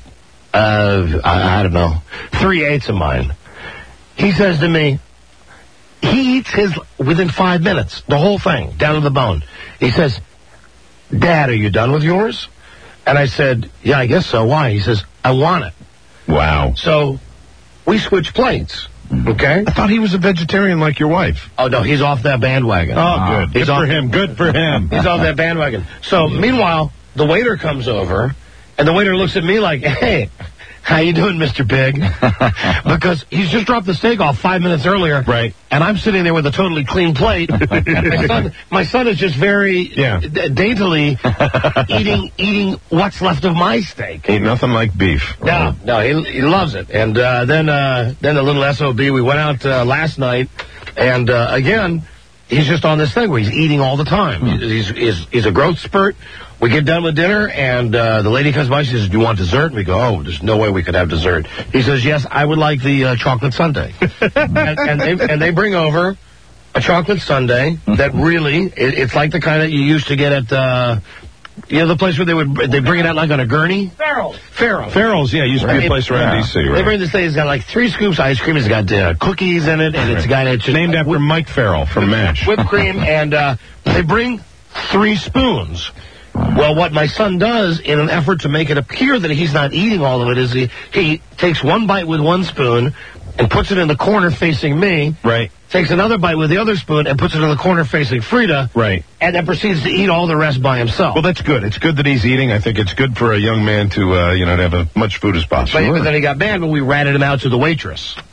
I, I don't know, three-eighths of mine. He says to me, he eats his within five minutes, the whole thing, down to the bone. He says, Dad, are you done with yours? And I said, yeah, I guess so. Why? He says, I want it. Wow. So we switch plates. Okay. I thought he was a vegetarian like your wife. Oh, no, he's off that bandwagon. Oh, good. He's good off, for him. Good for him. He's off that bandwagon. So, meanwhile, the waiter comes over, and the waiter looks at me like, hey, how you doing, Mister Big? Because he's just dropped the steak off five minutes earlier. Right. And I'm sitting there with a totally clean plate. my, son, my son is just very yeah. d- daintily eating eating what's left of my steak. Ain't nothing like beef. No, no, he, he loves it. And uh, then uh, then the little S O B, we went out uh, last night, and uh, again, he's just on this thing where he's eating all the time. Hmm. He's, he's, he's a growth spurt. We get done with dinner, and uh, the lady comes by. She says, do you want dessert? And we go, oh, there's no way we could have dessert. He says, yes, I would like the uh, chocolate sundae. and, and, they, and they bring over a chocolate sundae that really, it, it's like the kind that you used to get at, uh, you know, the place where they would they bring it out like on a gurney? Farrell's. Farrell's. Farrell's, yeah, used to be a place around yeah. D C, right? They bring this thing, it's got like three scoops of ice cream, it's got uh, cookies in it, and right. it's got... It's just, named after whip, Mike Farrell from MASH. Whipped cream, and uh, they bring three spoons. Well, what my son does in an effort to make it appear that he's not eating all of it is he, he takes one bite with one spoon and puts it in the corner facing me. Right. Takes another bite with the other spoon and puts it in the corner facing Frida. Right. And then proceeds to eat all the rest by himself. Well, that's good. It's good that he's eating. I think it's good for a young man to, uh, you know, to have as much food as possible. But, but then he got mad when we ratted him out to the waitress.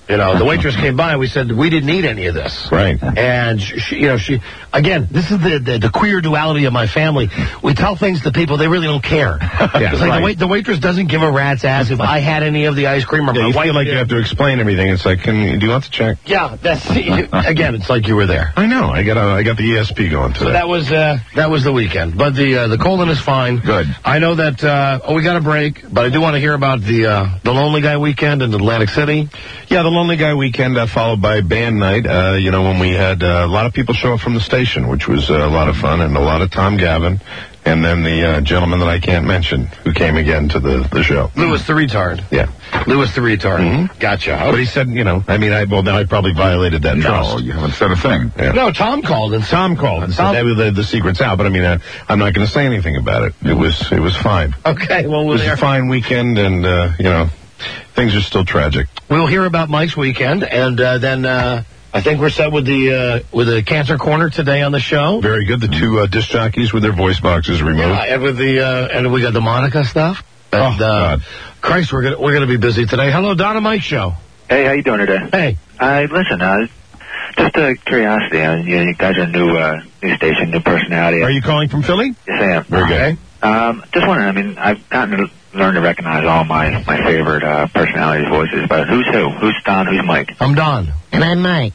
You know, the waitress came by and we said, we didn't need any of this. Right. And, she, you know, she, again, this is the, the, the queer duality of my family. We tell things to people, they really don't care. Yeah, it's like right. the, wait, the waitress doesn't give a rat's ass if I had any of the ice cream or Yeah, my you wife feel like did. you have to explain everything. It's like, can do you want the check? Yeah, that's, again, it's like you were there. I know. I got a, I got the E S P going today. So that was uh, that was the weekend. But the uh, the colon is fine. Good. I know that, uh, oh, we got a break, but I do want to hear about the uh, the Lonely Guy weekend in Atlantic City. Yeah, the Lonely Guy weekend uh, followed by band night, uh, you know, when we had uh, a lot of people show up from the station, which was uh, a lot of fun, and a lot of Tom Gavin, and then the uh, gentleman that I can't mention who came again to the, the show. Lewis the retard. Yeah. Lewis the retard. Mm-hmm. Gotcha. But he said, you know, I mean, I well, now I probably violated that No, trust. you haven't said a thing. Yeah. No, Tom called and Tom called and Tom- said that the, the secret's out, but I mean, uh, I'm not going to say anything about it. It was it was fine. Okay, well, It we'll was hear, a fine weekend, and, uh, you know, things are still tragic. we'll hear about Mike's weekend, and uh, then uh, I think we're set with the uh, with the cancer corner today on the show. Very good. The two uh, disc jockeys with their voice boxes removed. Yeah, and with the uh, and we got the Monica stuff. And, Oh, uh, God. Christ, we're gonna we're gonna be busy today. Hello, Donna Mike Show. Hey, how you doing today? Hey. Uh, listen, uh, just a curiosity. Uh, you, you guys are a new, uh, new station, new personality. Are you calling from Philly? Yes, I am. Very good. Um, just wondering, I mean, I've gotten to learn to recognize all my, my favorite, uh, personalities' voices, but who's who? Who's Don? Who's Mike? I'm Don. And I'm Mike.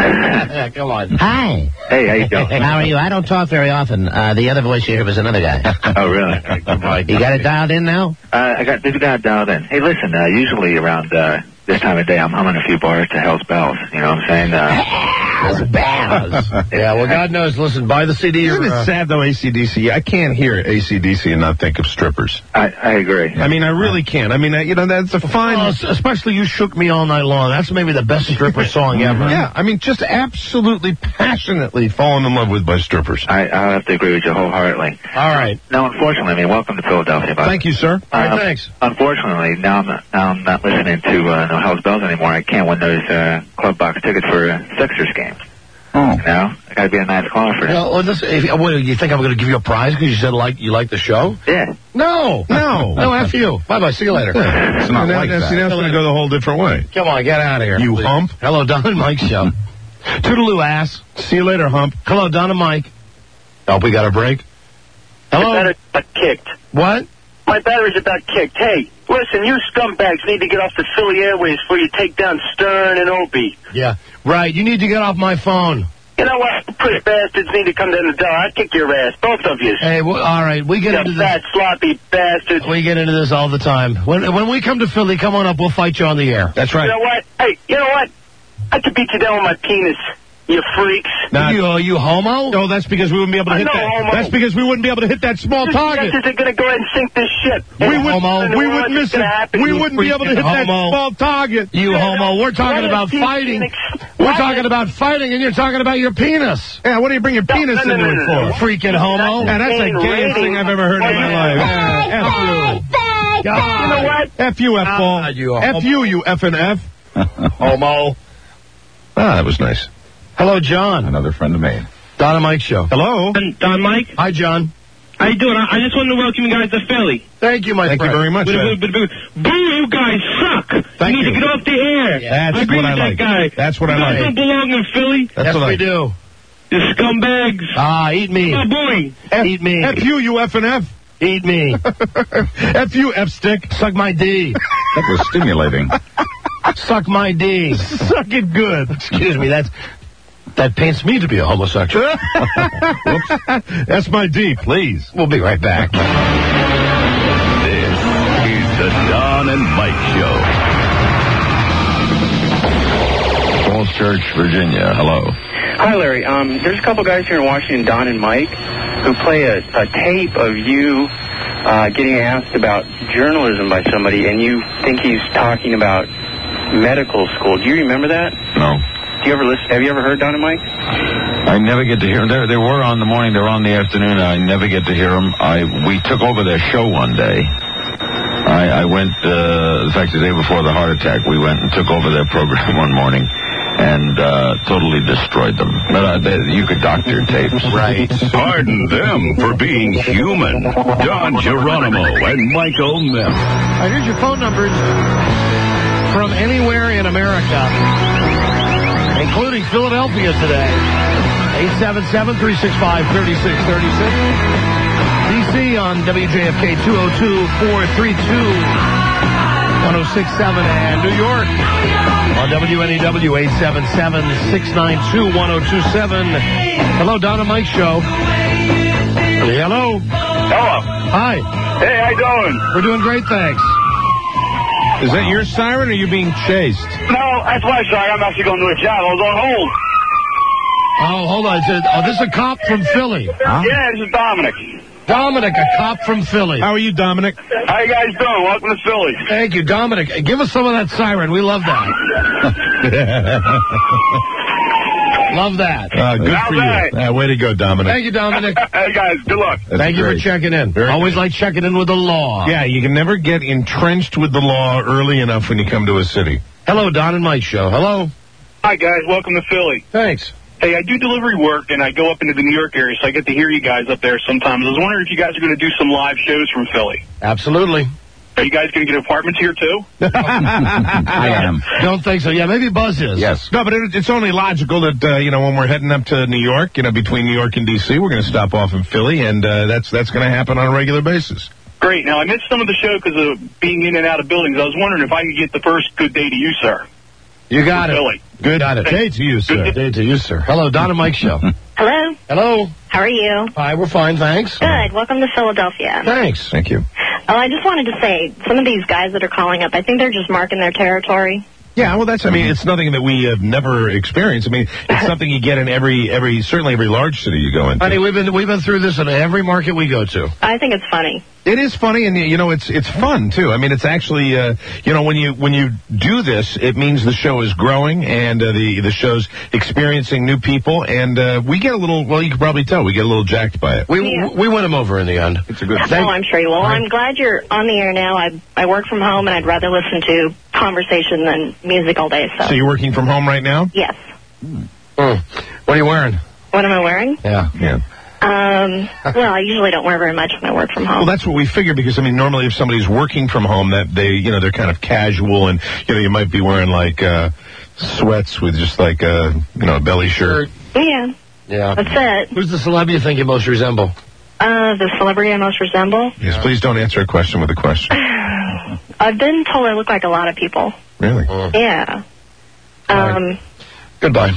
Yeah, come on. Hi. Hey, how you doing? How are you? I don't talk very often. Uh, the other voice you hear was another guy. Oh, really? You got it dialed in now? Uh, I got, this guy dialed in. Hey, listen, uh, usually around, uh, this time of day, I'm humming a few bars to Hell's Bells. You know what I'm saying? Uh, Hell's Bells. Yeah, well, God knows. Listen, buy the C D. Isn't or, it uh, sad, though, A C D C? I can't hear A C D C and not think of strippers. I, I agree. I mean, I really can't. I mean, uh, you know, that's a fine... Oh, especially You Shook Me All Night Long. That's maybe the best stripper song ever. Yeah, I mean, just absolutely passionately fallen in love with by strippers. I, I'll have to agree with you wholeheartedly. All right. Now, unfortunately, I mean, welcome to Philadelphia. But, Thank you, sir. All right, um, thanks. Unfortunately, now I'm not, now I'm not listening to uh, no Hell's Bells anymore. I can't win those uh, club box tickets for uh, Sixers games. Oh. You know, I got to be a nice caller for that. Well, well, this, if, what, you think I'm going to give you a prize because you said like you like the show? Yeah. No. No. No, F you. Bye-bye. See you later. It's not like that. See, that's going to go the whole different way. Come on, get out of here. You please. hump. Hello, Don and Mike Show. Toodaloo, ass. See you later, hump. Hello, Don and Mike. Hope we got a break. Hello? My battery's about kicked. What? My battery's about kicked. Hey, listen, you scumbags need to get off the Philly Airways before you take down Stern and Opie. Yeah. Right. You need to get off my phone. You know what? Pretty bastards need to come down the door. I'll kick your ass, both of you. Hey, well, all right. We get You into fat, this. sloppy bastards. We get into this all the time. When when we come to Philly, come on up. We'll fight you on the air. That's You right. know what? Hey, you know what? I could beat you down with my penis, you freaks. Not- you, uh, you homo? No, that's because we wouldn't be able to I'm hit no that. homo. That's because we wouldn't be able to hit that small You target. bastards are going to go ahead and sink this ship. We And would, homo. we and would what's miss gonna it. happen, We you wouldn't be able to hit freaking that homo. small target. You Yeah, homo. We're talking Why about does fighting. Phoenix- We're why talking does- about fighting, and you're talking about your penis. Yeah, what do you bring your No, penis no, no, into no, it no, no. for? Freaking homo. Yeah, that's the Insane gayest rating. thing I've ever heard in my life. Yeah, F you. You know what? F you, F ball. God, you F you, you F and F. Homo. Ah, that was nice. Hello, John. Another friend of me. Don and Mike Show. Hello. Don Mike, Hi, John. how you doing? I, I just wanted to welcome you guys to Philly. Thank you, my Thank friend. you very much. Boo, uh, boo, boo, boo. Boo, you guys suck. Thank you need you. to get off the air. That's I agree what I with like. that guy. That's what I you guys like. don't belong in Philly. That's Yes, what I we do. You scumbags. Ah, eat me. Oh, boy. F, Eat me. F you, you F and F. Eat me. F you, F stick. Suck my D. That was stimulating. Suck my D. Suck it good. Excuse me, that's, that paints me to be a homosexual. Whoops. That's my D, please. We'll be right back. This is the Don and Mike Show. Falls Church, Virginia. Hello. Hi, Larry. Um, there's a couple guys here in Washington, Don and Mike, who play a, a tape of you uh, getting asked about journalism by somebody, and you think he's talking about medical school. Do you remember that? No. Do you ever listen? Have you ever heard Don and Mike? I never get to hear them. They, they were on the morning, they were on the afternoon. I never get to hear them. I, we took over their show one day. I, I went, uh, in fact, the day before the heart attack, we went and took over their program one morning and uh, totally destroyed them. But uh, they, you could doctor tapes. Right. Pardon them for being human. Don Geronimo and Michael Mill. All right, here's your phone numbers. from anywhere in America, including Philadelphia today. eight seven seven, three six five, three six three six. D C on W J F K two oh two, four three two, one oh six point seven. And New York on W N E W eight seven seven, six nine two, one oh two seven. Hello, Don and Mike Show. Hello. Hello. Hi. Hey, how you doing? We're doing great, thanks. Is that your siren or are you being chased? No, that's my side. I'm actually going to a job. I was on hold. Oh, hold on. Oh, this is a cop from Philly. Huh? Yeah, this is Dominic. Dominic, a cop from Philly. How are you, Dominic? How you guys doing? Welcome to Philly. Thank you, Dominic. Give us some of that siren. We love that. Love that. Uh, good How's for that? you. Uh, way to go, Dominic. Thank you, Dominic. Hey, guys, good luck. That's Thank you great. for checking in. Very Always good. like checking in with the law. Yeah, you can never get entrenched with the law early enough when you come to a city. Hello, Don and Mike Show. Hello. Hi, guys. Welcome to Philly. Thanks. Hey, I do delivery work, and I go up into the New York area, so I get to hear you guys up there sometimes. I was wondering if you guys are going to do some live shows from Philly. Absolutely. Are you guys going to get apartments here, too? I am. Don't think so. Yeah, maybe Buzz is. Yes. No, but it, it's only logical that, uh, you know, when we're heading up to New York, you know, between New York and D C, we're going to stop off in Philly, and uh, that's that's going to happen on a regular basis. Great. Now, I missed some of the show because of being in and out of buildings. I was wondering if I could get the first good day to you, sir. You got it. Philly. Good Got it. day to you, sir. Good day to you, sir. Hello, Don and Mike Show. Hello. Hello. How are you? Hi, we're fine, thanks. Good. Welcome to Philadelphia. Thanks. Thank you. Oh, I just wanted to say, some of these guys that are calling up, I think they're just marking their territory. Yeah, well, that's, I mean, it's nothing that we have never experienced. I mean, it's something you get in every, every, certainly every large city you go into. Honey, we've been we've been through this in every market we go to. I think it's funny. It is funny, and you know, it's it's fun too. I mean, it's actually, uh, you know, when you when you do this, it means the show is growing, and uh, the the show's experiencing new people, and uh, we get a little. Well, you can probably tell we get a little jacked by it. We Yeah. we win them over in the end. It's a good. Oh, I'm sure you will. I'm glad you're on the air now. I I work from home, and I'd rather listen to conversation than music all day. So, So you're working from home right now? yes. Mm. What are you wearing? What am I wearing? Yeah. Yeah. Um, well, I usually don't wear very much when I work from home. Well, that's what we figured, because I mean, normally if somebody's working from home, that they, you know, they're kind of casual, and you know, you might be wearing like uh, sweats with just like a, you know, a belly shirt. Yeah. Yeah. That's it. Who's the celeb you think you most resemble? Uh, the celebrity I most resemble? Yes, please don't answer a question with a question. I've been told I look like a lot of people. Really? Yeah. Um, Goodbye.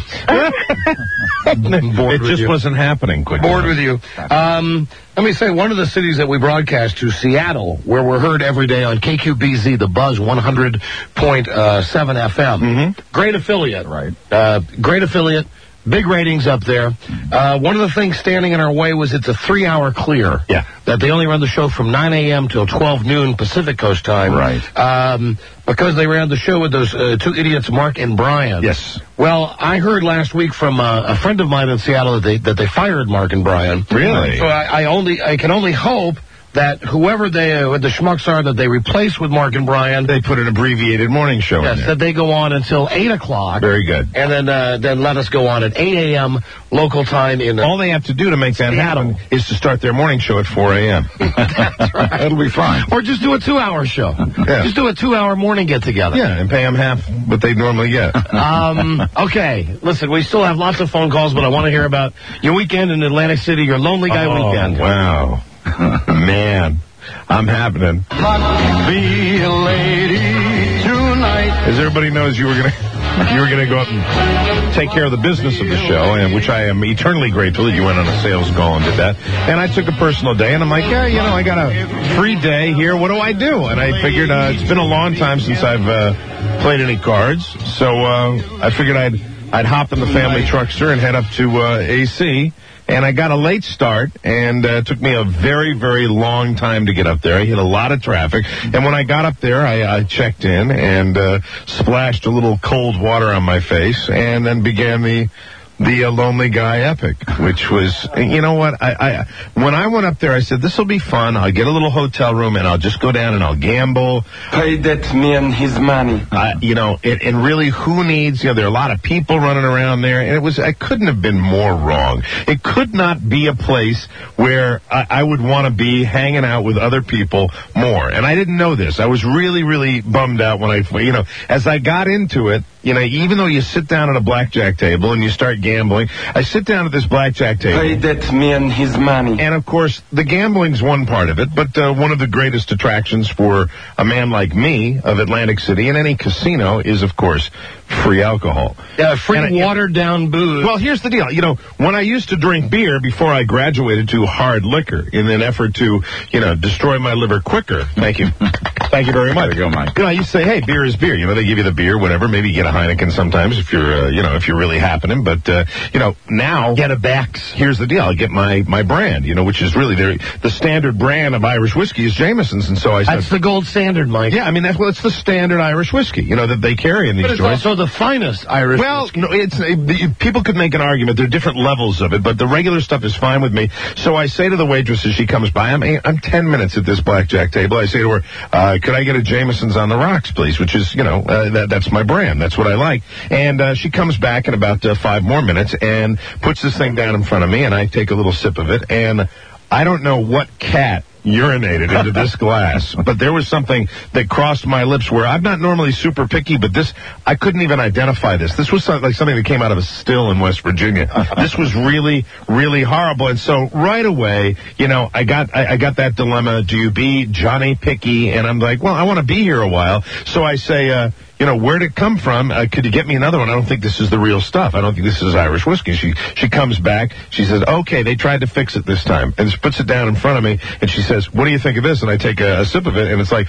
It just wasn't happening quick Bored enough. with you. Um, let me say, one of the cities that we broadcast to, Seattle, where we're heard every day on K Q B Z, the Buzz one hundred point seven F M. Mm-hmm. Great affiliate. Right. Uh, great affiliate. Big ratings up there. Uh, one of the things standing in our way was it's a three-hour clear. Yeah. That they only run the show from nine a.m. till twelve noon Pacific Coast time. Right. Um, because they ran the show with those uh, two idiots, Mark and Brian. Yes. Well, I heard last week from uh, a friend of mine in Seattle that they that they fired Mark and Brian. Really? So I, I only I can only hope that whoever they uh, the schmucks are that they replace with Mark and Brian, They put an abbreviated morning show yes, in there. that they go on until eight o'clock. Very good. And then uh, then let us go on at eight a.m. local time in. Uh, All they have to do to make that Seattle. happen is to start their morning show at four a.m. That's right. It'll be fine. Or just do a two-hour show. Yeah. Just do a two-hour morning get-together. Yeah, and pay them half what they normally get. Um, okay, listen, we still have lots of phone calls, but I want to hear about your weekend in Atlantic City, your Lonely Guy Oh, weekend. Wow. Man, I'm happening. Be a lady tonight. As everybody knows, you were gonna you were gonna go out and take care of the business of the show, and which I am eternally grateful that you went on a sales call and did that. And I took a personal day, and I'm like, yeah, you know, I got a free day here. What do I do? And I figured uh, it's been a long time since I've uh, played any cards, so uh, I figured I'd I'd hop in the family truckster and head up to uh, A C. And I got a late start, and uh, it took me a very, very long time to get up there. I hit a lot of traffic. And when I got up there, I, I checked in and uh, splashed a little cold water on my face, and then began the the uh, Lonely Guy Epic, which was, you know what, I, I when I went up there, I said, this will be fun. I'll get a little hotel room, and I'll just go down and I'll gamble. Pay that man his money. Uh, you know, it, and really, who needs, you know, there are a lot of people running around there, and it was, I couldn't have been more wrong. It could not be a place where I, I would want to be hanging out with other people more. And I didn't know this. I was really, really bummed out when I, you know, as I got into it, you know, even though you sit down at a blackjack table and you start gambling, I sit down at this blackjack table. Pay that man his money. And, of course, the gambling's one part of it, but uh, one of the greatest attractions for a man like me of Atlantic City and any casino is, of course, free alcohol. Yeah, free And I- watered-down booze. Well, here's the deal. You know, when I used to drink beer before I graduated to hard liquor in an effort to, you know, destroy my liver quicker. Thank you. Thank you very much. There you go, Mike. You know, I used to say, hey, beer is beer. You know, they give you the beer, whatever. Maybe you get a Heineken sometimes if you're, uh, you know, if you're really happening. But, uh, you know, now. Get a Beck's. Here's the deal. I get my, my brand, you know, which is really their, the standard brand of Irish whiskey is Jameson's. And so I said. That's the gold standard, Mike. Yeah, I mean, that's, well, it's the standard Irish whiskey, you know, that they carry in these But it's joints. also the finest Irish Well, whiskey. no, it's uh, the- people could make an argument. There are different levels of it, but the regular stuff is fine with me. So I say to the waitress as she comes by, I'm I'm ten minutes at this blackjack table. I say to her, uh, "Could I get a Jameson's on the rocks, please?" Which is, you know, uh, that, that's my brand. That's what I like. And uh, she comes back in about uh, five more minutes and puts this thing down in front of me, and I take a little sip of it, and I don't know what cat urinated into this glass, but there was something that crossed my lips where I'm not normally super picky, but this, I couldn't even identify this. This was something, like something that came out of a still in West Virginia. This was really, really horrible. And so right away, you know, I got, I, I got that dilemma. Do you be Johnny Picky? And I'm like, well, I want to be here a while. So I say, uh, you know, where'd it come from? Uh, could you get me another one? I don't think this is the real stuff. I don't think this is Irish whiskey. She she comes back. She says, okay, they tried to fix it this time. And she puts it down in front of me. And she says, what do you think of this? And I take a, a sip of it. And it's like...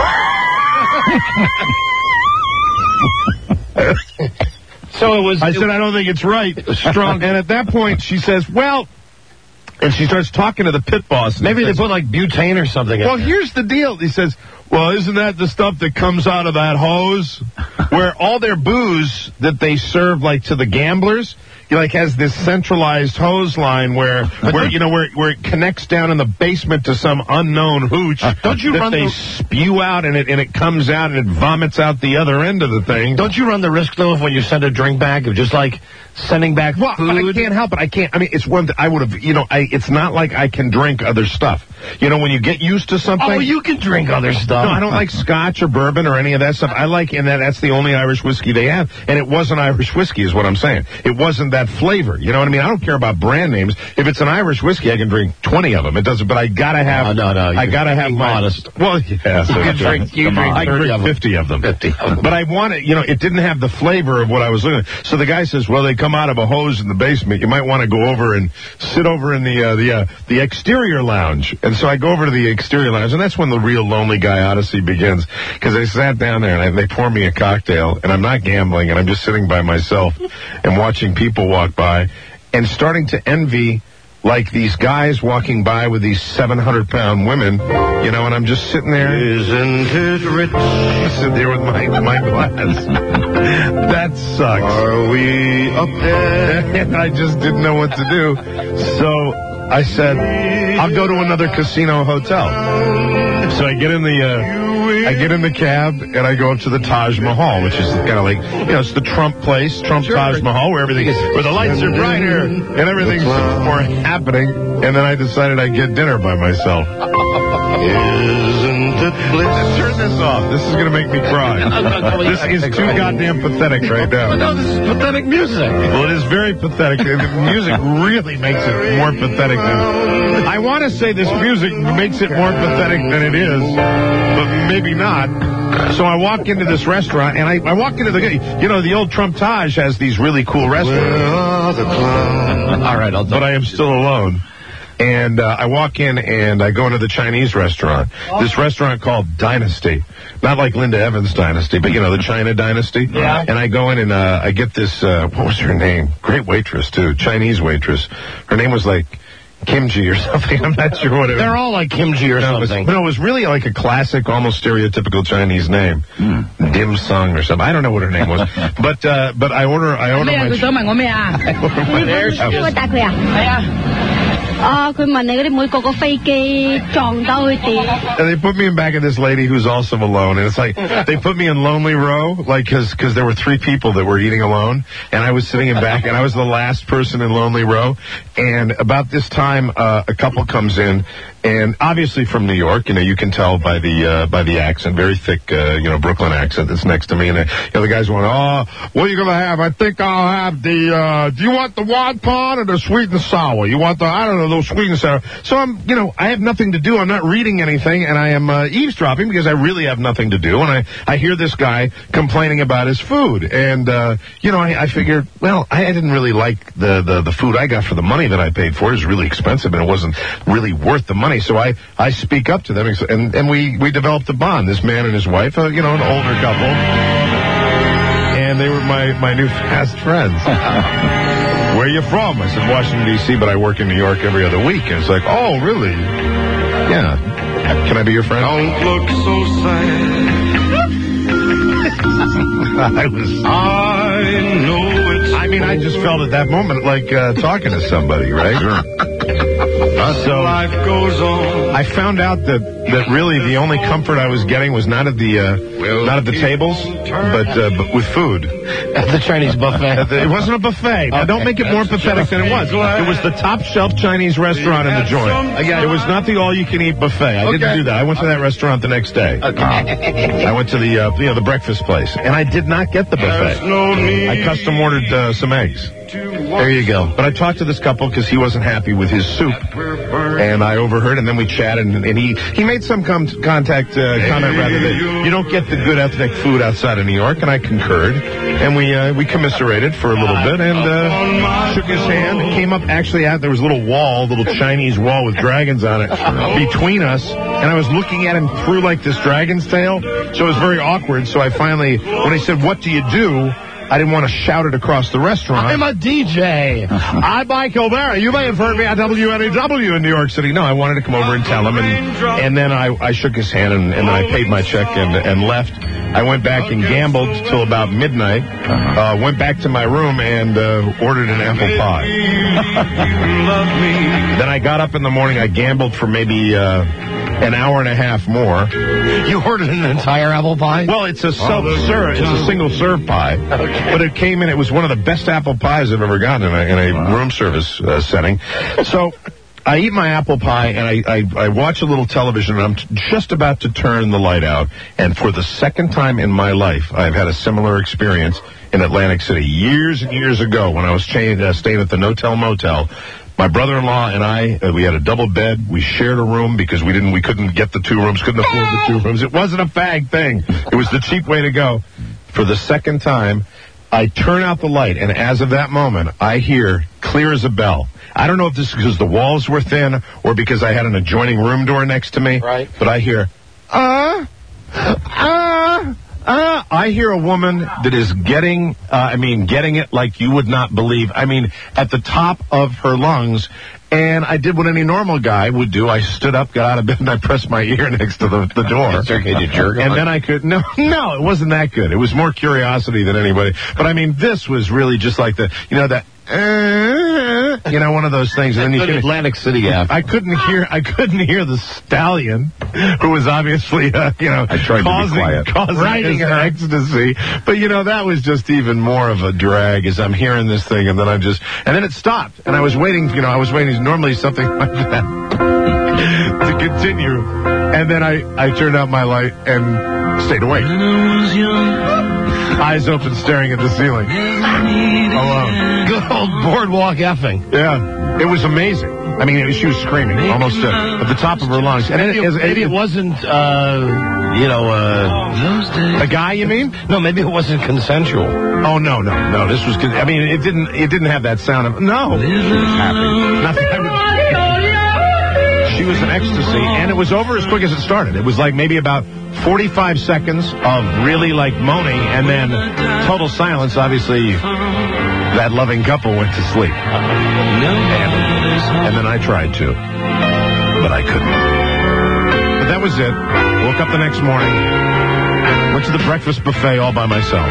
So it was... I said, I don't think it's right. It was strong. And at that point, she says, well... And she starts talking to the pit boss. Maybe they says, put, like, butane or something in well, there. here's the deal. He says, well, isn't that the stuff that comes out of that hose? Where all their booze that they serve, like, to the gamblers, he, like, has this centralized hose line where, where you know, where where it connects down in the basement to some unknown hooch. Uh, don't you that run they the- spew out, and it and it comes out, and it vomits out the other end of the thing. Don't you run the risk, though, of when you send a drink back, of just, like, sending back Well, food? but I can't help it. I can't. I mean, it's one that I would have, you know, I, it's not like I can drink other stuff. You know, when you get used to something. Oh, you can drink other stuff. No, I don't like scotch or bourbon or any of that stuff. I like, and that, that's the only Irish whiskey they have. And it wasn't Irish whiskey is what I'm saying. It wasn't that flavor. You know what I mean? I don't care about brand names. If it's an Irish whiskey, I can drink twenty of them. It doesn't, but I gotta have, Oh, no, no, I you're gotta have being my, modest. well, yeah. So You can drink- you Come drink on. I can thirty drink of them. fifty of them. fifty of them. But I wanted, you know, it didn't have the flavor of what I was looking at. So the guy says, well, they come out of a hose in the basement. You might want to go over and sit over in the, uh, the, uh, the exterior lounge. And so I go over to the exterior lounge, and that's when the real Lonely Guy Odyssey begins. Because I sat down there, and I, they pour me a cocktail, and I'm not gambling, and I'm just sitting by myself and watching people walk by and starting to envy, like, these guys walking by with these seven hundred pound women, you know, and I'm just sitting there. Isn't it rich? Sitting there with my, my glass. That sucks. Are we up there? And I just didn't know what to do. So I said, I'll go to another casino hotel. So I get in the, uh, I get in the cab and I go up to the Taj Mahal, which is kind of like, you know, it's the Trump place, Trump Sure. Taj Mahal, where everything is, where the lights are brighter and everything's more happening. And then I decided I'd get dinner by myself. Isn't it bliss? Turn this off. This is going to make me cry. This is too goddamn pathetic right now. No, this is pathetic music. Well, it is very pathetic. The music really makes it more pathetic than... I want to say this music makes it more pathetic than it is, but maybe not. So I walk into this restaurant, and I, I walk into the... You know, the old Trump Taj has these really cool restaurants. All right, I'll But I am still alone. And uh, I walk in, and I go into the Chinese restaurant. This restaurant called Dynasty. Not like Linda Evans' Dynasty, but, you know, the China Dynasty. Yeah. And I go in, and uh, I get this, uh, what was her name? Great waitress, too. Chinese waitress. Her name was like kimchi or something. I'm not sure what it was. They're all like kimchi or no, something. It was, no, it was really like a classic, almost stereotypical Chinese name. Mm. Dim Sung or something. I don't know what her name was. but uh, but I order I order my... 佢想問我咩啊？ There she is. 答佢啊？係啊。啊！佢問你嗰啲每個個飛機撞到佢哋。 And they put me in back of this lady who's also alone, and it's like they put me in lonely row, like because because there were three people that were eating alone, and I was sitting in back, and I was the last person in lonely row. And about this time, uh, a couple comes in, and obviously from New York, you know, you can tell by the uh, by the accent, very thick, uh, you know, Brooklyn accent that's next to me, and uh, you know, the guy's going, "Oh, what are you gonna have? I think I'll have the. Uh, do you want the wonton or the sweet and sour? You want the I don't know." Those sweet and sour. So I'm, you know, I have nothing to do. I'm not reading anything, and I am uh, eavesdropping because I really have nothing to do. And I, I hear this guy complaining about his food, and uh, you know, I, I figured, well, I, I didn't really like the, the the food I got for the money that I paid for. It was really expensive, and it wasn't really worth the money. So I, I speak up to them, and and we we developed a bond. This man and his wife, uh, you know, an older couple, and they were my my new fast friends. Where are you from? I said, Washington, D C, but I work in New York every other week. And it's like, oh, really? Yeah. Can I be your friend? Don't look so sad. I was... I know it's... I mean, I just felt at that moment like uh, talking to somebody, right? Sure. So life goes on. I found out that, that really the only comfort I was getting was not at the uh, not at the tables, but uh, but with food. At the Chinese buffet. It wasn't a buffet. Now, don't make it more pathetic than it was. It was the top shelf Chinese restaurant in the joint. It was not the all you can eat buffet. I didn't do that. I went to that restaurant the next day. I went to the uh, you know the breakfast place, and I did not get the buffet. I custom ordered uh, some eggs. There you go. But I talked to this couple because he wasn't happy with his soup, and I overheard, and then we chatted, and, and he, he made some com- contact uh, comment rather that you don't get the good ethnic food outside of New York, and I concurred, and we uh, we commiserated for a little bit, and uh, shook his hand, and came up actually out, there was a little wall, a little Chinese wall with dragons on it between us, and I was looking at him through like this dragon's tail, so it was very awkward, so I finally, when he said, what do you do? I didn't want to shout it across the restaurant. I'm a D J. I'm Mike O'Barra. You may have heard me on W N E W in New York City. No, I wanted to come over and tell him, and and then I, I shook his hand, and, and then I paid my check and and left. I went back and gambled till about midnight, uh, went back to my room and uh, ordered an apple pie. Then I got up in the morning, I gambled for maybe... Uh, an hour and a half more. You ordered an entire apple pie? Well, it's a self-serve, it's a single-serve pie. Okay. But it came in, it was one of the best apple pies I've ever gotten in a, in a wow. room service uh, setting. So I eat my apple pie, and I, I, I watch a little television, and I'm t- just about to turn the light out. And for the second time in my life, I've had a similar experience in Atlantic City. Years and years ago, when I was chained, uh, staying at the Notel Motel, my brother-in-law and I, uh, we had a double bed. We shared a room because we didn't, we couldn't get the two rooms, couldn't afford the two rooms. It wasn't a fag thing. It was the cheap way to go. For the second time, I turn out the light, and as of that moment, I hear clear as a bell. I don't know if this is because the walls were thin or because I had an adjoining room door next to me. Right. But I hear, uh, uh, uh, I hear a woman that is getting, uh, I mean, getting it like you would not believe. I mean, at the top of her lungs. And I did what any normal guy would do. I stood up, got out of bed, and I pressed my ear next to the, the door. Okay, you jerk and on. then I could, no, no, it wasn't that good. It was more curiosity than anybody. But I mean, this was really just like the, you know, that, uh, you know, one of those things. And then you could, Atlantic City app. I couldn't hear, I couldn't hear the stallion, who was obviously, uh, you know, I tried causing, to be quiet. causing Riding his her. ecstasy. But you know, that was just even more of a drag as I'm hearing this thing, and then I just, and then it stopped, and I was waiting, you know, I was waiting normally something like that to continue, and then I, I turned out my light and stayed awake. Eyes open, staring at the ceiling. Alone. Good old boardwalk effing. Yeah, it was amazing. I mean, it was, she was screaming almost uh, at the top of her lungs. And maybe, it, it, maybe it, it wasn't, uh, you know, uh... a guy, you mean? No, maybe it wasn't consensual. Oh, no, no, no. This was, con- I mean, it didn't, it didn't have that sound of, no. Nothing. I would, she was in ecstasy, and it was over as quick as it started. It was like maybe about forty-five seconds of really like moaning, and then total silence. Obviously, that loving couple went to sleep. And, and then I tried to, but I couldn't. But that was it. Woke up the next morning, went to the breakfast buffet all by myself.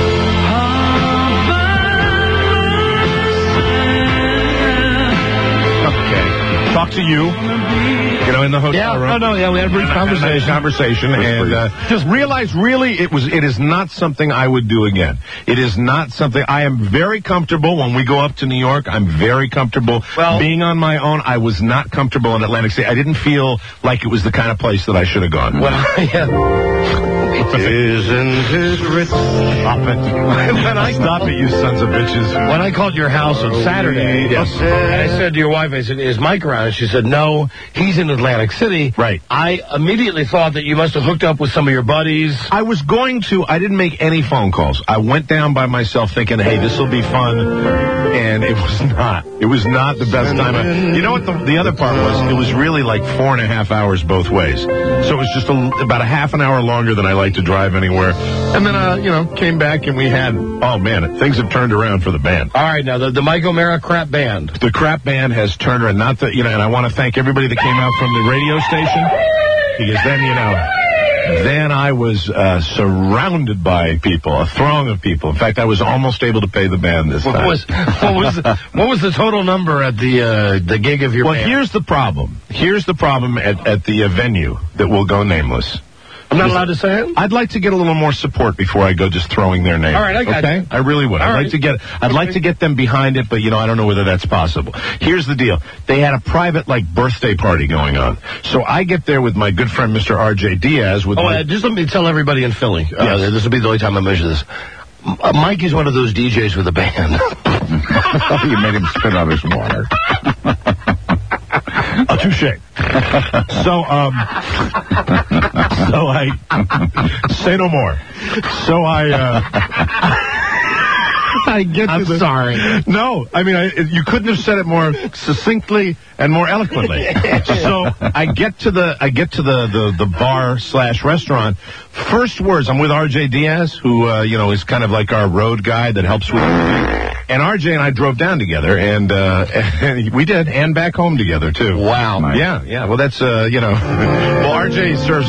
Okay. Talk to you. You know, in the hotel yeah, room. No, no, yeah, we had a brief conversation. Nice conversation, and uh, just realized really it was. It is not something I would do again. It is not something. I am very comfortable when we go up to New York. I'm very comfortable well, being on my own. I was not comfortable in Atlantic City. I didn't feel like it was the kind of place that I should have gone. Well, yeah. Isn't it rich? Stop it. When I stop it, you sons of bitches. When I called your house on Saturday, yes. and I said to your wife, I said, is Mike around? And she said, no, he's in Atlantic City. Right. I immediately thought that you must have hooked up with some of your buddies. I was going to. I didn't make any phone calls. I went down by myself thinking, hey, this will be fun. And it was not. It was not the best time. I, you know what the, the other part was? It was really like four and a half hours both ways. So it was just a, about a half an hour longer than I like to drive anywhere. And then, uh, you know, came back and we had, oh, man, things have turned around for the band. All right, now, the, the Mike O'Mara crap band. The crap band has turned around. Not the, you know, and I want to thank everybody that came out from the radio station. Because then, you know... Then I was uh, surrounded by people, a throng of people. In fact, I was almost able to pay the band this time. What was what was the, what was the total number at the uh, the gig of your well, band? Well, here's the problem. Here's the problem at, at the uh, venue that will go nameless. I'm not allowed to say it? I'd like to get a little more support before I go just throwing their name. All right, I got okay? you. I really would. All I'd right. like to get I'd like to get them behind it, but you know, I don't know whether that's possible. Here's the deal. They had a private like birthday party going on. So I get there with my good friend Mister R J Diaz with Oh, my, uh, just let me tell everybody in Philly. Uh, Yes. This will be the only time I measure this. Uh, Mike is one of those D Js with a band. You made him spit out his water. Oh, touche. So, um, so I, say no more. So I, uh, I get to I'm the, sorry. No, I mean, I, you couldn't have said it more succinctly and more eloquently. So I get to the, I get to the, the, the bar slash restaurant. First words, I'm with R J Diaz, who, uh, you know, is kind of like our road guy that helps with everything. And R J and I drove down together, and, uh, and we did, and back home together, too. Wow. Nice. Yeah, yeah. Well, that's, uh, you know, well, R J serves,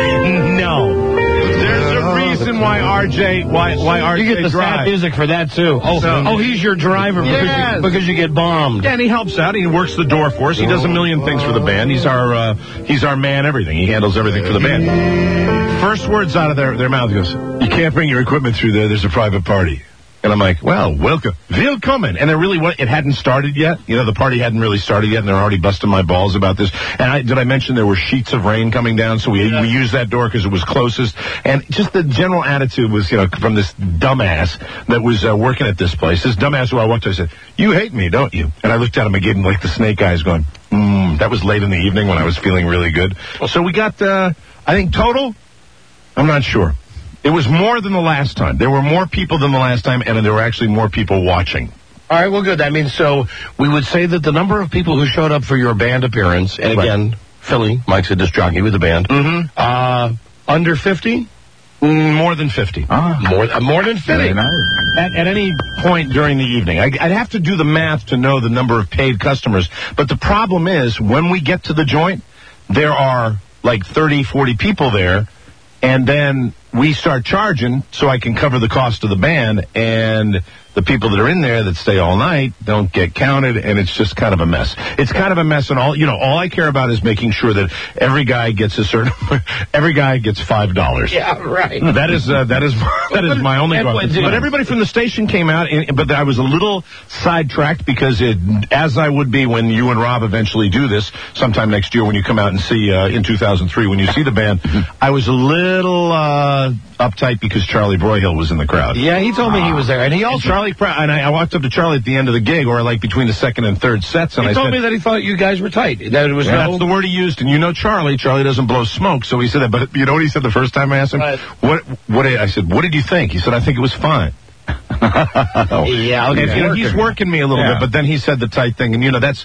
no. There's a reason why R J, why, why R J You get the drives. sad music for that, too. Oh, So- oh he's your driver because, Yes. you, because you get bombed. Yeah, and he helps out. He works the door for us. He does a million things for the band. He's our, uh, he's our man, everything. He handles everything for the band. First words out of their, their mouth goes, you can't bring your equipment through there. There's a private party. And I'm like, well, welcome. Willkommen. And it really, it hadn't started yet. You know, the party hadn't really started yet, and they're already busting my balls about this. And I, did I mention there were sheets of rain coming down, so we, yeah. we used that door because it was closest. And just the general attitude was, you know, from this dumbass that was uh, working at this place. This dumbass who I walked to, I said, you hate me, don't you? And I looked at him and gave him like the snake eyes going, mm. That was late in the evening when I was feeling really good. So we got, uh, I think total, I'm not sure. It was more than the last time. There were more people than the last time, and there were actually more people watching. All right, well, good. That means so we would say that the number of people who showed up for your band appearance, and Right. again, Philly, Mike's a disc jockey with the band, Mm-hmm. uh, under fifty? Mm, more than fifty. Ah, More, uh, more than fifty. very nice. At, at any point during the evening. I, I'd have to do the math to know the number of paid customers. But the problem is, when we get to the joint, there are like thirty, forty people there, and then we start charging so I can cover the cost of the band, and the people that are in there that stay all night don't get counted, and it's just kind of a mess. It's kind of a mess, and all, you know, all I care about is making sure that every guy gets a certain, every guy gets five dollars. Yeah, right. That is, uh, that is, that is my only And goal. what- But everybody from the station came out, and, but I was a little sidetracked because it, as I would be when you and Rob eventually do this sometime next year when you come out and see, uh, in two thousand three, when you see the band, I was a little, uh, uptight because Charlie Broyhill was in the crowd. Yeah, he told me he was there, and he And also Charlie, Pra- and I, I walked up to Charlie at the end of the gig, or like between the second and third sets, and he I told said, me that he thought you guys were tight. That it was yeah, no. that's the word he used, and you know Charlie. Charlie doesn't blow smoke, so he said that. But you know what he said the first time I asked him? Right. What? What? I said, what did you think? He said, I think it was fine. Yeah, okay. You know, he's working me a little Yeah. bit, but then he said the tight thing, and you know that's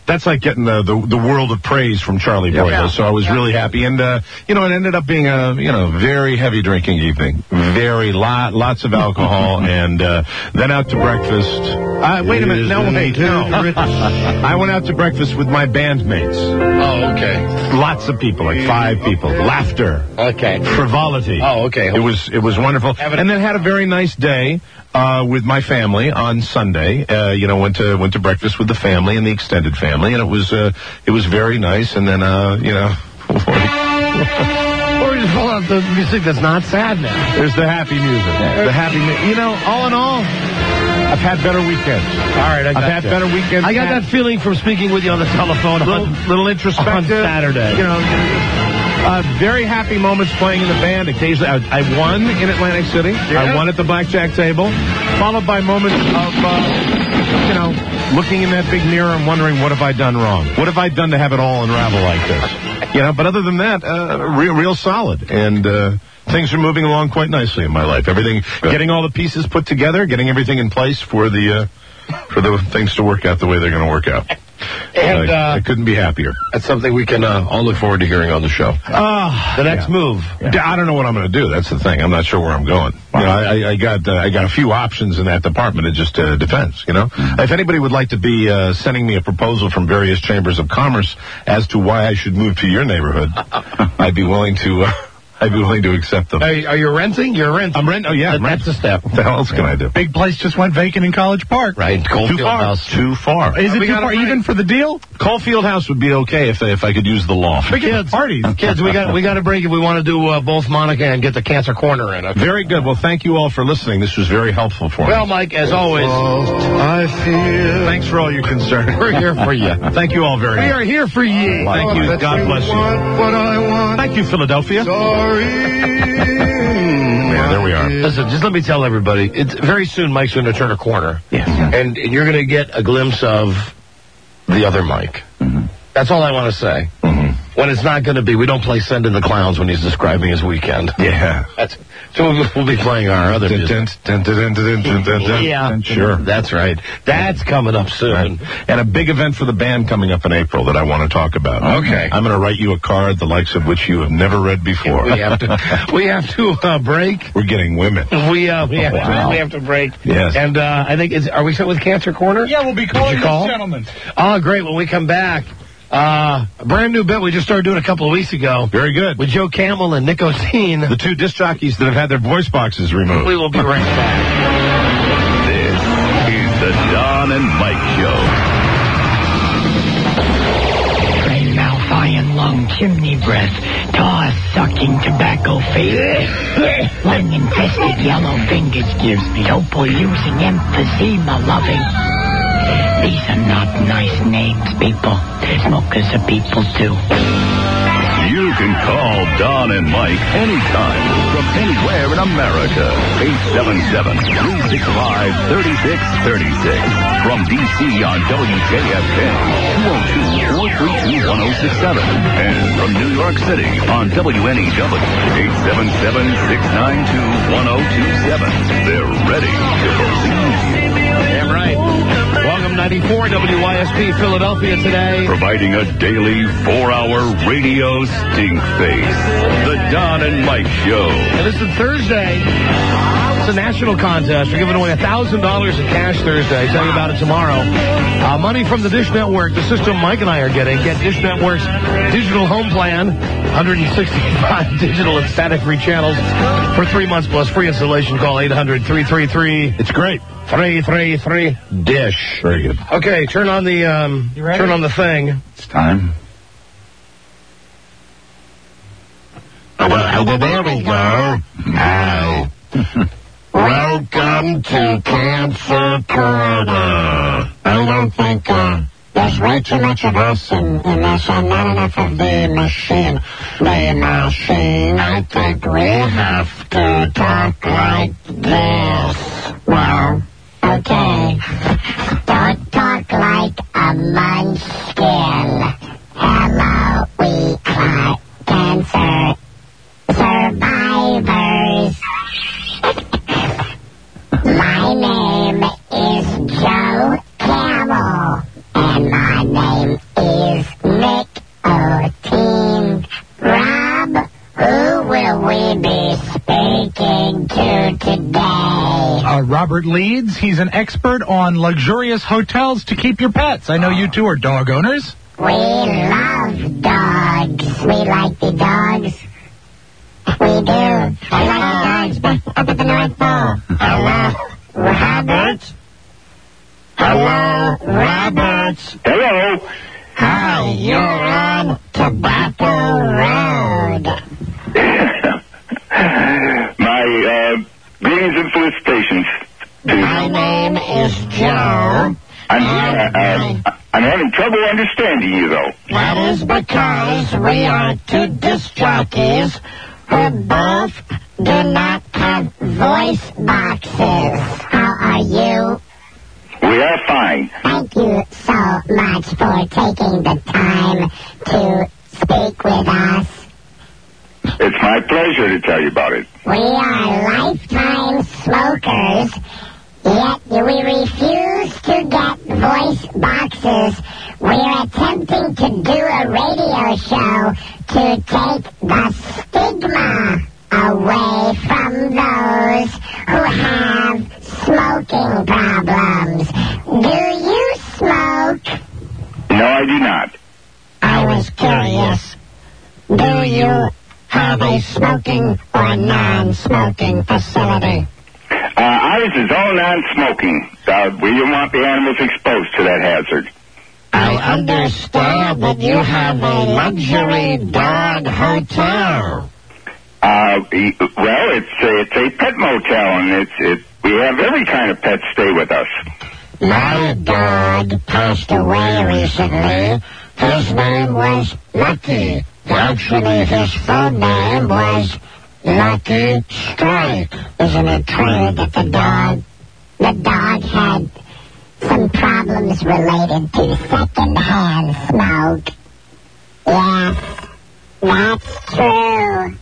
that's like getting the, the the world of praise from Charlie Boy. Yeah. So I was really happy, and uh, you know, it ended up being a you know very heavy drinking evening, very lot lots of alcohol, and uh, then out to breakfast. Uh, wait a minute, no, wait, no. I went out to breakfast with my bandmates. Oh, okay. Lots of people, like five people. Laughter. Okay. Frivolity. Oh, okay. It was it was wonderful, and then had a very nice day uh, with my family on Sunday. Uh, you know, went to went to breakfast with the family and the extended family, and it was uh, it was very nice. And then uh, you know, Or just pull out the music that's not sad now. there's the happy music, the happy. mu- You know, all in all, I've had better weekends. All right, I got I've had you. better weekends. I got Had- that feeling from speaking with you on the telephone little, on, little introspective on Saturday. You know, uh, very happy moments playing in the band. Occasionally, I, I won in Atlantic City. I won at the blackjack table, followed by moments of, uh, you know, looking in that big mirror and wondering, what have I done wrong? What have I done to have it all unravel like this? You know, but other than that, uh, real, real solid. And uh, things are moving along quite nicely in my life. Everything, getting all the pieces put together, getting everything in place for the uh, for the things to work out the way they're going to work out. And, I, uh, I couldn't be happier. That's something we can uh, all look forward to hearing on the show. Uh, the next yeah. move. Yeah, I don't know what I'm going to do. That's the thing. I'm not sure where I'm going. You know, I, I got uh, I got a few options in that department. It just uh, depends. You know, Mm-hmm. if anybody would like to be uh, sending me a proposal from various chambers of commerce as to why I should move to your neighborhood, I'd be willing to. Uh, I'd be willing to accept them. Are, are you renting? You're renting. I'm renting. Oh yeah, That- that's a step. What the hell else can I do? Big place just went vacant in College Park. Right. Too Coalfield far. House. Too far. Is Uh, it we too gotta far find- even for the deal? Caulfield House would be okay if if I could use the loft. Kids, parties. kids, we got we got to break if we want to do uh, both Monica and get the cancer corner in. Okay? Very good. Well, thank you all for listening. This was very helpful for me. Well, Mike, as always, I feel. Thanks for all your concern. we're here for you. Thank you all very We much. are here for you. Thank you. God bless you. What I want. Thank you, Philadelphia. Yeah, there we are. Listen, just let me tell everybody, it's very soon Mike's going to turn a corner. Yes. And, and you're going to get a glimpse of the other Mike. Mm-hmm. That's all I want to say. Mm-hmm. When it's not going to be, we don't play Send in the Clowns when he's describing his weekend. Yeah. That's, so we'll, we'll be playing our other music. Dun, dun, dun, dun, dun, dun, dun. Yeah, Sure. That's right. That's coming up soon. Right. And a big event for the band coming up in April that I want to talk about. Okay. I'm going to write you a card, the likes of which you have never read before. We have to, we have to uh, break. We're getting women. We uh, we have, Wow. to, we have to break. Yes. And uh, I think it's. Are we set with Cancer Corner? Yeah, we'll be Did calling you call? this gentleman. Oh, great. When we come back, uh, a brand new bit we just started doing a couple of weeks ago Very good. with Joe Camel and Nick O'Steen. The two disc jockeys that have had their voice boxes removed. We will be right back. This is the Don and Mike Show. Brain mouth, iron lung, chimney breath, tar sucking, tobacco face, lung infested, yellow fingers gives me opal using emphysema loving. These are not nice names, people. Smokers are people too. You can call Don and Mike anytime from anywhere in America. eight seven seven, three six five, three six three six. From D C on W J F K, two oh two, four three two, one oh six seven. And from New York City on W N E W, eight seven seven, six nine two, one oh two seven. They're ready to believe you. Damn right. Welcome ninety-four W Y S P Philadelphia today. Providing a daily four-hour radio stink face. The Don and Mike Show. And this is Thursday. It's a national contest. We're giving away one thousand dollars in cash Thursday. Tell you about it tomorrow. Uh, money from the Dish Network, the system Mike and I are getting. Get Dish Network's digital home plan. one hundred sixty-five digital and static-free channels for three months plus free installation. Call eight hundred, three three three. It's great. three three three dish. Very good. Okay, turn on the um, turn on the thing. It's time. Well, there we go. Now, welcome to Cancer Corner. I don't think uh, there's way too much of us in, in this and not enough of the machine. The machine, I think we have to talk like this. Well, okay. Don't talk like a munchkin. Hello, we caught cancer survivors. My name is Joe Camel, and my name Robert Leeds. He's an expert on luxurious hotels to keep your pets. I know you two are dog owners. We love dogs. We like the dogs. We do. I like the dogs up at the North Pole. Hello, Robert. Hello, Robert. Hello. Hi, you're on Tobacco Road. My uh, greetings and felicitations. My name is Joe. I'm, uh, uh, I'm having trouble understanding you, though. That is because we are two disc jockeys who both do not have voice boxes. How are you? We are fine. Thank you so much for taking the time to speak with us. It's my pleasure to tell you about it. We are lifetime smokers, yet we refuse to get voice boxes. We're attempting to do a radio show to take the stigma away from those who have smoking problems. Do you smoke? No, I do not. I was curious. Do you have a smoking or non-smoking facility? Uh, ours is all non-smoking. Uh, we don't want the animals exposed to that hazard. I understand that you have a luxury dog hotel. Uh, e- well, it's a, it's a pet motel, and it's it. We have every kind of pet stay with us. My dog passed away recently. His name was Lucky. Actually, his full name was Lucky Strike. Isn't it true that the dog, the dog had some problems related to secondhand smoke? Yes, that's true.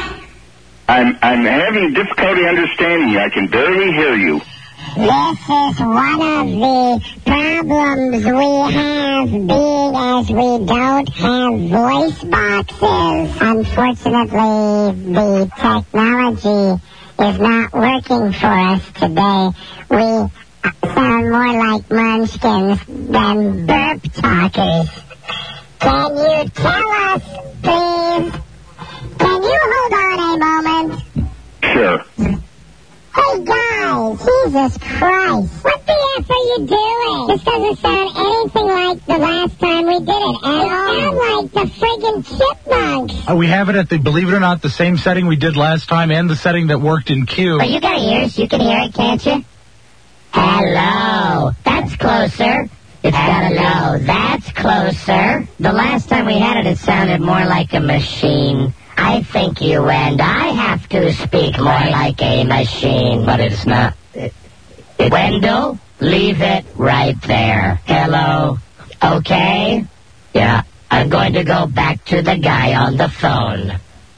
I'm I'm having difficulty understanding you. I can barely hear you. This is one of the problems we have, being as we don't have voice boxes. Unfortunately, the technology is not working for us today. We sound more like munchkins than burp talkers. Can you tell us, please? Can you hold on a moment? Sure. Hey guys, Jesus Christ. What the F are you doing? This doesn't sound anything like the last time we did it. And it sounds like the friggin' chipmunks. Uh, we have it at the, believe it or not, the same setting we did last time and the setting that worked in Q. Oh, you got ears. You can hear it, can't you? Hello. That's closer. It's got a low. That's closer. The last time we had it, it sounded more like a machine. I think you and I have to speak more like a machine. But it's not. It, it, Wendell, leave it right there. Hello. Okay? Yeah, I'm going to go back to the guy on the phone.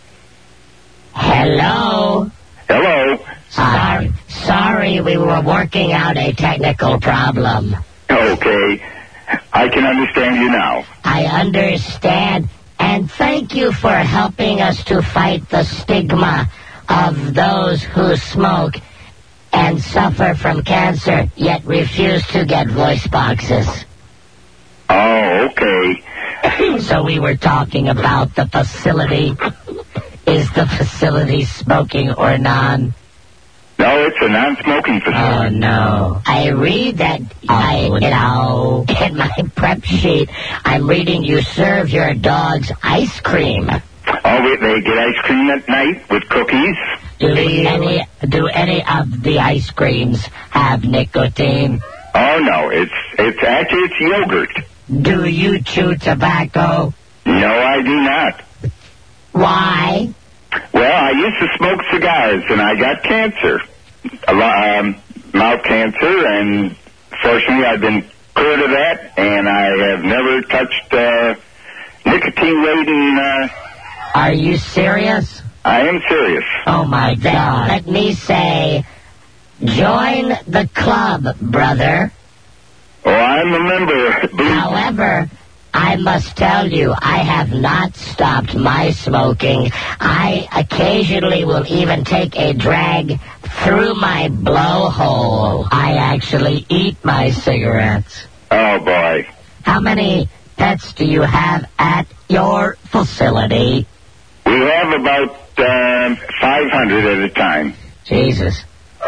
Hello? Hello? Sorry, sorry, we were working out a technical problem. Okay. I can understand you now. I understand. And thank you for helping us to fight the stigma of those who smoke and suffer from cancer, yet refuse to get voice boxes. Oh, okay. So we were talking about the facility. Is the facility smoking or non? No, it's a non-smoking facility. Oh, no. I read that, I, you know, in my prep sheet, I'm reading you serve your dogs ice cream. Oh, wait, they get ice cream at night with cookies? Do any, do any of the ice creams have nicotine? Oh, no, it's, it's actually, it's yogurt. Do you chew tobacco? No, I do not. Why? Well, I used to smoke cigars, and I got cancer, a lot, um, mouth cancer, and fortunately I've been cleared of that, and I have never touched uh, nicotine-laden... Uh, Are you serious? I am serious. Oh, my God. Let me say, join the club, brother. Oh, I'm a member. However, I must tell you, I have not stopped my smoking. I occasionally will even take a drag through my blowhole. I actually eat my cigarettes. Oh, boy. How many pets do you have at your facility? We have about um, five hundred at a time. Jesus.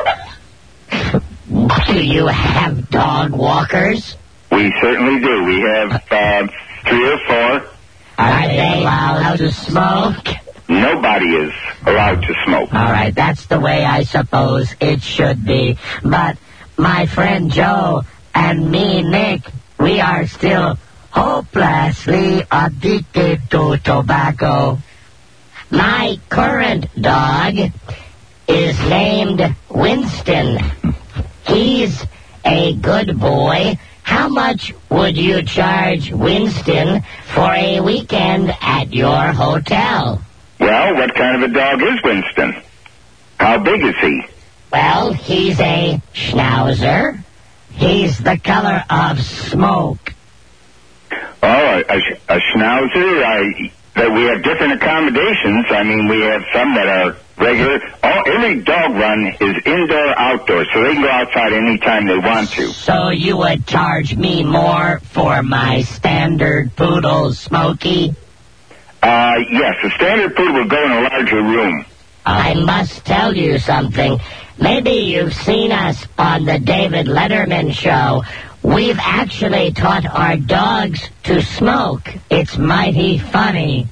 Do you have dog walkers? We certainly do. We have uh, three or four. Are they allowed to smoke? Nobody is allowed to smoke. All right, that's the way I suppose it should be. But my friend Joe and me, Nick, we are still hopelessly addicted to tobacco. My current dog is named Winston. He's a good boy. How much would you charge Winston for a weekend at your hotel? Well, what kind of a dog is Winston? How big is he? Well, he's a schnauzer. He's the color of smoke. Oh, a, a, a schnauzer? I, that we have different accommodations. I mean, we have some that are regular. All, every dog run is indoor, outdoor, so they can go outside anytime they want to. So you would charge me more for my standard poodle, Smokey? Uh, yes, the standard poodle will go in a larger room. I must tell you something. Maybe you've seen us on the David Letterman show. We've actually taught our dogs to smoke. It's mighty funny.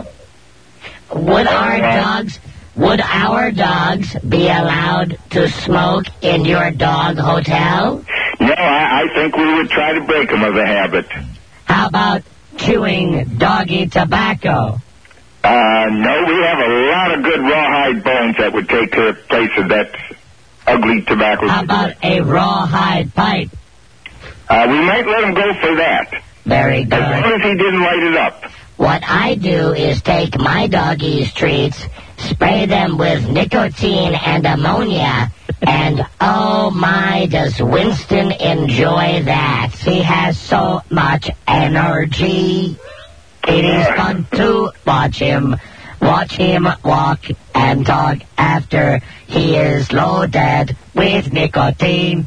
Would our dogs, would our dogs be allowed to smoke in your dog hotel? No, I, I think we would try to break them of the habit. How about chewing doggy tobacco? Uh, no, we have a lot of good rawhide bones that would take the place of that ugly tobacco. How about a rawhide pipe? Uh, we might let him go for that. Very good. As long as he didn't light it up. What I do is take my doggies' treats, spray them with nicotine and ammonia, and oh my, does Winston enjoy that. He has so much energy. It is fun to watch him, watch him walk and talk after he is loaded with nicotine.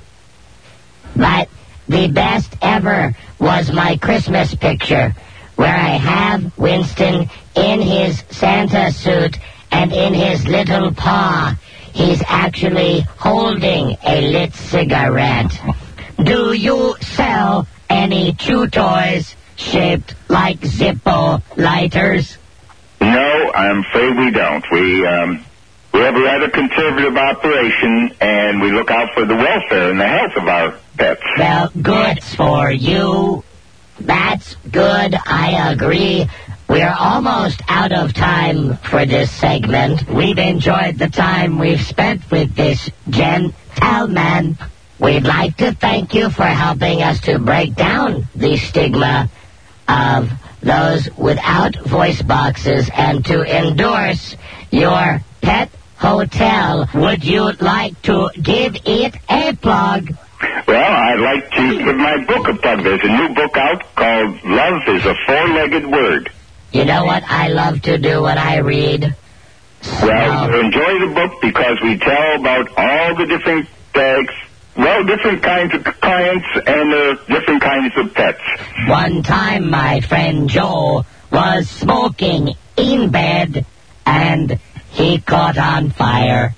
But the best ever was my Christmas picture, where I have Winston in his Santa suit, and in his little paw, he's actually holding a lit cigarette. Do you sell any chew toys shaped like Zippo lighters? No, I'm afraid we don't. We, um, we have a rather conservative operation, and we look out for the welfare and the health of our pets. Well, good for you. That's good, I agree. We're almost out of time for this segment. We've enjoyed the time we've spent with this gentleman. We'd like to thank you for helping us to break down the stigma of those without voice boxes and to endorse your pet hotel. Would you like to give it a plug? Well, I'd like to give my book a plug. There's a new book out called Love is a Four-Legged Word. You know what I love to do when I read? Well, you enjoy the book because we tell about all the different, uh, well, different kinds of clients and uh, different kinds of pets. One time my friend Joe was smoking in bed and he caught on fire.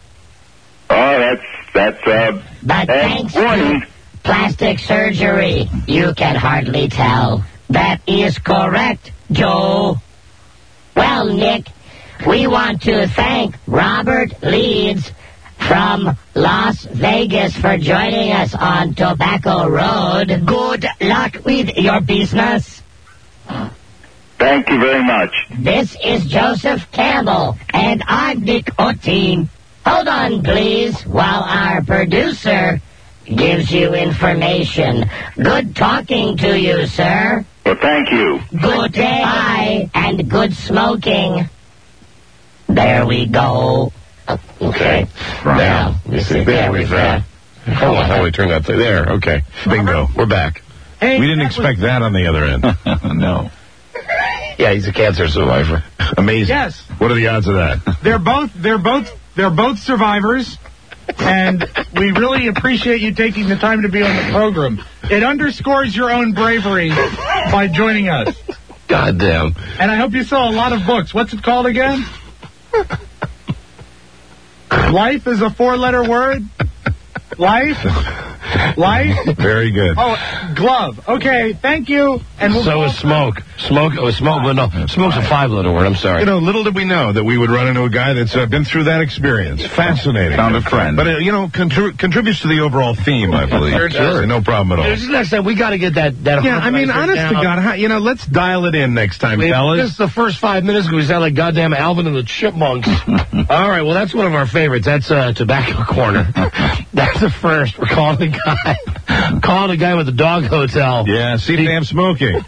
Oh, that's, that's, uh... But thanks to plastic surgery, you can hardly tell. That is correct, Joe. Well, Nick, we want to thank Robert Leeds from Las Vegas for joining us on Tobacco Road. Good luck with your business. Thank you very much. This is Joseph Campbell, and I'm Nick O'Teen. Hold on, please, while our producer gives you information. Good talking to you, sir. Well, thank you. Good day. Bye, and good smoking. There we go. Okay. Now, you see, there we've, uh, oh, how we turned out there. Okay. Bingo. We're back. Hey, we didn't that expect that on the other end. No. Yeah, he's a cancer survivor. Amazing. Yes. What are the odds of that? They're both they're both they're both survivors, and we really appreciate you taking the time to be on the program. It underscores your own bravery by joining us. Goddamn. And I hope you saw a lot of books. What's it called again? Life is a four-letter word. Life. Life. Very good. Oh, glove. Okay, thank you. And we'll so is smoke. Smoke. Oh, smoke. But no, smoke's a five-letter word. I'm sorry. You know, little did we know that we would run into a guy that's uh, been through that experience. Fascinating. Found a friend. But, uh, you know, contri- contributes to the overall theme, I believe. Sure does. No problem at all. This is next time. We got to get that. that Yeah, I mean, honest to God, how, you know, let's dial it in next time, Wait, fellas. This is the first five minutes because we sound like goddamn Alvin and the Chipmunks. All right, well, that's one of our favorites. That's uh, Tobacco Corner. That's the first. We're calling the guy. Calling the guy with the dog hotel. Yeah, see damn smoking.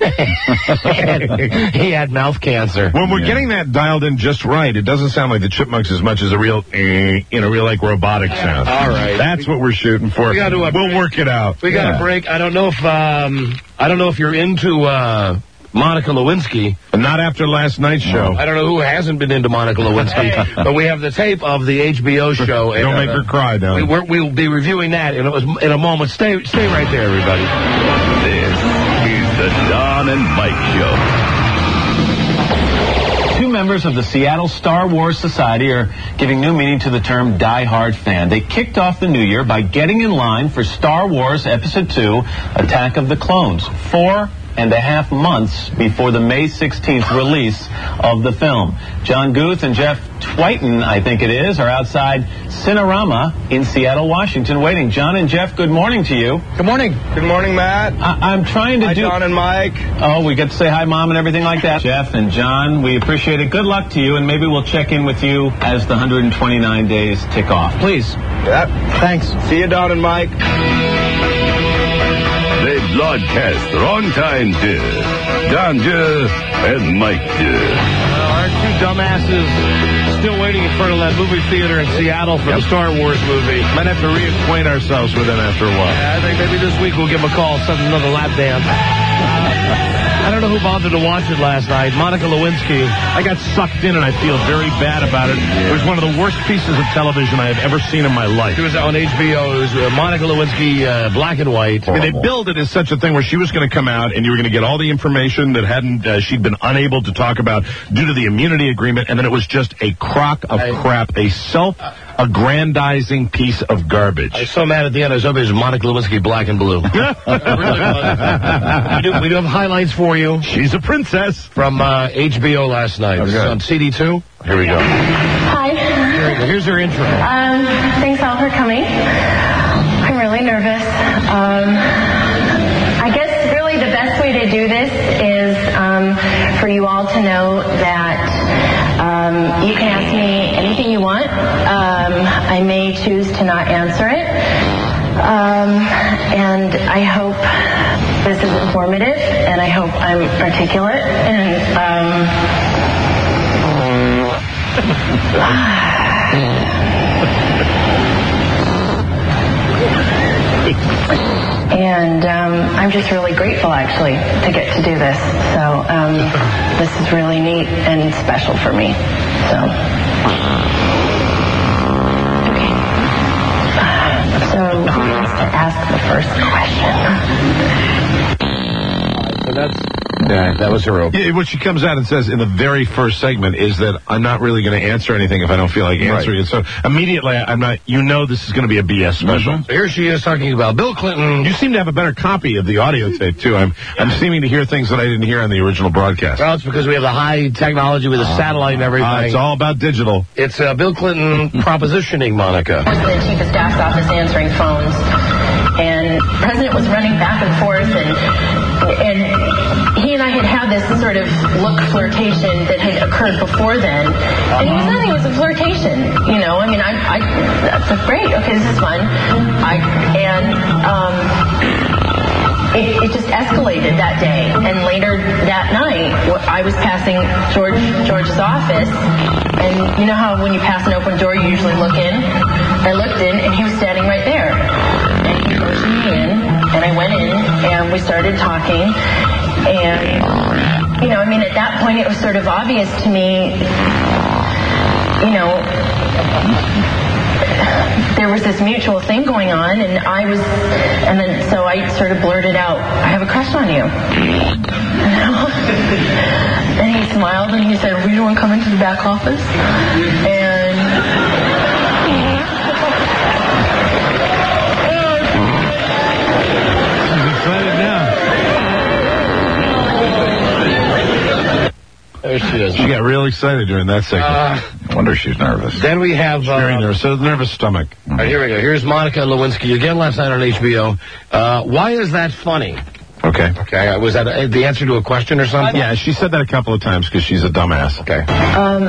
He had mouth cancer. When we're Yeah. getting that dialed in just right, it doesn't sound like the Chipmunks as much as a real, eh, you know, real like robotic sound. All right. That's what we're shooting for. We gotta, uh, we'll work it out. We got Yeah. a break. I don't know if um, I don't know if you're into uh, Monica Lewinsky. Not after last night's show. I don't know who hasn't been into Monica Lewinsky, but we have the tape of the H B O show. Don't and, make uh, her cry, now. We, we're, we'll be reviewing that in a, in a moment. Stay, stay right there, everybody. This is the Don and Mike Show. Two members of the Seattle Star Wars Society are giving new meaning to the term die-hard fan. They kicked off the new year by getting in line for Star Wars Episode two, Attack of the Clones, four and a half months before the May sixteenth release of the film. John Guth and Jeff Twighton, I think it is, are outside Cinerama in Seattle, Washington, waiting. John and Jeff, good morning to you. Good morning. Good morning, Matt. I- I'm trying to Hi, do... Don and Mike. Oh, we get to say hi, Mom, and everything like that. Jeff and John, we appreciate it. Good luck to you, and maybe we'll check in with you as the one hundred twenty-nine days tick off. Please. Yep. Thanks. See you, Don and Mike. They broadcast wrong times here. Don Jeff and Mike Jeff. Uh, our two dumbasses still waiting in front of that movie theater in Seattle for the Star Wars movie. Might have to reacquaint ourselves with them after a while. Yeah, I think maybe this week we'll give them a call, set another lap dance. I don't know who bothered to watch it last night. Monica Lewinsky. I got sucked in and I feel very bad about it. It was one of the worst pieces of television I have ever seen in my life. It was on H B O. It was uh, Monica Lewinsky, uh, black and white. I mean, they billed it as such a thing where she was going to come out and you were going to get all the information that hadn't uh, she'd been unable to talk about due to the immunity agreement, and then it was just a crock of I, crap, a self-aggrandizing piece of garbage. I was so mad at the end. I was hoping it was Monica Lewinsky, black and blue. It really was. We do, we do have highlights for you. She's a princess. From uh, H B O last night. Okay. This is on C D two. Here we go. Hi. Here, here's her intro. Um, thanks all for coming. I'm really nervous. Um, I guess really the best way to do this is um, for you all to know that um, you can ask me anything you want. Um, I may choose to not answer it. Um, and I hope this is informative, and I hope I'm articulate, and um, and um, I'm just really grateful, actually, to get to do this. So um, this is really neat and special for me. So, okay. So who wants to ask the first question? So that's yeah, that was her open. Yeah, what she comes out and says in the very first segment is that I'm not really going to answer anything if I don't feel like answering Right. it. So immediately I'm not, you know this is going to be a B S special. Mm-hmm. So here she is talking about Bill Clinton. You seem to have a better copy of the audio tape, too. I'm I'm seeming to hear things that I didn't hear on the original broadcast. Well, it's because we have the high technology with the Uh, satellite and everything. Uh, it's all about digital. It's uh, Bill Clinton propositioning Monica. The chief of staff's office answering phones, and the president was running back and forth, and and he and I had had this sort of look flirtation that had occurred before then, and it was nothing. It was a flirtation, you know. I mean, I, I that's great. Okay, this is fun. I and um. It, it just escalated that day, and later that night, I was passing George George's office, and you know how when you pass an open door, you usually look in. I looked in, and he was standing right there, and he motioned me in, and I went in, and we started talking. And, you know, I mean, at that point it was sort of obvious to me, you know, there was this mutual thing going on, and I was, and then so I sort of blurted out, I have a crush on you. And he smiled and he said, will you want to come into the back office? And she's excited now. There she is. She got real excited during that segment. Uh, I wonder if she's nervous. Then we have... Uh, Very nervous. So nervous stomach. All right, here we go. Here's Monica Lewinsky again last night on H B O. Uh, why is that funny? Okay. Okay. Uh, was that a, the answer to a question or something? Yeah, she said that a couple of times because she's a dumbass. Okay. Um,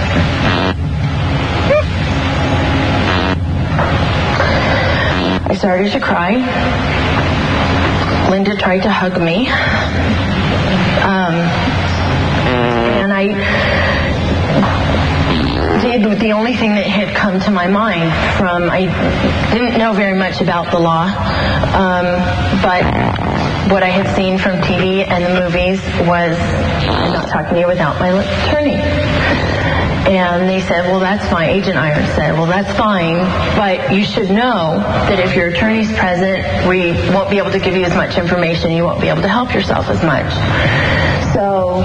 I started to cry. Linda tried to hug me. Um, and I... The, the only thing that had come to my mind from, I didn't know very much about the law, um, but what I had seen from T V and the movies was, I'm not talking to you without my attorney. And they said, well, that's fine. Agent Iron said, well, that's fine, but you should know that if your attorney's present, we won't be able to give you as much information. You won't be able to help yourself as much. So...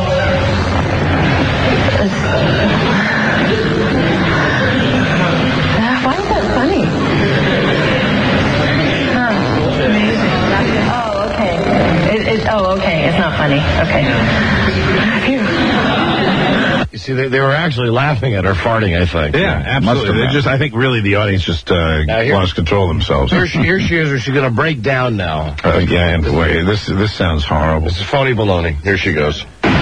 Why is that funny? Huh. Oh, okay. It, it, oh, okay. It's not funny. Okay. You see, they, they were actually laughing at her farting, I think. Yeah, absolutely. They just, I think really the audience just uh, lost control of themselves. Here she, here she is, or she's going to break down now. Uh, yeah, and wait, this, this sounds horrible. This is phony baloney. Here she goes.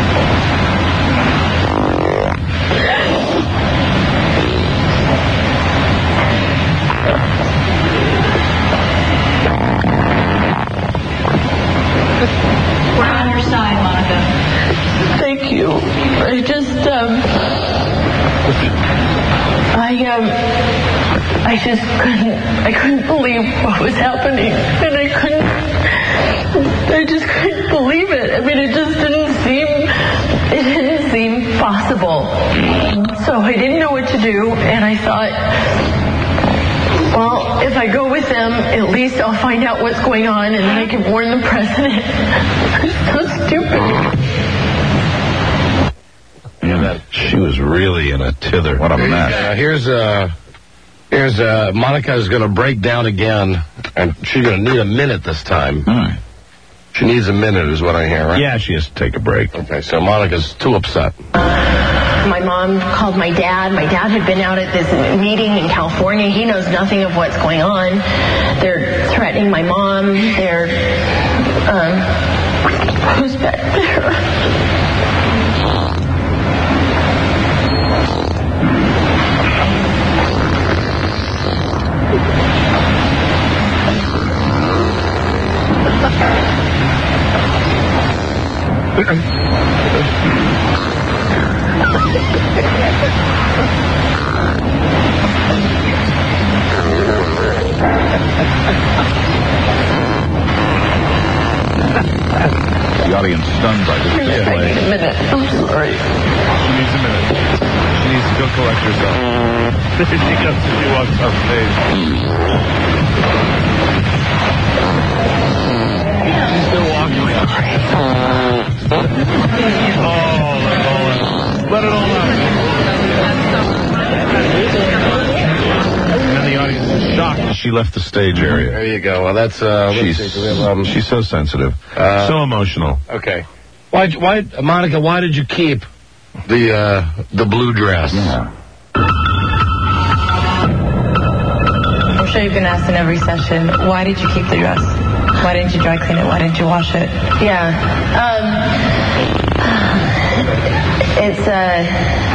I just, um, I, um, I just couldn't, I couldn't believe what was happening, and I couldn't, I just couldn't believe it. I mean, it just didn't seem, it didn't seem possible. So I didn't know what to do, and I thought, well, if I go with them, at least I'll find out what's going on, and then I can warn the president. It's so stupid. Yeah, she was really in a tither. What a mess. Uh, here's uh, here's uh, Monica is going to break down again, and she's going to need a minute this time. Hmm. She needs a minute, is what I hear, right? Yeah, she has to take a break. Okay, so Monica's too upset. My mom called my dad. My dad had been out at this meeting in California. He knows nothing of what's going on. They're threatening my mom. They're, um, who's back there? The audience stunned by this display. I need a minute. I'm sorry. She needs a minute. She needs to go collect herself. She goes, she walks off stage. She's still walking out. Oh, let it all out. Let it all out. And then the audience is shocked as she left the stage area. There you go. Well, that's, uh, She's, let's see, we have, um, she's so sensitive. Uh, so emotional. Okay. Why, why, Monica, why did you keep the, uh, the blue dress? I'm sure you've been asked in every session, why did you keep the dress? Why didn't you dry clean it? Why didn't you wash it? Yeah. Um, it's, uh,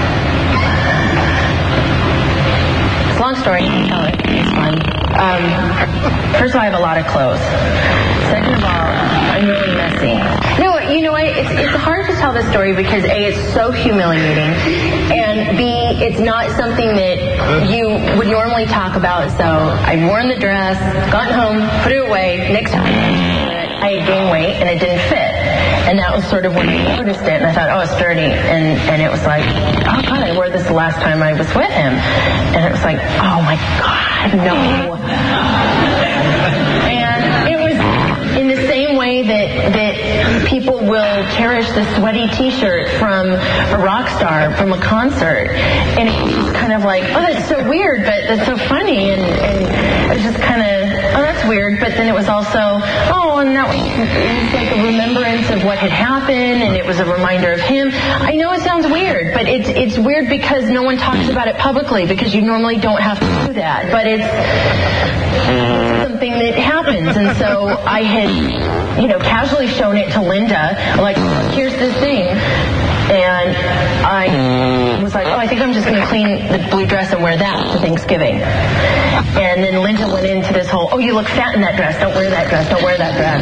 it's a long story. Tell it. It's fun. Um, first of all, I have a lot of clothes. Second of all, I'm really messy. No, you know what? It's, it's hard to tell this story because A, it's so humiliating, and B, it's not something that you would normally talk about. So I've worn the dress, gotten home, put it away. Next time, I had gained weight and it didn't fit. And that was sort of when I noticed it, and I thought, oh, it's dirty. And, and it was like, oh, God, I wore this the last time I was with him. And it was like, oh, my God, no. And it was in the same way that, that people will cherish the sweaty T-shirt from a rock star, from a concert. And it was just kind of like, oh, that's so weird, but that's so funny. And, and it was just kind of, oh, that's weird. But then it was also, oh, and that was, it was like a remembrance of what had happened, and it was a reminder of him. I know it sounds weird, but it's it's weird because no one talks about it publicly, because you normally don't have to do that. But it's something that happens. And so I had, you know, casually shown it to Linda, like, here's this thing. And I was like, oh, I think I'm just going to clean the blue dress and wear that to Thanksgiving. And then Linda went into this whole, oh, you look fat in that dress. Don't wear that dress. Don't wear that dress.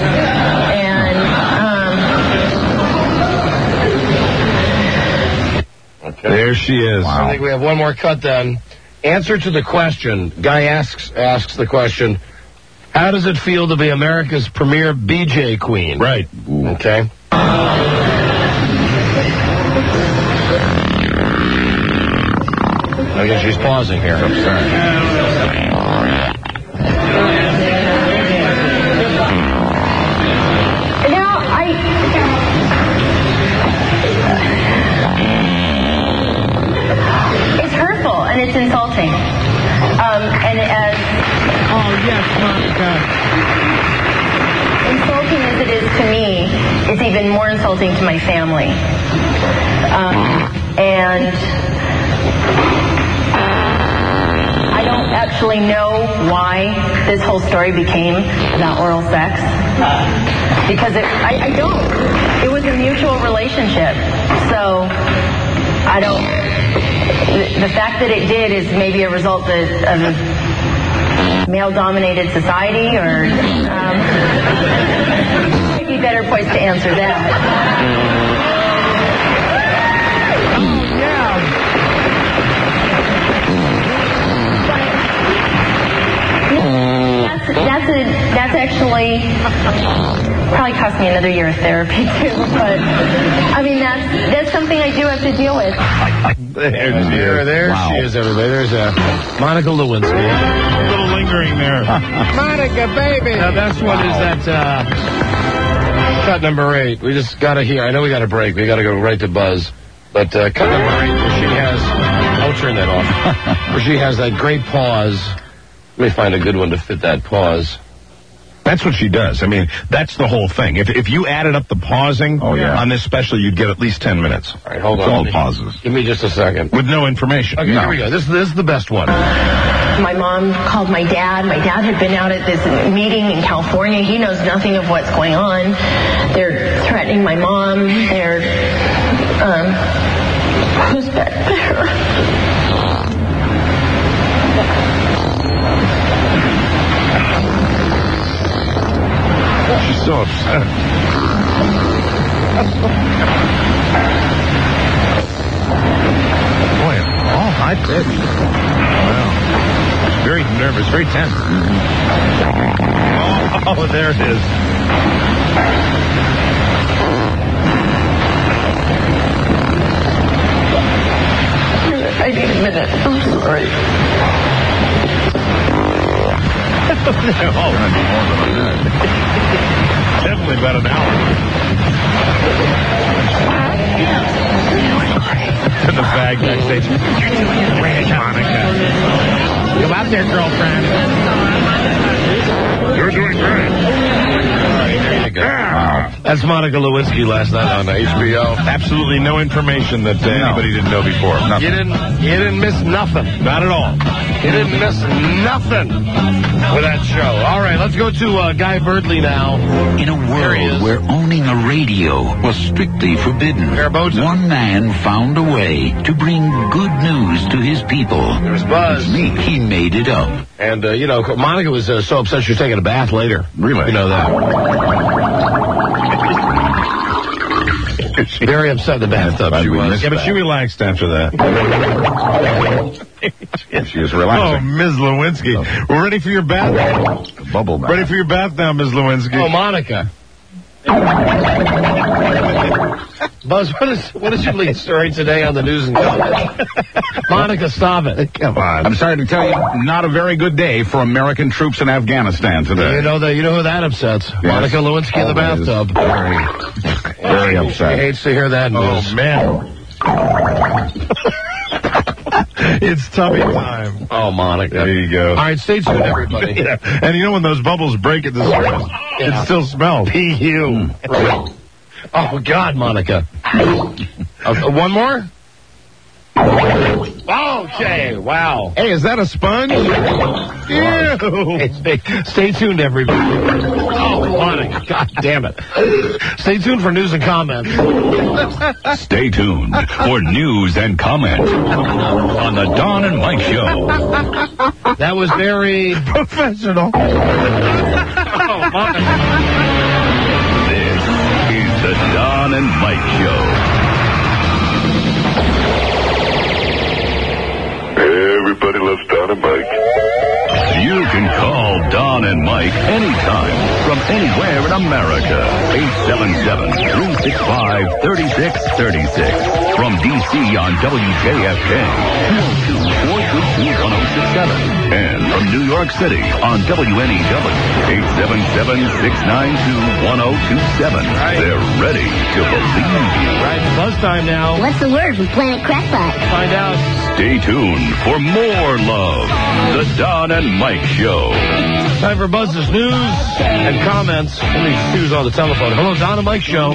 And, um... Okay. There she is. Wow. I think we have one more cut then. Answer to the question. Guy asks asks the question, how does it feel to be America's premier B J queen? Right. Okay. I guess she's pausing here. I'm sorry. Now, I... It's hurtful and it's insulting. Um, and as... Oh, yes, Monica. Insulting as it is to me, it's even more insulting to my family. Um, and... I don't actually know why this whole story became about oral sex. Because it, I, I don't. It was a mutual relationship. So, I don't... The, the fact that it did is maybe a result of, of a male-dominated society, or... Um, might be better poised to answer that. That's, that's, a, that's actually probably cost me another year of therapy too, but I mean that's that's something I do have to deal with. There, there, there wow. she is, everybody. There's uh, Monica Lewinsky. A little lingering there. Monica, baby. Now that's what is that uh, cut number eight. We just got to hear. I know we got a break. We got to go right to Buzz. But uh, cut number eight, where she has, I'll turn that off, where she has that great pause. Let me find a good one to fit that pause. That's what she does. I mean, that's the whole thing. If if you added up the pausing oh, yeah. on this special, you'd get at least ten minutes. All right, hold it's on. all pauses. Give me just a second. With no information. Okay, no. here we go. This, this is the best one. My mom called my dad. My dad had been out at this meeting in California. He knows nothing of what's going on. They're threatening my mom. They're, um, who's back there? She's so upset. Boy, all high pitch. Wow. Very nervous, very tense. Mm-hmm. Oh, there it is. I need a minute. I'm sorry. Definitely about an hour. To the bag backstage. You're doing great, Monica. Come out there, girlfriend. You're doing great. Wow. That's Monica Lewinsky last night on H B O. Absolutely no information that uh, no. anybody didn't know before. Nothing. You didn't. You didn't miss nothing. Not at all. You didn't miss nothing with that show. All right, let's go to uh, Guy Birdley now. In a world where owning a radio was strictly forbidden, one man found a way to bring good news to his people. There's Buzz. Me. He made it up. And, uh, you know, Monica was uh, so upset she was taking a bath later. Really? You know that. Very upset in the bathtub. She was. Yeah, but she relaxed after that. She was relaxing. Oh, Miz Lewinsky. We're ready for your bath. Bubble bath. Ready for your bath now, Miz Lewinsky. Oh, Monica. Buzz, what is what is your lead story today on the news and comments? Monica, stop it. Come on. I'm sorry to tell you, not a very good day for American troops in Afghanistan today. You know that you know who that upsets. Yes. Monica Lewinsky in the Always. bathtub. Very, very upset. She hates to hear that news. Oh, man. It's tummy time. Oh, Monica. There you go. All right, stay tuned, everybody. Yeah. And you know when those bubbles break at the surface, Yeah. it still smells. P U. Right. Oh, God, Monica. Uh, one more? Okay, wow. Hey, is that a sponge? Ew. Hey, stay, stay tuned, everybody. Oh, Monica, God damn it. Stay tuned for news and comments. Stay tuned for news and comment on the Don and Mike Show. That was very professional. Oh, Monica. This is the Don and Mike Show. Everybody loves Don and Mike. You can call Don and Mike anytime from anywhere in America. eight seven seven, three six five, three six three six. From D C on W J F K, two oh two, four three two, one oh six seven. And from New York City on W N E W, eight seven seven, six nine two, one oh two seven. Right. They're ready to believe you. Right, buzz time now. What's the word from Planet Crackpot? Find out. Stay tuned for more love. The Don and Mike Show. Time for Buzz's news and comments. Let me see who's on the telephone. Hello, Don and Mike Show.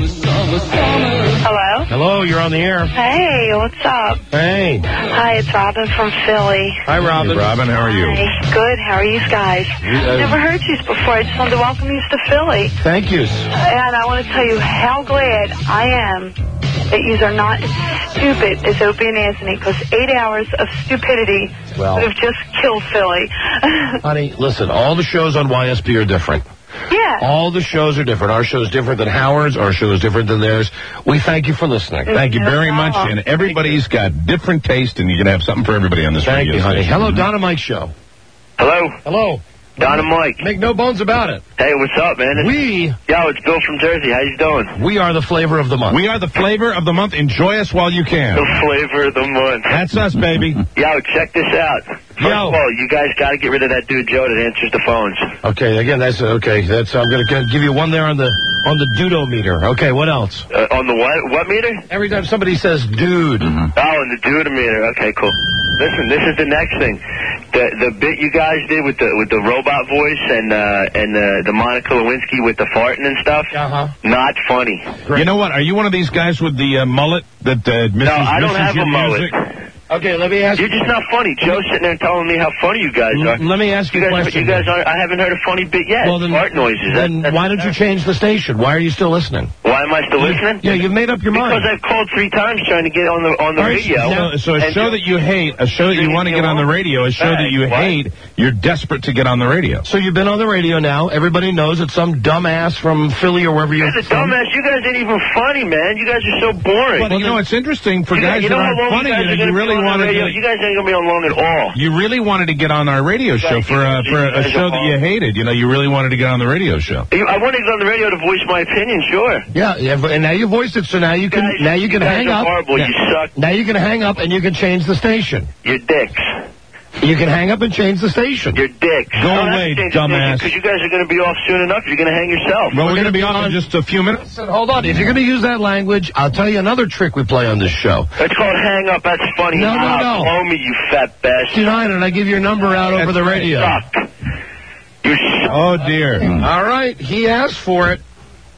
Hello? Hello, you're on the air. Hey, what's up? Hey. Hi, it's Robin from Philly. Hi, Robin. Hey, Robin, how are you? Hi. Good, how are you guys? uh, Never heard you before. I just wanted to welcome you to Philly. Thank you. And I want to tell you how glad I am that you are not as stupid as Opie and Anthony, because eight hours of stupidity Well. would have just killed Philly. Honey, listen, all the shows on Y S P are different. Yeah. All the shows are different. Our show is different than Howard's. Our show is different than theirs. We thank you for listening. Thank you very much. And everybody's got different taste, and you can have something for everybody on this Thank radio you, honey. station. Hello, Don and Mike Show. Hello. Hello. Don and Mike. Make no bones about it. Hey, what's up, man? We. Yo, it's Bill from Jersey. How you doing? We are the flavor of the month. We are the flavor of the month. Enjoy us while you can. The flavor of the month. That's us, baby. Yo, check this out. First Yo. of all, you guys got to get rid of that dude Joe that answers the phones. Okay, again, that's okay. That's I'm going to give you one there on the on the dudo meter. Okay, what else? Uh, on the what? What meter? Every time somebody says dude. Mm-hmm. Oh, on the dude meter. Okay, cool. Listen, this is the next thing. The the bit you guys did with the with the robot voice and uh, and the the Monica Lewinsky with the farting and stuff. Uh-huh. Not funny. You know what? Are you one of these guys with the uh, mullet that uh, misses, No, I don't misses have your a mullet. music? Okay, let me ask You're you. just not funny. Joe's sitting there telling me how funny you guys are. Let me ask you, you a guys, question. You guys aren't, I haven't heard a funny bit yet. Well, then, Fart noises. Then That- that's- why don't you change the station? Why are you still listening? Why am I still listening? Yeah, you've made up your mind. Because I've called three times trying to get on the on the All right, radio. So, so a and show Joe- that you hate, a show that you Leaving want to me get on the alone? radio, a show that Hey, you what? hate, you're desperate to get on the radio. So you've been on the radio now. Everybody knows it's some dumbass from Philly or wherever you're That's a from. dumbass. You guys ain't even funny, man. You guys are so boring. Well, you know, it's interesting for You guys you that know how aren't long funny. you guys You, know, are you gonna be really on the wanted radio? to. You guys ain't gonna be on long at all. You really wanted to get on our radio show Guys, for uh, you- for you a guys show are that you hated. You know, you really wanted to get on the radio show. You- I wanted to get on the radio to voice my opinion, sure. Yeah, yeah, but- and now you voiced it, so now you can Guys, now you can you guys hang are up. horrible. Yeah. You suck. Now you can hang up and you can change the station. You're dicks. You can hang up and change the station. You're dicks. Go away, dumbass. Because you guys are going to be off soon enough. You're going to hang yourself. Well, we're going to be on in just a few minutes. Listen, hold on. If you're going to use that language, I'll tell you another trick we play on this show. It's called hang up. That's funny. No, no, Ah, no. Blow me, you fat bastard. Tonight, and I give your number out over the radio. Suck. You suck. Oh dear. All right, he asked for it.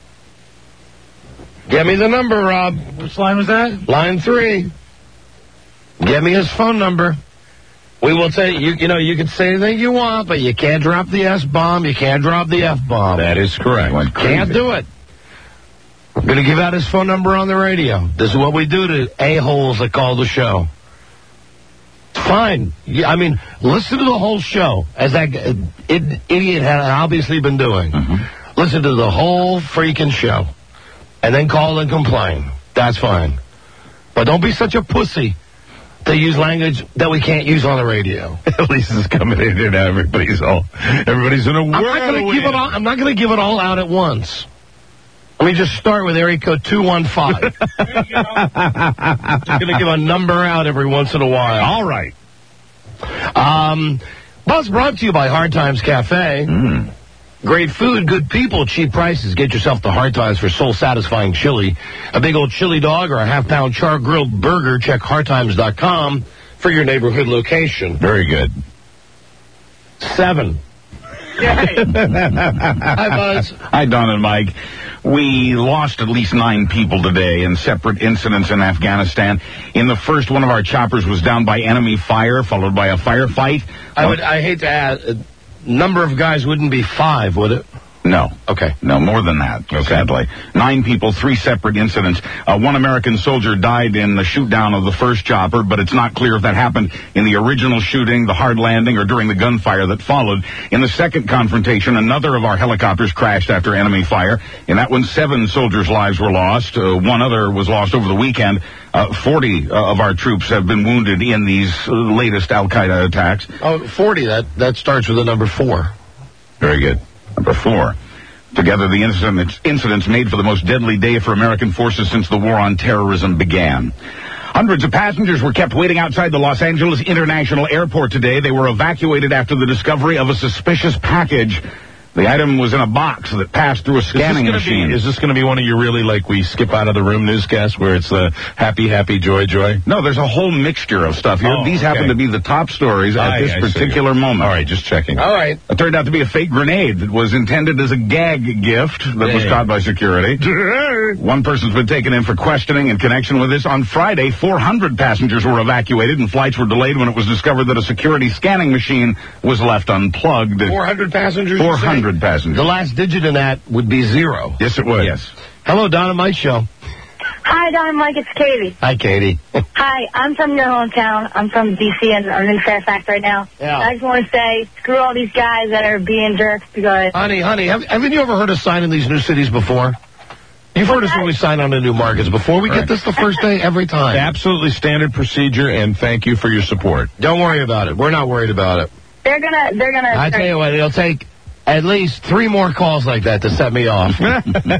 Get me the number, Rob. Which line was that? Line three. Get me his phone number. We will say, you you know, you can say anything you want, but you can't drop the S-bomb, you can't drop the F-bomb. That is correct. Can't do it. We're going to give out his phone number on the radio. This is what we do to a-holes that call the show. It's fine. Yeah, I mean, listen to the whole show, as that uh, it, idiot had obviously been doing. Mm-hmm. Listen to the whole freaking show, and then call and complain. That's fine. But don't be such a pussy to use language that we can't use on the radio. At least it's coming in here now. Everybody's all, everybody's in a I'm not going to whirlwind. give it all. I'm not going to give it all out at once. Let me just start with area code two one five. Just going to give a number out every once in a while. All right. Um, Buzz brought to you by Hard Times Cafe. Mm. Great food, good people, cheap prices. Get yourself the Hard Times for soul-satisfying chili. A big old chili dog or a half-pound char-grilled burger. Check hard times dot com for your neighborhood location. Very good. Seven. Hi, Buzz. Hi, Don and Mike. We lost at least nine people today in separate incidents in Afghanistan. In the first, one of our choppers was down by enemy fire, followed by a firefight. I would. I hate to add, uh, number of guys wouldn't be five, would it? No. Okay. No, more than that, okay. Sadly. Nine people, three separate incidents. Uh, one American soldier died in the shoot-down of the first chopper, but it's not clear if that happened in the original shooting, the hard landing, or during the gunfire that followed. In the second confrontation, another of our helicopters crashed after enemy fire. In that one, seven soldiers' lives were lost. Uh, one other was lost over the weekend. Uh, forty uh, of our troops have been wounded in these uh, latest Al-Qaeda attacks. Oh, forty. That, that starts with the number four. Very good. Number four. Together, the incidents, incidents made for the most deadly day for American forces since the war on terrorism began. Hundreds of passengers were kept waiting outside the Los Angeles International Airport today. They were evacuated after the discovery of a suspicious package. The item was in a box that passed through a scanning is machine. Be, is this going to be one of your really, like, we skip out of the room newscasts where it's uh, happy, happy, joy, joy? No, there's a whole mixture of stuff here. Oh, These okay. happen to be the top stories at I, this I particular moment. All right, just checking. All right. It turned out to be a fake grenade that was intended as a gag gift that Dang. was caught by security. One person's been taken in for questioning in connection with this. On Friday, four hundred passengers were evacuated and flights were delayed when it was discovered that a security scanning machine was left unplugged. four hundred passengers? four hundred passengers. The last digit in that would be zero. Yes, it would. Yes. Hello, Don and Mike Show. Hi, Don and Mike. It's Katie. Hi, Katie. Hi, I'm from your hometown. I'm from D C and I'm in Fairfax right now. Yeah. I just want to say, screw all these guys that are being jerks because... Honey, honey, have, haven't you ever heard us sign in these new cities before? You've heard us when we sign on to new markets before. We right. get this the first day every time. Absolutely standard procedure, and thank you for your support. Don't worry about it. We're not worried about it. They're gonna, they're gonna... I tell you what, it'll take at least three more calls like that to set me off. I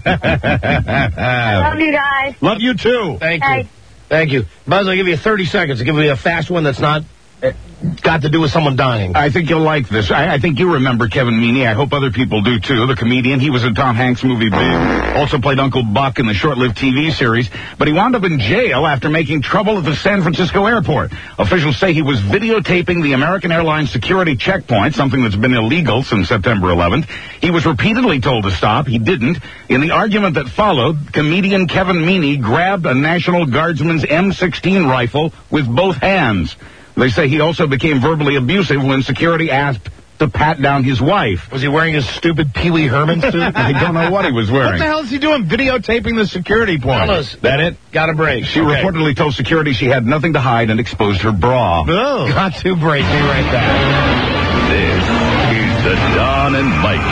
love you guys. Love you too. Thank Bye. you. Thank you. Buzz, I'll give you thirty seconds to give me a fast one that's not got to do with someone dying. I think you'll like this. I, I think you remember Kevin Meaney. I hope other people do, too. The comedian. He was in Tom Hanks' movie Big. Also played Uncle Buck in the short-lived T V series. But he wound up in jail after making trouble at the San Francisco airport. Officials say he was videotaping the American Airlines security checkpoint, something that's been illegal since September eleventh. He was repeatedly told to stop. He didn't. In the argument that followed, comedian Kevin Meaney grabbed a National Guardsman's M sixteen rifle with both hands. They say he also became verbally abusive when security asked to pat down his wife. Was he wearing his stupid Pee Wee Herman suit? I don't know what he was wearing. What the hell is he doing videotaping the security point? Fellas, that it? Got a break. She okay. reportedly told security she had nothing to hide and exposed her bra. Oh. Got to break me right there. This is the Don and Mike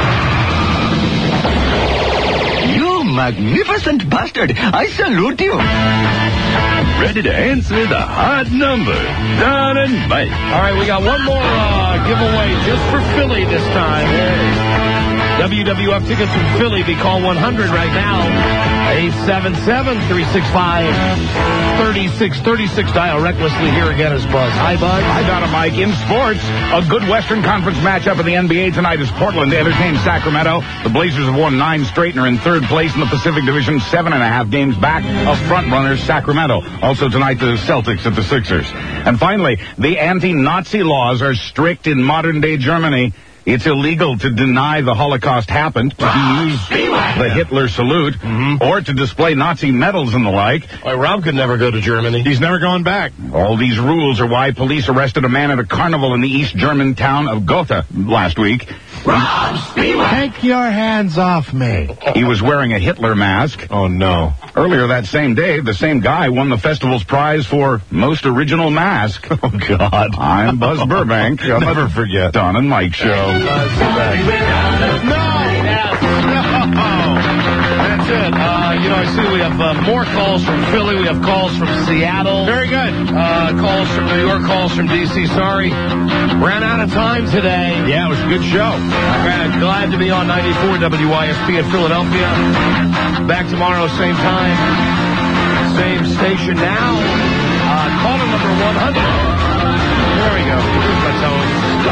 Show. You magnificent bastard. I salute you. Ready to answer the hard number. Don and Mike. All right, we got one more uh, giveaway just for Philly this time. W W F tickets from Philly. Be call one hundred right now. eight seven seven, three six five, three six three six. Dial recklessly. Here again is Buzz. Hi, Buzz. Hi, Don and Mike. In sports, a good Western Conference matchup in the N B A tonight as Portland entertains Sacramento. The Blazers have won nine straight and are in third place in the Pacific Division, seven and a half games back of front-runners Sacramento. Also tonight, the Celtics at the Sixers. And finally, the anti-Nazi laws are strict in modern-day Germany. It's illegal to deny the Holocaust happened, to use the Hitler salute, mm-hmm. or to display Nazi medals and the like. Why, Rob could never go to Germany. He's never gone back. All these rules are why police arrested a man at a carnival in the East German town of Gotha last week. Rob Spiewak. Take your hands off me. He was wearing a Hitler mask. Oh, no. Earlier that same day, the same guy won the festival's prize for most original mask. Oh, God. I'm Buzz Burbank. I'll never forget. Don and Mike Show. No! Yes. No! That's it. Uh, you know, I see we have uh, more calls from Philly. We have calls from Seattle. Very good. Uh, calls from New York, calls from D C. Sorry, ran out of time today. Yeah, it was a good show. Glad, glad to be on ninety-four W I S P in Philadelphia. Back tomorrow, same time, same station now. Uh, caller number one hundred. There we go. Here's my tone.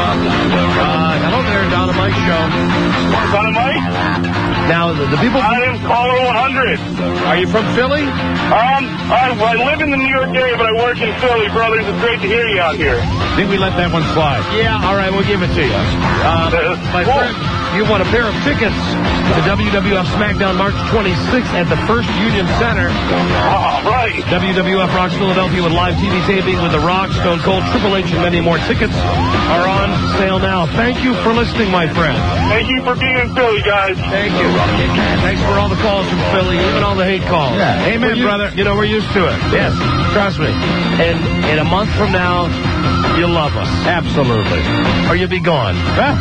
Uh, hello there, Don and Mike Show. Don and Mike? Now, the, the people... I am caller one hundred. Are you from Philly? Um, I, I live in the New York area, but I work in Philly, brothers. It's great to hear you out here. I think we let that one slide. Yeah, all right, we'll give it to you. Uh, my cool. friend, you won a pair of tickets to W W F SmackDown March twenty-sixth at the First Union Center. Oh, right. W W F rocks Philadelphia with live T V taping with The Rock, Stone Cold, Triple H, and many more. Tickets are on sale now. Thank you for listening, my friend. Thank you for being in Philly, guys. Thank you. Thanks for all the calls from Philly, even all the hate calls. Yeah. Amen, you, brother. You know, we're used to it. Yes, trust me. And in a month from now, you'll love us. Absolutely. Or you'll be gone.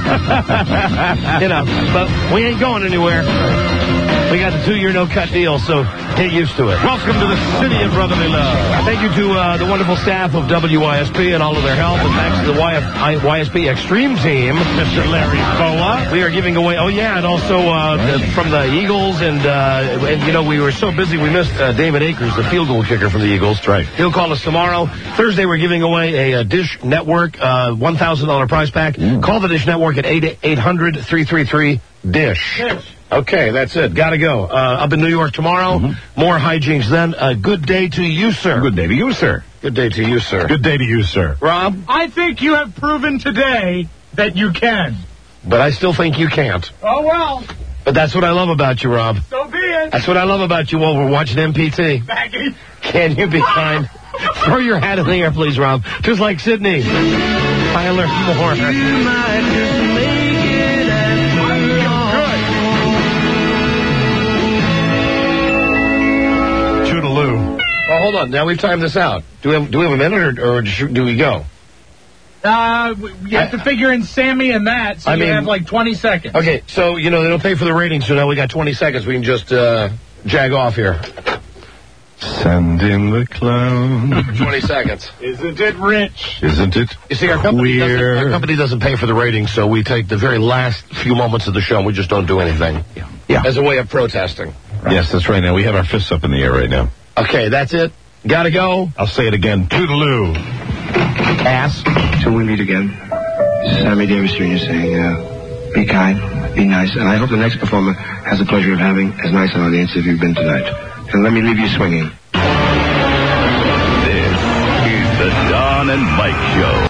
You know, but we ain't going anywhere. We got the two-year no-cut deal, so get used to it. Welcome to the city of brotherly love. Thank you to uh, the wonderful staff of W I S P and all of their help, and thanks to the Y F- Y S P Extreme Team, Mister Larry Boa. We are giving away, oh yeah, and also uh, the, from the Eagles, and, uh, and, you know, we were so busy we missed uh, David Akers, the field goal kicker from the Eagles. Right. He'll call us tomorrow. Thursday, we're giving away a, a Dish Network uh, one thousand dollars prize pack. Mm. Call the Dish Network at eight hundred, three three three, DISH. Dish. Okay, that's it. Gotta go. Uh, up in New York tomorrow. Mm-hmm. More hijinks then. A good day to you, sir. Good day to you, sir. Good day to you, sir. Good day to you, sir. Rob? I think you have proven today that you can. But I still think you can't. Oh, well. But that's what I love about you, Rob. So be it. That's what I love about you while we're watching M P T. Maggie. Can you be kind? Throw your hat in the air, please, Rob. Just like Sydney. Tyler Moore. You might just make it as Toodaloo. Oh, hold on. Now we've timed this out. Do we have, do we have a minute, or, or do we go? Uh, you have I, to figure in Sammy and that, so I you mean, have like twenty seconds. Okay, so, you know, they don't pay for the ratings, so now we got twenty seconds. We can just uh, jag off here. Send in the clown. twenty seconds. Isn't it rich? Isn't it You see, our company, doesn't, our company doesn't pay for the ratings, so we take the very last few moments of the show and we just don't do anything. Yeah. yeah. As a way of protesting. Right? Yes, that's right. Now we have our fists up in the air right now. Okay, that's it. Gotta go. I'll say it again. Toodaloo. Ass. Till we meet again. This is Sammy Davis Junior saying, uh, be kind, be nice, and I hope the next performer has the pleasure of having as nice an audience as you've been tonight. And let me leave you swinging. This is the Don and Mike Show.